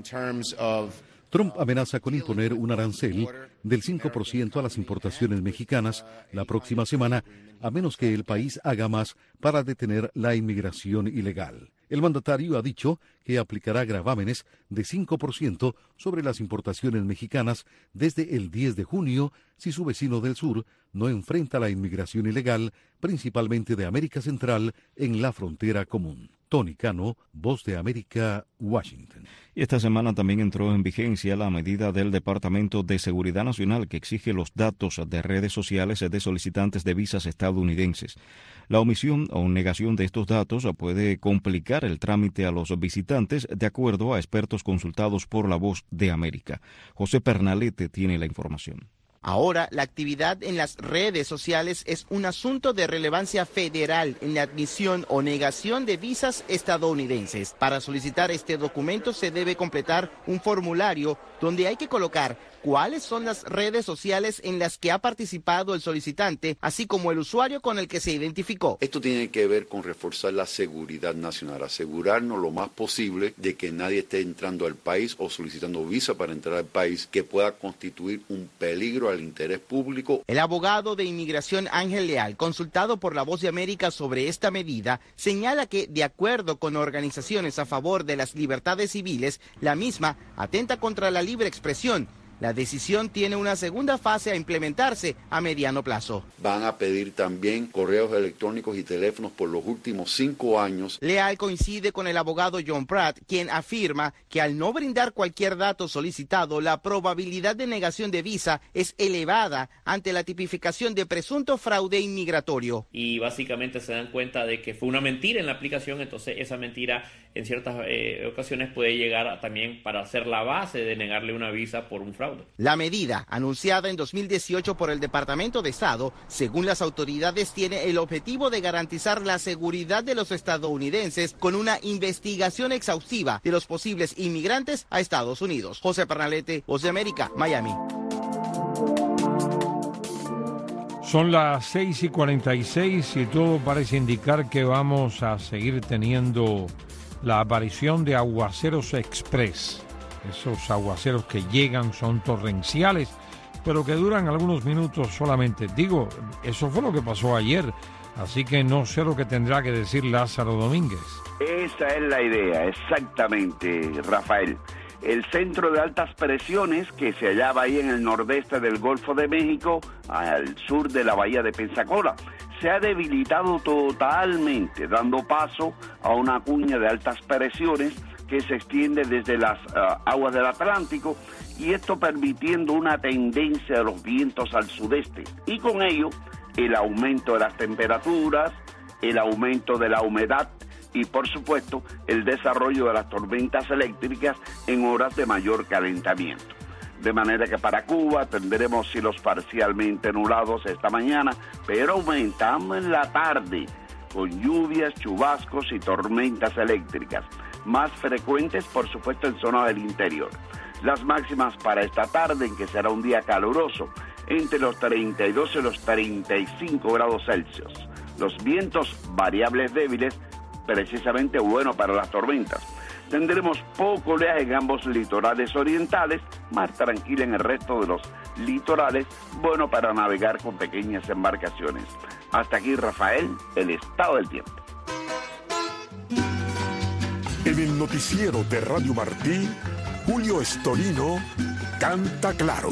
Trump amenaza con imponer un arancel del cinco por ciento a las importaciones mexicanas la próxima semana, a menos que el país haga más para detener la inmigración ilegal. El mandatario ha dicho que aplicará gravámenes de cinco por ciento sobre las importaciones mexicanas desde el diez de junio si su vecino del sur no enfrenta la inmigración ilegal, principalmente de América Central, en la frontera común. Tony Cano, Voz de América, Washington. Y esta semana también entró en vigencia la medida del Departamento de Seguridad Nacional que exige los datos de redes sociales de solicitantes de visas estadounidenses. La omisión o negación de estos datos puede complicar el trámite a los visitantes, de acuerdo a expertos consultados por La Voz de América. José Pernalete tiene la información. Ahora, la actividad en las redes sociales es un asunto de relevancia federal en la admisión o negación de visas estadounidenses. Para solicitar este documento se debe completar un formulario donde hay que colocar cuáles son las redes sociales en las que ha participado el solicitante, así como el usuario con el que se identificó. Esto tiene que ver con reforzar la seguridad nacional, asegurarnos lo más posible de que nadie esté entrando al país o solicitando visa para entrar al país que pueda constituir un peligro al interés público. El abogado de inmigración Ángel Leal, consultado por La Voz de América sobre esta medida, señala que, de acuerdo con organizaciones a favor de las libertades civiles, la misma atenta contra la libre expresión. La decisión tiene una segunda fase a implementarse a mediano plazo. Van a pedir también correos electrónicos y teléfonos por los últimos cinco años. Leal coincide con el abogado John Pratt, quien afirma que al no brindar cualquier dato solicitado, la probabilidad de negación de visa es elevada ante la tipificación de presunto fraude inmigratorio. Y básicamente se dan cuenta de que fue una mentira en la aplicación, entonces esa mentira en ciertas eh, ocasiones puede llegar a, también para ser la base de negarle una visa por un fraude. La medida, anunciada en dos mil dieciocho por el Departamento de Estado, según las autoridades, tiene el objetivo de garantizar la seguridad de los estadounidenses con una investigación exhaustiva de los posibles inmigrantes a Estados Unidos. José Pernalete, Voz de América, Miami. Son las seis y cuarenta y seis y todo parece indicar que vamos a seguir teniendo la aparición de aguaceros express. Esos aguaceros que llegan son torrenciales, pero que duran algunos minutos solamente. Digo, eso fue lo que pasó ayer, así que no sé lo que tendrá que decir Lázaro Domínguez. Esa es la idea, exactamente, Rafael. El centro de altas presiones que se hallaba ahí en el nordeste del Golfo de México, al sur de la bahía de Pensacola, se ha debilitado totalmente, dando paso a una cuña de altas presiones que se extiende desde las uh, aguas del Atlántico, y esto permitiendo una tendencia de los vientos al sudeste, y con ello el aumento de las temperaturas, el aumento de la humedad y por supuesto el desarrollo de las tormentas eléctricas en horas de mayor calentamiento. De manera que para Cuba tendremos cielos parcialmente nublados esta mañana, pero aumentando en la tarde, con lluvias, chubascos y tormentas eléctricas, más frecuentes por supuesto en zonas del interior. Las máximas para esta tarde, en que será un día caluroso, entre los treinta y dos y los treinta y cinco grados Celsius. Los vientos variables débiles, precisamente bueno para las tormentas. Tendremos poco oleaje en ambos litorales orientales, más tranquila en el resto de los litorales, bueno para navegar con pequeñas embarcaciones. Hasta aquí, Rafael, el estado del tiempo. el noticiero de Radio Martí, Julio Estorino canta claro.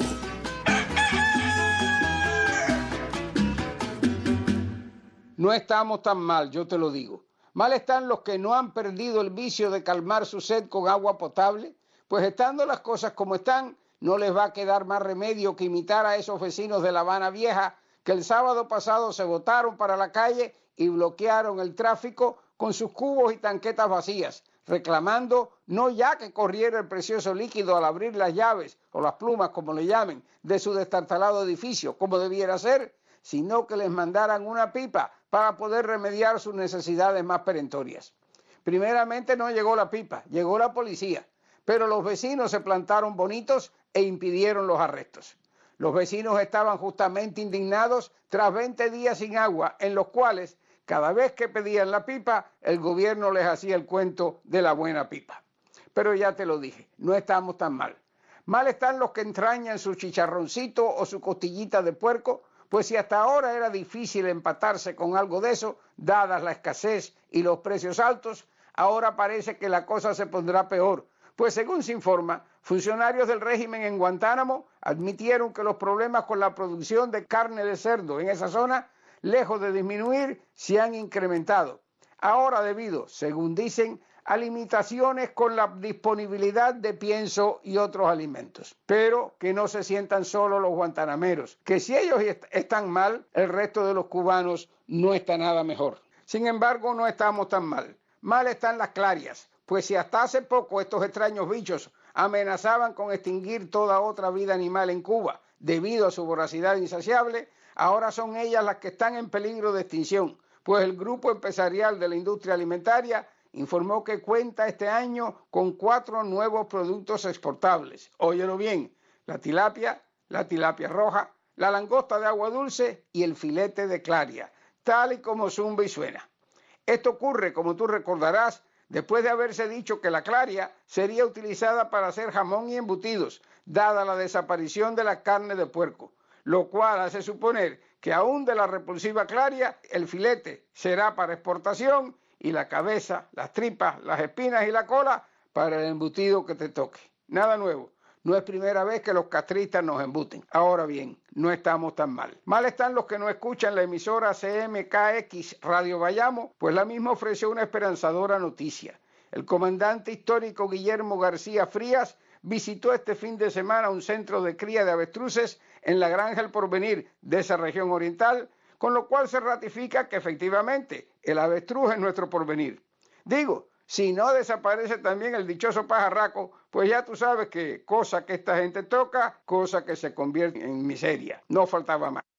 No estamos tan mal, yo te lo digo. Mal están los que no han perdido el vicio de calmar su sed con agua potable, pues estando las cosas como están, no les va a quedar más remedio que imitar a esos vecinos de La Habana Vieja que el sábado pasado se botaron para la calle y bloquearon el tráfico con sus cubos y tanquetas vacías, reclamando no ya que corriera el precioso líquido al abrir las llaves, o las plumas como le llamen, de su destartalado edificio, como debiera ser, sino que les mandaran una pipa para poder remediar sus necesidades más perentorias. Primeramente no llegó la pipa, llegó la policía, pero los vecinos se plantaron bonitos e impidieron los arrestos. Los vecinos estaban justamente indignados tras veinte días sin agua, en los cuales, cada vez que pedían la pipa, el gobierno les hacía el cuento de la buena pipa. Pero ya te lo dije, no estamos tan mal. Mal están los que entrañan su chicharroncito o su costillita de puerco, pues si hasta ahora era difícil empatarse con algo de eso, dadas la escasez y los precios altos, ahora parece que la cosa se pondrá peor, pues según se informa, funcionarios del régimen en Guantánamo admitieron que los problemas con la producción de carne de cerdo en esa zona, lejos de disminuir, se han incrementado. Ahora debido, según dicen, a limitaciones con la disponibilidad de pienso y otros alimentos. Pero que no se sientan solo los guantanameros, que si ellos est- están mal, el resto de los cubanos no está nada mejor. Sin embargo, no estamos tan mal. Mal están las clarias, pues si hasta hace poco estos extraños bichos amenazaban con extinguir toda otra vida animal en Cuba debido a su voracidad insaciable, ahora son ellas las que están en peligro de extinción, pues el grupo empresarial de la industria alimentaria informó que cuenta este año con cuatro nuevos productos exportables. Óyelo bien, la tilapia, la tilapia roja, la langosta de agua dulce y el filete de claria, tal y como zumba y suena. Esto ocurre, como tú recordarás, después de haberse dicho que la claria sería utilizada para hacer jamón y embutidos, dada la desaparición de la carne de puerco, lo cual hace suponer que aún de la repulsiva claria, el filete será para exportación y la cabeza, las tripas, las espinas y la cola para el embutido que te toque. Nada nuevo. No es primera vez que los castristas nos embuten. Ahora bien, no estamos tan mal. Mal están los que no escuchan la emisora C M K X Radio Bayamo, pues la misma ofreció una esperanzadora noticia. El comandante histórico Guillermo García Frías visitó este fin de semana un centro de cría de avestruces en la Granja El Porvenir de esa región oriental, con lo cual se ratifica que efectivamente el avestruz es nuestro porvenir. Digo, si no desaparece también el dichoso pajarraco, pues ya tú sabes que cosa que esta gente toca, cosa que se convierte en miseria. No faltaba más.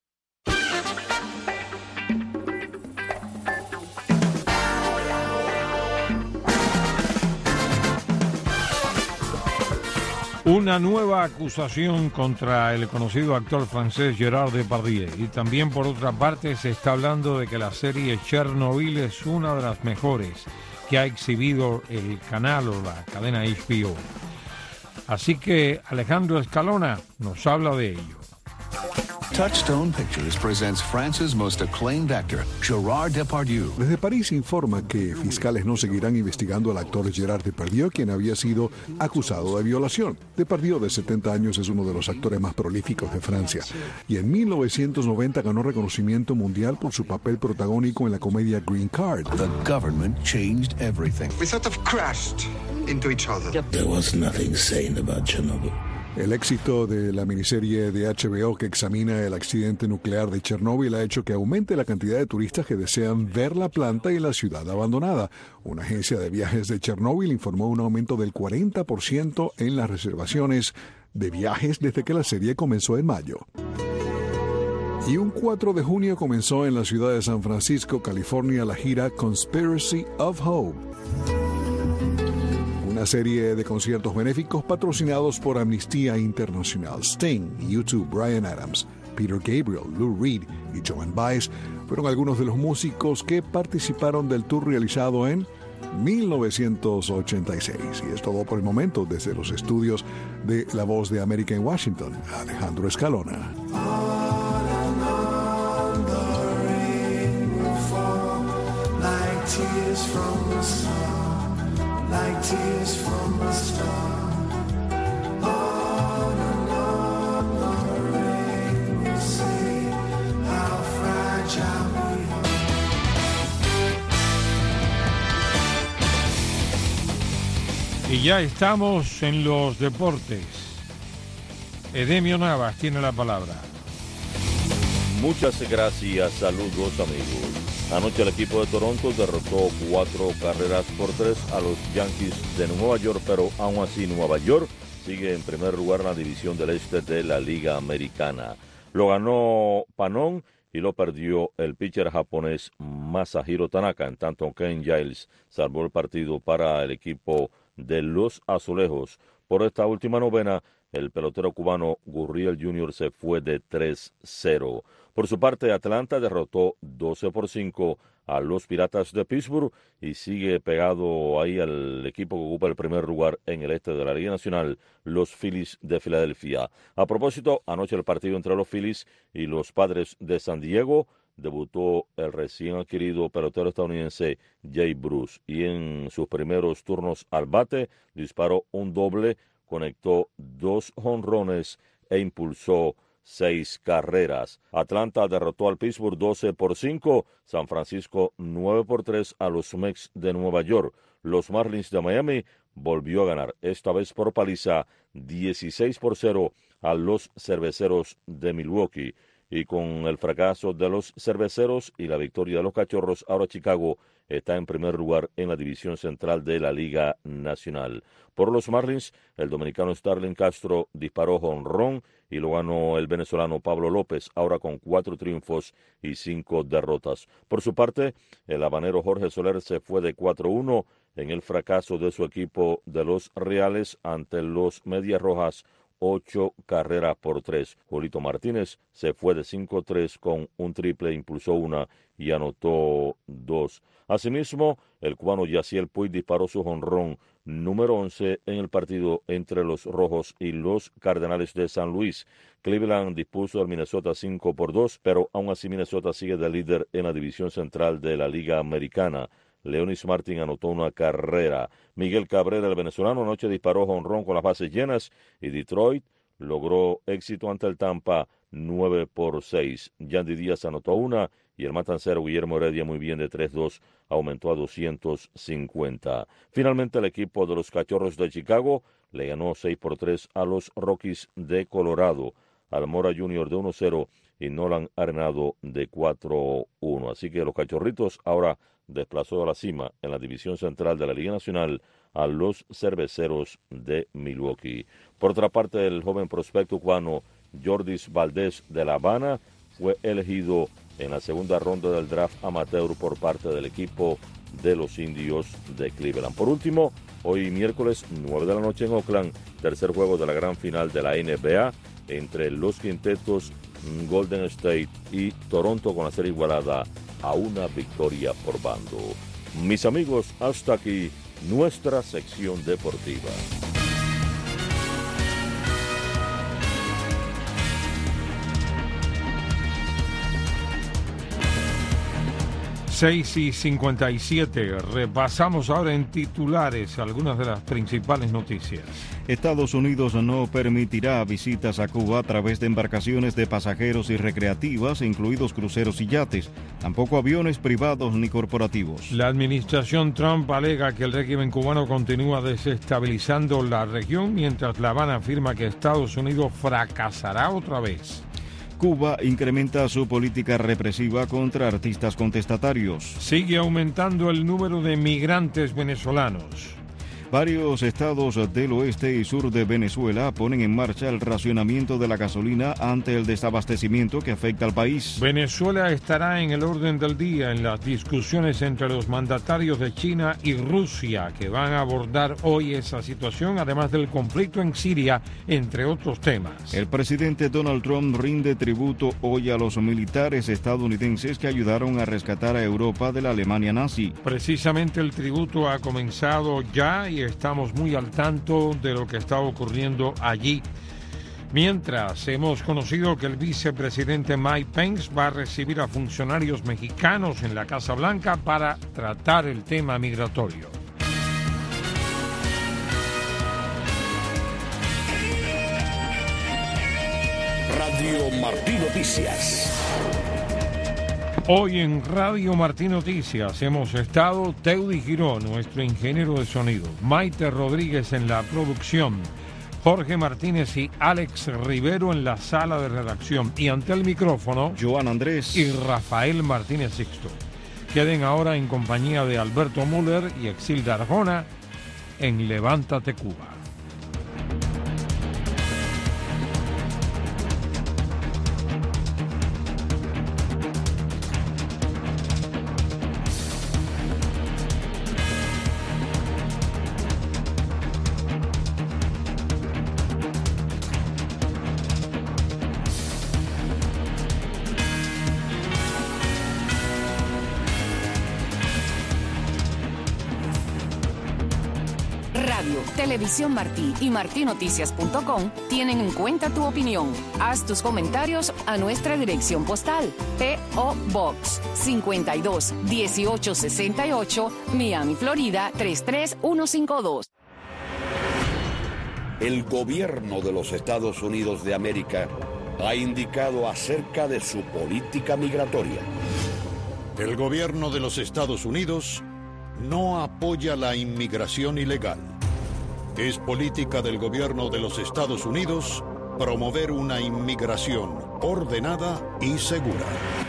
Una nueva acusación contra el conocido actor francés Gerard Depardieu. Y también, por otra parte, se está hablando de que la serie Chernobyl es una de las mejores que ha exhibido el canal o la cadena H B O. Así que Alejandro Escalona nos habla de ello. Touchstone Pictures presents France's most acclaimed actor, Gerard Depardieu. Desde París informa que fiscales no seguirán investigando al actor Gerard Depardieu, quien había sido acusado de violación. Depardieu, de setenta años, es uno de los actores más prolíficos de Francia y en mil novecientos noventa ganó reconocimiento mundial por su papel protagónico en la comedia Green Card. The government changed everything. We sort of crashed into each other. There was nothing sane about Chernobyl. El éxito de la miniserie de H B O que examina el accidente nuclear de Chernóbil ha hecho que aumente la cantidad de turistas que desean ver la planta y la ciudad abandonada. Una agencia de viajes de Chernóbil informó un aumento del cuarenta por ciento en las reservaciones de viajes desde que la serie comenzó en mayo. Y un cuatro de junio comenzó en la ciudad de San Francisco, California, la gira Conspiracy of Hope. Una serie de conciertos benéficos patrocinados por Amnistía Internacional. Sting, U dos, Bryan Adams, Peter Gabriel, Lou Reed y Joan Baez fueron algunos de los músicos que participaron del tour realizado en mil novecientos ochenta y seis. Y es todo por el momento desde los estudios de La Voz de América en Washington. Alejandro Escalona. Like tears from the sun. like tears from a star. On and on the rain will say how fragile we are. Y ya estamos en los deportes. Edemio Navas tiene la palabra. Muchas gracias, saludos amigos. Anoche el equipo de Toronto derrotó cuatro carreras por tres a los Yankees de Nueva York, pero aún así Nueva York sigue en primer lugar en la división del este de la Liga Americana. Lo ganó Panón y lo perdió el pitcher japonés Masahiro Tanaka, en tanto Ken Giles salvó el partido para el equipo de los Azulejos. Por esta última novena, el pelotero cubano Gurriel junior se fue de tres cero. Por su parte, Atlanta derrotó doce por cinco a los Piratas de Pittsburgh y sigue pegado ahí al equipo que ocupa el primer lugar en el este de la Liga Nacional, los Phillies de Filadelfia. A propósito, anoche el partido entre los Phillies y los Padres de San Diego, debutó el recién adquirido pelotero estadounidense Jay Bruce y en sus primeros turnos al bate disparó un doble, conectó dos jonrones e impulsó seis carreras. Atlanta derrotó al Pittsburgh doce por cinco, San Francisco nueve por tres a los Mets de Nueva York. Los Marlins de Miami volvió a ganar, esta vez por paliza dieciséis por cero a los Cerveceros de Milwaukee. Y con el fracaso de los Cerveceros y la victoria de los Cachorros, ahora Chicago está en primer lugar en la división central de la Liga Nacional. Por los Marlins, el dominicano Starling Castro disparó jonrón y lo ganó el venezolano Pablo López, ahora con cuatro triunfos y cinco derrotas. Por su parte, el habanero Jorge Soler se fue de cuatro uno en el fracaso de su equipo de los Reales ante los Medias Rojas, ocho carreras por tres. Julito Martínez se fue de cinco tres con un triple, impulsó una y anotó dos. Asimismo, el cubano Yaciel Puig disparó su jonrón número once en el partido entre los Rojos y los Cardenales de San Luis. Cleveland dispuso al Minnesota cinco por dos, pero aún así Minnesota sigue de líder en la división central de la Liga Americana. Leonis Martin anotó una carrera. Miguel Cabrera, el venezolano, anoche disparó jonrón con las bases llenas y Detroit logró éxito ante el Tampa nueve por seis. Yandy Díaz anotó una y el matancero Guillermo Heredia muy bien de tres dos aumentó a doscientos cincuenta. Finalmente el equipo de los Cachorros de Chicago le ganó seis por tres a los Rockies de Colorado. Almora junior de uno cero y Nolan Arenado de cuatro uno. Así que los Cachorritos ahora desplazó a la cima en la división central de la Liga Nacional a los Cerveceros de Milwaukee. Por otra parte, el joven prospecto cubano Jordis Valdés de La Habana fue elegido en la segunda ronda del draft amateur por parte del equipo de los Indios de Cleveland. Por último, hoy miércoles nueve de la noche en Oakland, tercer juego de la gran final de la N B A entre los quintetos Golden State y Toronto, con la serie igualada a una victoria por bando. Mis amigos, hasta aquí nuestra sección deportiva. seis y cincuenta y siete. Repasamos ahora en titulares algunas de las principales noticias. Estados Unidos no permitirá visitas a Cuba a través de embarcaciones de pasajeros y recreativas, incluidos cruceros y yates, tampoco aviones privados ni corporativos. La administración Trump alega que el régimen cubano continúa desestabilizando la región, mientras La Habana afirma que Estados Unidos fracasará otra vez. Cuba incrementa su política represiva contra artistas contestatarios. Sigue aumentando el número de migrantes venezolanos. Varios estados del oeste y sur de Venezuela ponen en marcha el racionamiento de la gasolina ante el desabastecimiento que afecta al país. Venezuela estará en el orden del día en las discusiones entre los mandatarios de China y Rusia, que van a abordar hoy esa situación, además del conflicto en Siria, entre otros temas. El presidente Donald Trump rinde tributo hoy a los militares estadounidenses que ayudaron a rescatar a Europa de la Alemania nazi. Precisamente el tributo ha comenzado ya y estamos muy al tanto de lo que está ocurriendo allí. Mientras, hemos conocido que el vicepresidente Mike Pence va a recibir a funcionarios mexicanos en la Casa Blanca para tratar el tema migratorio. Radio Martí Noticias. Hoy en Radio Martí Noticias hemos estado Teudy Girón, nuestro ingeniero de sonido, Maite Rodríguez en la producción, Jorge Martínez y Alex Rivero en la sala de redacción, y ante el micrófono, Joan Andrés y Rafael Martínez Sixto. Queden ahora en compañía de Alberto Müller y Exilda Arjona en Levántate Cuba. Televisión Martí y martí noticias punto com tienen en cuenta tu opinión. Haz tus comentarios a nuestra dirección postal: P O Box cincuenta y dos dieciocho sesenta y ocho, Miami, Florida tres tres uno cinco dos. El gobierno de los Estados Unidos de América ha indicado acerca de su política migratoria. El gobierno de los Estados Unidos no apoya la inmigración ilegal. Es política del gobierno de los Estados Unidos promover una inmigración ordenada y segura.